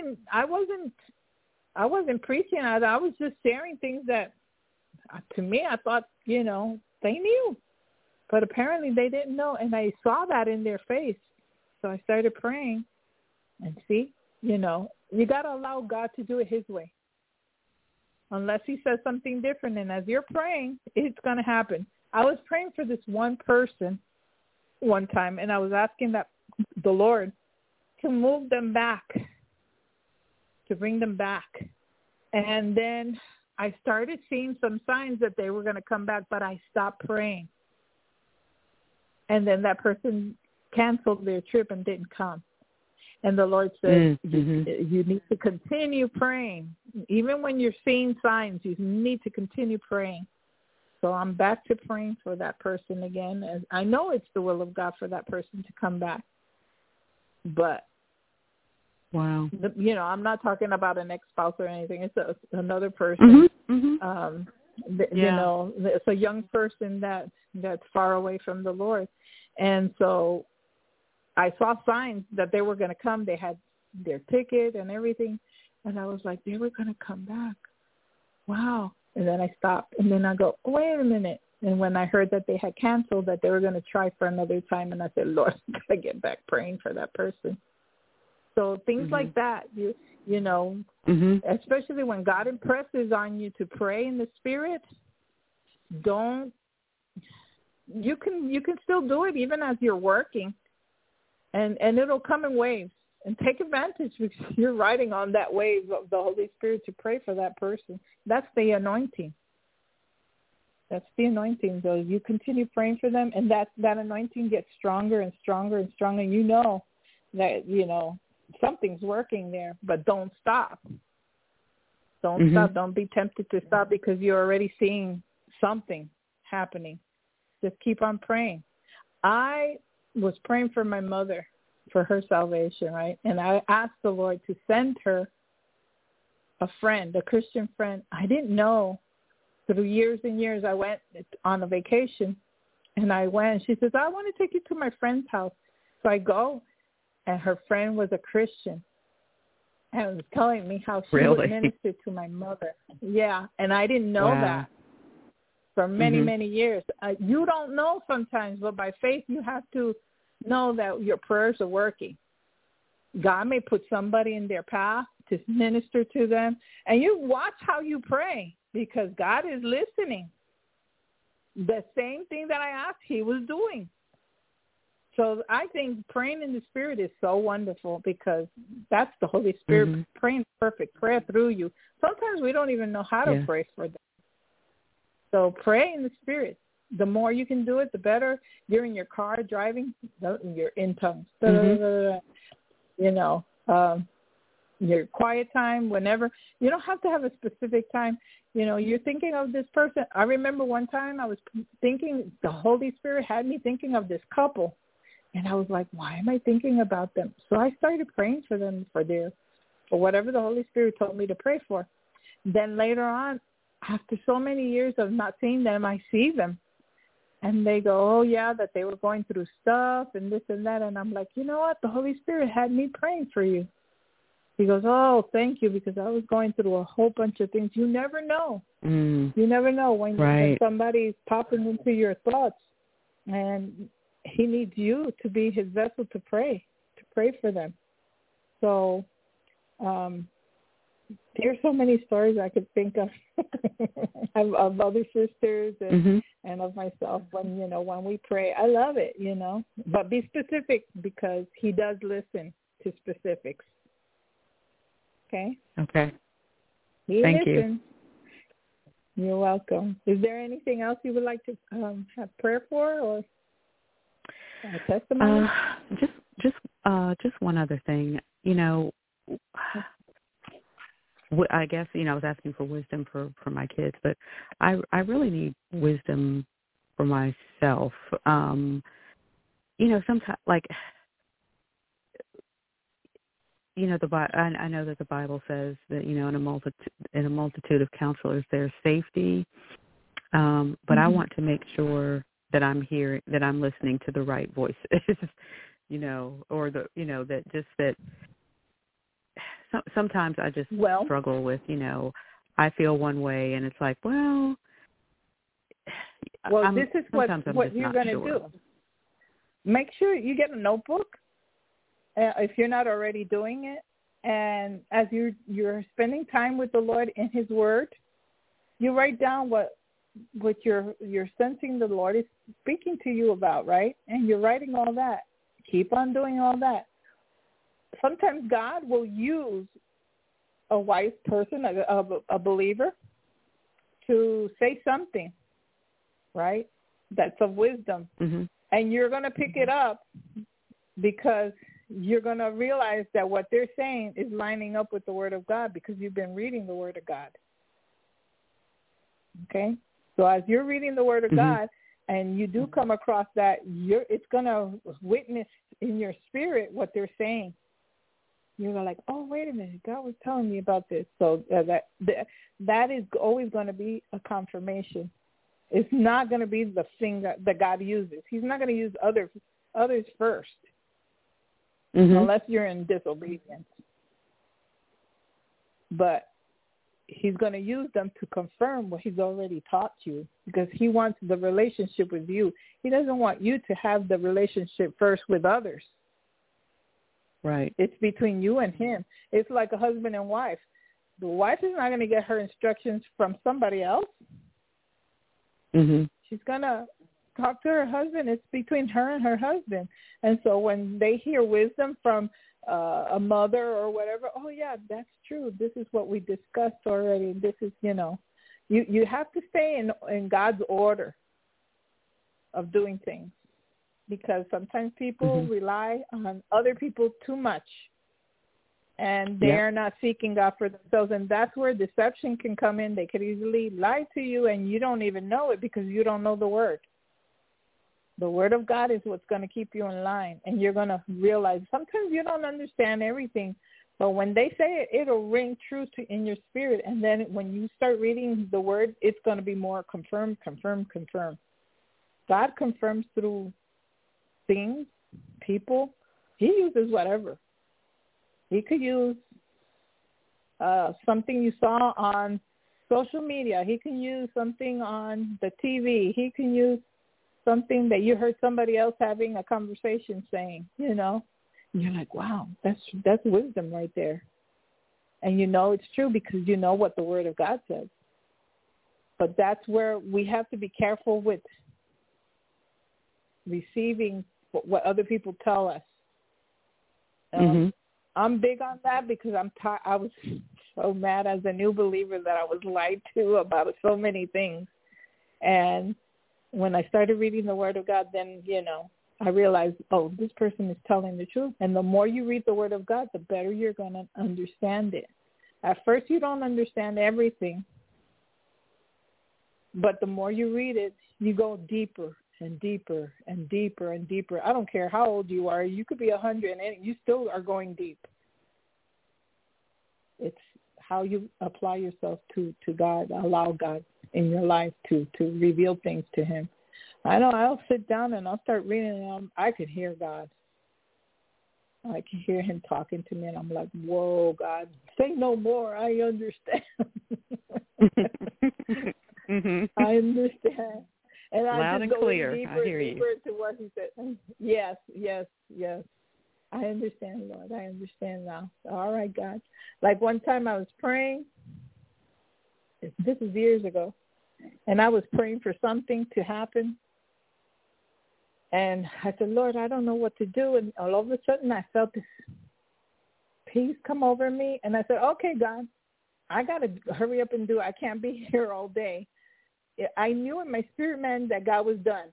wasn't preaching. I was just sharing things that, to me, I thought, they knew. But apparently they didn't know, and I saw that in their face. So I started praying, and see, you got to allow God to do it His way. Unless He says something different, and as you're praying, it's going to happen. I was praying for this one person one time, and I was asking the Lord to move them back, to bring them back. And then I started seeing some signs that they were going to come back, but I stopped praying. and then that person canceled their trip and didn't come. And the Lord said, you need to continue praying. Even when you're seeing signs, you need to continue praying. So I'm back to praying for that person again. And I know it's the will of God for that person to come back. But, wow, I'm not talking about an ex-spouse or anything. It's another person. It's a young person that's far away from the Lord. And so I saw signs that they were going to come. They had their ticket and everything. And I was like, they were going to come back. Wow. And then I stopped. And then I go, wait a minute. And when I heard that they had canceled, that they were going to try for another time, and I said, Lord, I got to get back praying for that person. So things like that, especially when God impresses on you to pray in the Spirit, you can still do it even as you're working. And it'll come in waves. And take advantage because you're riding on that wave of the Holy Spirit to pray for that person. That's the anointing. That's the anointing. So you continue praying for them, and that anointing gets stronger and stronger and stronger. You know that, something's working there, but don't stop. Don't stop. Don't be tempted to stop because you're already seeing something happening. Just keep on praying. I was praying for my mother, for her salvation, right? And I asked the Lord to send her a friend, a Christian friend. I didn't know. Through years and years, I went on a vacation, and I went. She says, I want to take you to my friend's house. So I go, and her friend was a Christian, and was telling me how she would minister to my mother. Yeah, and I didn't know that for many, many years. You don't know sometimes, but by faith, you have to know that your prayers are working. God may put somebody in their path to minister to them, and you watch how you pray because God is listening. The same thing that I asked, he was doing. So I think praying in the Spirit is so wonderful because that's the Holy Spirit praying perfect prayer through you. Sometimes we don't even know how to pray for them. So pray in the Spirit. The more you can do it, the better. You're in your car driving, you're in tongues. Your quiet time, whenever. You don't have to have a specific time. You're thinking of this person. I remember one time I was thinking, the Holy Spirit had me thinking of this couple. And I was like, why am I thinking about them? So I started praying for them for whatever the Holy Spirit told me to pray for. Then later on, after so many years of not seeing them, I see them. And they go, oh, yeah, that they were going through stuff and this and that. And I'm like, you know what? The Holy Spirit had me praying for you. He goes, oh, thank you, because I was going through a whole bunch of things. You never know. You never know when somebody's popping into your thoughts. And he needs you to be his vessel to pray for them. So there's so many stories I could think of of other sisters and of myself when we pray. I love it, but be specific because he does listen to specifics. Okay? Okay. Thank you. You're welcome. Is there anything else you would like to have prayer for or a testimony? Just one other thing. I guess, I was asking for wisdom for my kids, but I really need wisdom for myself. Sometimes, I know that the Bible says that, in a multitude of counselors, there's safety. But I want to make sure that I'm listening to the right voices, or that sometimes I just struggle with, I feel one way and it's like, this is what you're going to do. Make sure you get a notebook if you're not already doing it. And as you're spending time with the Lord in his word, you write down what you're sensing the Lord is speaking to you about, right? And you're writing all that. Keep on doing all that. Sometimes God will use a wise person, a believer, to say something, right? that's of wisdom. Mm-hmm. And you're going to pick it up because you're going to realize that what they're saying is lining up with the Word of God because you've been reading the Word of God. Okay? So as you're reading the Word of God and you do come across that, it's going to witness in your spirit what they're saying. You're like, oh, wait a minute, God was telling me about this. So that is always going to be a confirmation. It's not going to be the thing that God uses. He's not going to use others first unless you're in disobedience. But he's going to use them to confirm what he's already taught you because he wants the relationship with you. He doesn't want you to have the relationship first with others. Right. It's between you and him. It's like a husband and wife. The wife is not going to get her instructions from somebody else. Mm-hmm. She's going to talk to her husband. It's between her and her husband. And so when they hear wisdom from a mother or whatever, oh, yeah, that's true. This is what we discussed already. This is, you have to stay in God's order of doing things because sometimes people rely on other people too much. And they're not seeking God for themselves. And that's where deception can come in. They could easily lie to you, and you don't even know it because you don't know the Word. The Word of God is what's going to keep you in line. And you're going to realize sometimes you don't understand everything. But when they say it, it'll ring true in your spirit. And then when you start reading the Word, it's going to be more confirmed. God confirms through things, people. He uses whatever. He could use something you saw on social media. He can use something on the TV. He can use something that you heard somebody else having a conversation saying, And you're like, wow, that's wisdom right there. And it's true because you know what the Word of God says. But that's where we have to be careful with receiving what other people tell us. I'm big on that because I was so mad as a new believer that I was lied to about so many things. And when I started reading the Word of God, then, I realized, oh, this person is telling the truth. And the more you read the Word of God, the better you're going to understand it. At first, you don't understand everything. But the more you read it, you go deeper and deeper and deeper and deeper. I don't care how old you are. You could be 100 and you still are going deep. It's how you apply yourself to God, allow God in your life to reveal things to him. I know I'll sit down and I'll start reading and I could hear God. I can hear him talking to me and I'm like, whoa, God, say no more. I understand. I understand. And I loud just and go clear. deeper I hear and deeper to what he said. Yes. I understand, Lord. I understand now. All right, God. Like one time I was praying. This is years ago. And I was praying for something to happen. And I said, Lord, I don't know what to do. And all of a sudden I felt this peace come over me. And I said, okay, God, I got to hurry up and do it. I can't be here all day. I knew in my spirit, man, that God was done.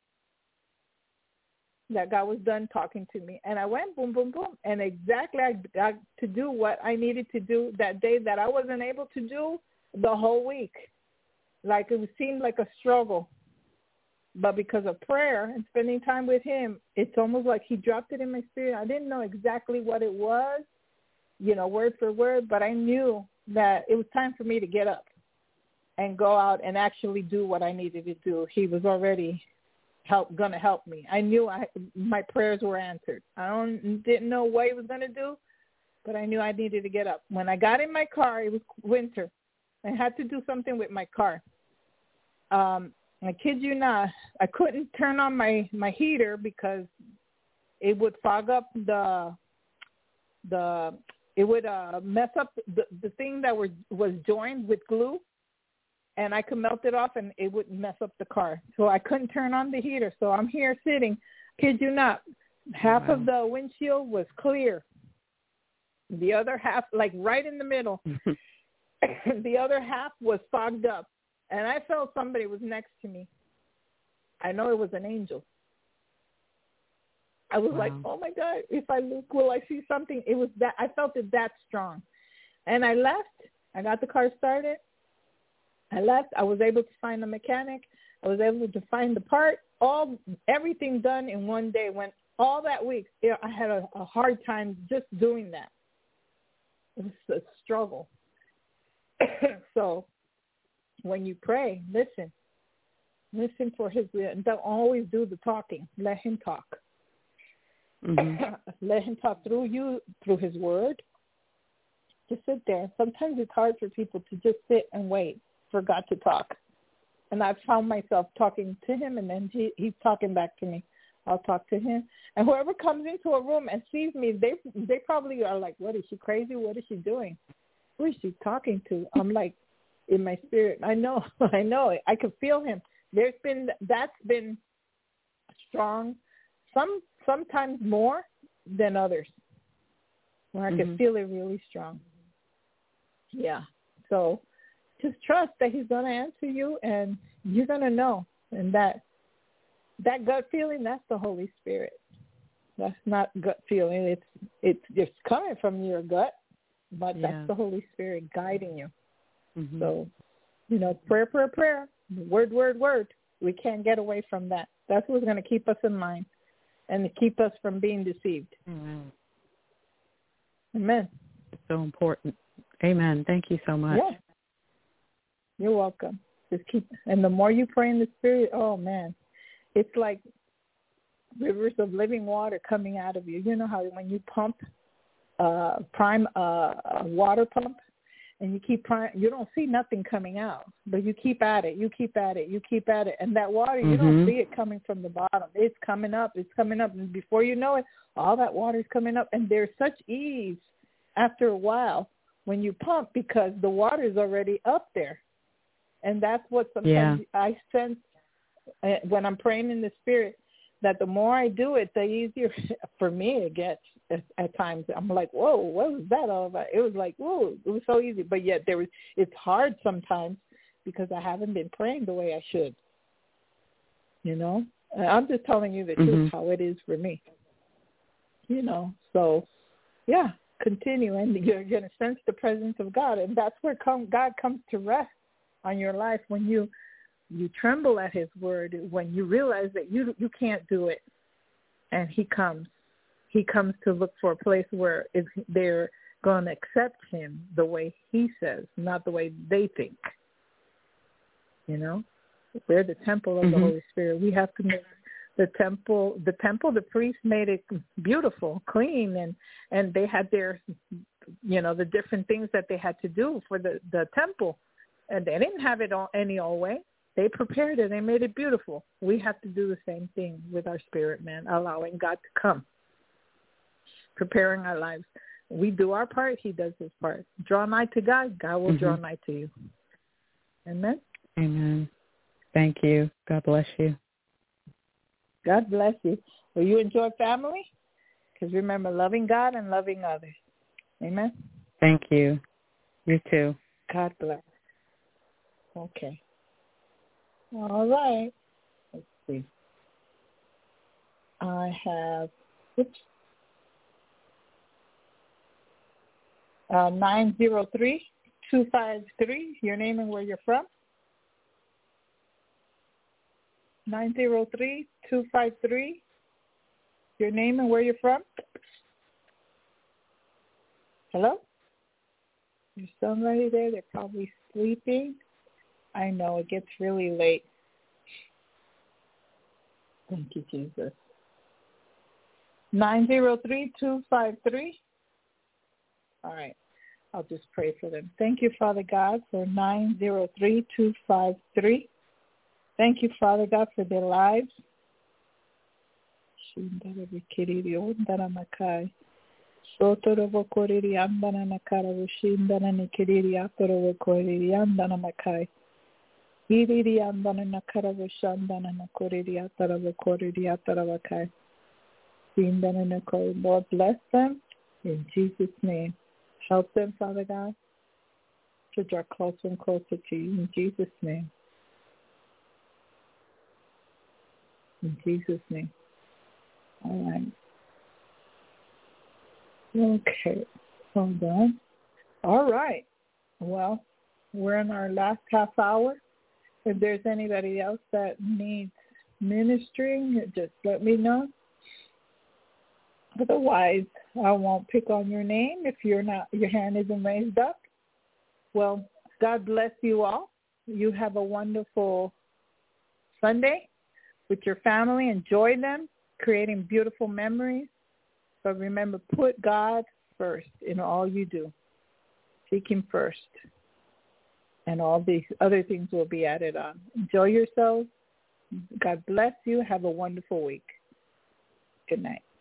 That God was done talking to me. And I went boom, boom, boom. And exactly I got to do what I needed to do that day that I wasn't able to do the whole week. Like it seemed like a struggle. But because of prayer and spending time with him, it's almost like he dropped it in my spirit. I didn't know exactly what it was, word for word, but I knew that it was time for me to get up and go out and actually do what I needed to do. He was already going to help me. I knew my prayers were answered. I didn't know what he was going to do, but I knew I needed to get up. When I got in my car, it was winter. I had to do something with my car. I kid you not, I couldn't turn on my heater because it would fog up it would mess up the thing that was joined with glue, and I could melt it off and it would mess up the car. So I couldn't turn on the heater. So I'm here sitting, kid you not, half of the windshield was clear. The other half, like right in the middle, the other half was fogged up. And I felt somebody was next to me. I know it was an angel. I was like, oh, my God, if I look, will I see something? It was that, I felt it that strong. And I left. I got the car started. I left. I was able to find a mechanic. I was able to find the part, everything done in one day. When all that week, I had a hard time just doing that. It was a struggle. So when you pray, listen for his will. Don't always do the talking. Let him talk. Mm-hmm. Let him talk through you, through his word. Just sit there. Sometimes it's hard for people to just sit and wait for God to talk. And I've found myself talking to him, and then he's talking back to me. I'll talk to him. And whoever comes into a room and sees me, they probably are like, what, is she crazy? What is she doing? Who is she talking to? I'm like, in my spirit, I know it. I can feel him. That's been strong, sometimes more than others, where I can feel it really strong. Yeah. So just trust that he's going to answer you, and you're going to know. And that gut feeling, that's the Holy Spirit. That's not gut feeling. It's just coming from your gut, but that's the Holy Spirit guiding you. Mm-hmm. So, prayer, word. We can't get away from that. That's what's going to keep us in line and to keep us from being deceived. Amen. Amen. It's so important. Amen. Thank you so much. Yeah. You're welcome. And the more you pray in the Spirit, oh, man, it's like rivers of living water coming out of you. You know how when you prime a water pump, and you keep you don't see nothing coming out, but you keep at it, and that water, you don't see it coming from the bottom. It's coming up, and before you know it, all that water is coming up, and there's such ease after a while when you pump because the water is already up there. And that's what sometimes I sense when I'm praying in the Spirit, that the more I do it, the easier for me it gets at times. I'm like, whoa, what was that all about? It was like, whoa, it was so easy. But yet it's hard sometimes because I haven't been praying the way I should. I'm just telling you the truth, how it is for me. So, yeah, continue. And you're going to sense the presence of God. And that's where God comes to rest on your life, when you tremble at his word, when you realize that you can't do it, and he comes to look for a place where they're going to accept him the way he says, not the way they think. We're the temple of the Holy Spirit. We have to make the temple, the priest made it beautiful, clean, and they had their, the different things that they had to do for the temple. And they didn't have it any old way. They prepared it. They made it beautiful. We have to do the same thing with our spirit, man, allowing God to come, preparing our lives. We do our part. He does his part. Draw nigh to God. God will draw nigh to you. Amen? Amen. Thank you. God bless you. God bless you. Will you enjoy family? Because remember, loving God and loving others. Amen? Thank you. You too. God bless. Okay. All right. Let's see. I have 903-253, your name and where you're from. 903-253, your name and where you're from. Hello? There's somebody there. They're probably sleeping. I know, it gets really late. Thank you, Jesus. 903-253. All right. I'll just pray for them. Thank you, Father God, for 903-253. Thank you, Father God, for their lives. Lord, bless them in Jesus' name. Help them, Father God, to draw closer and closer to you in Jesus' name. In Jesus' name. All right. Okay. Hold on. All right. Well, we're in our last half hour. If there's anybody else that needs ministering, just let me know. Otherwise, I won't pick on your name if your hand isn't raised up. Well, God bless you all. You have a wonderful Sunday with your family. Enjoy them, creating beautiful memories. But remember, put God first in all you do. Seek him first. And all these other things will be added on. Enjoy yourselves. God bless you. Have a wonderful week. Good night.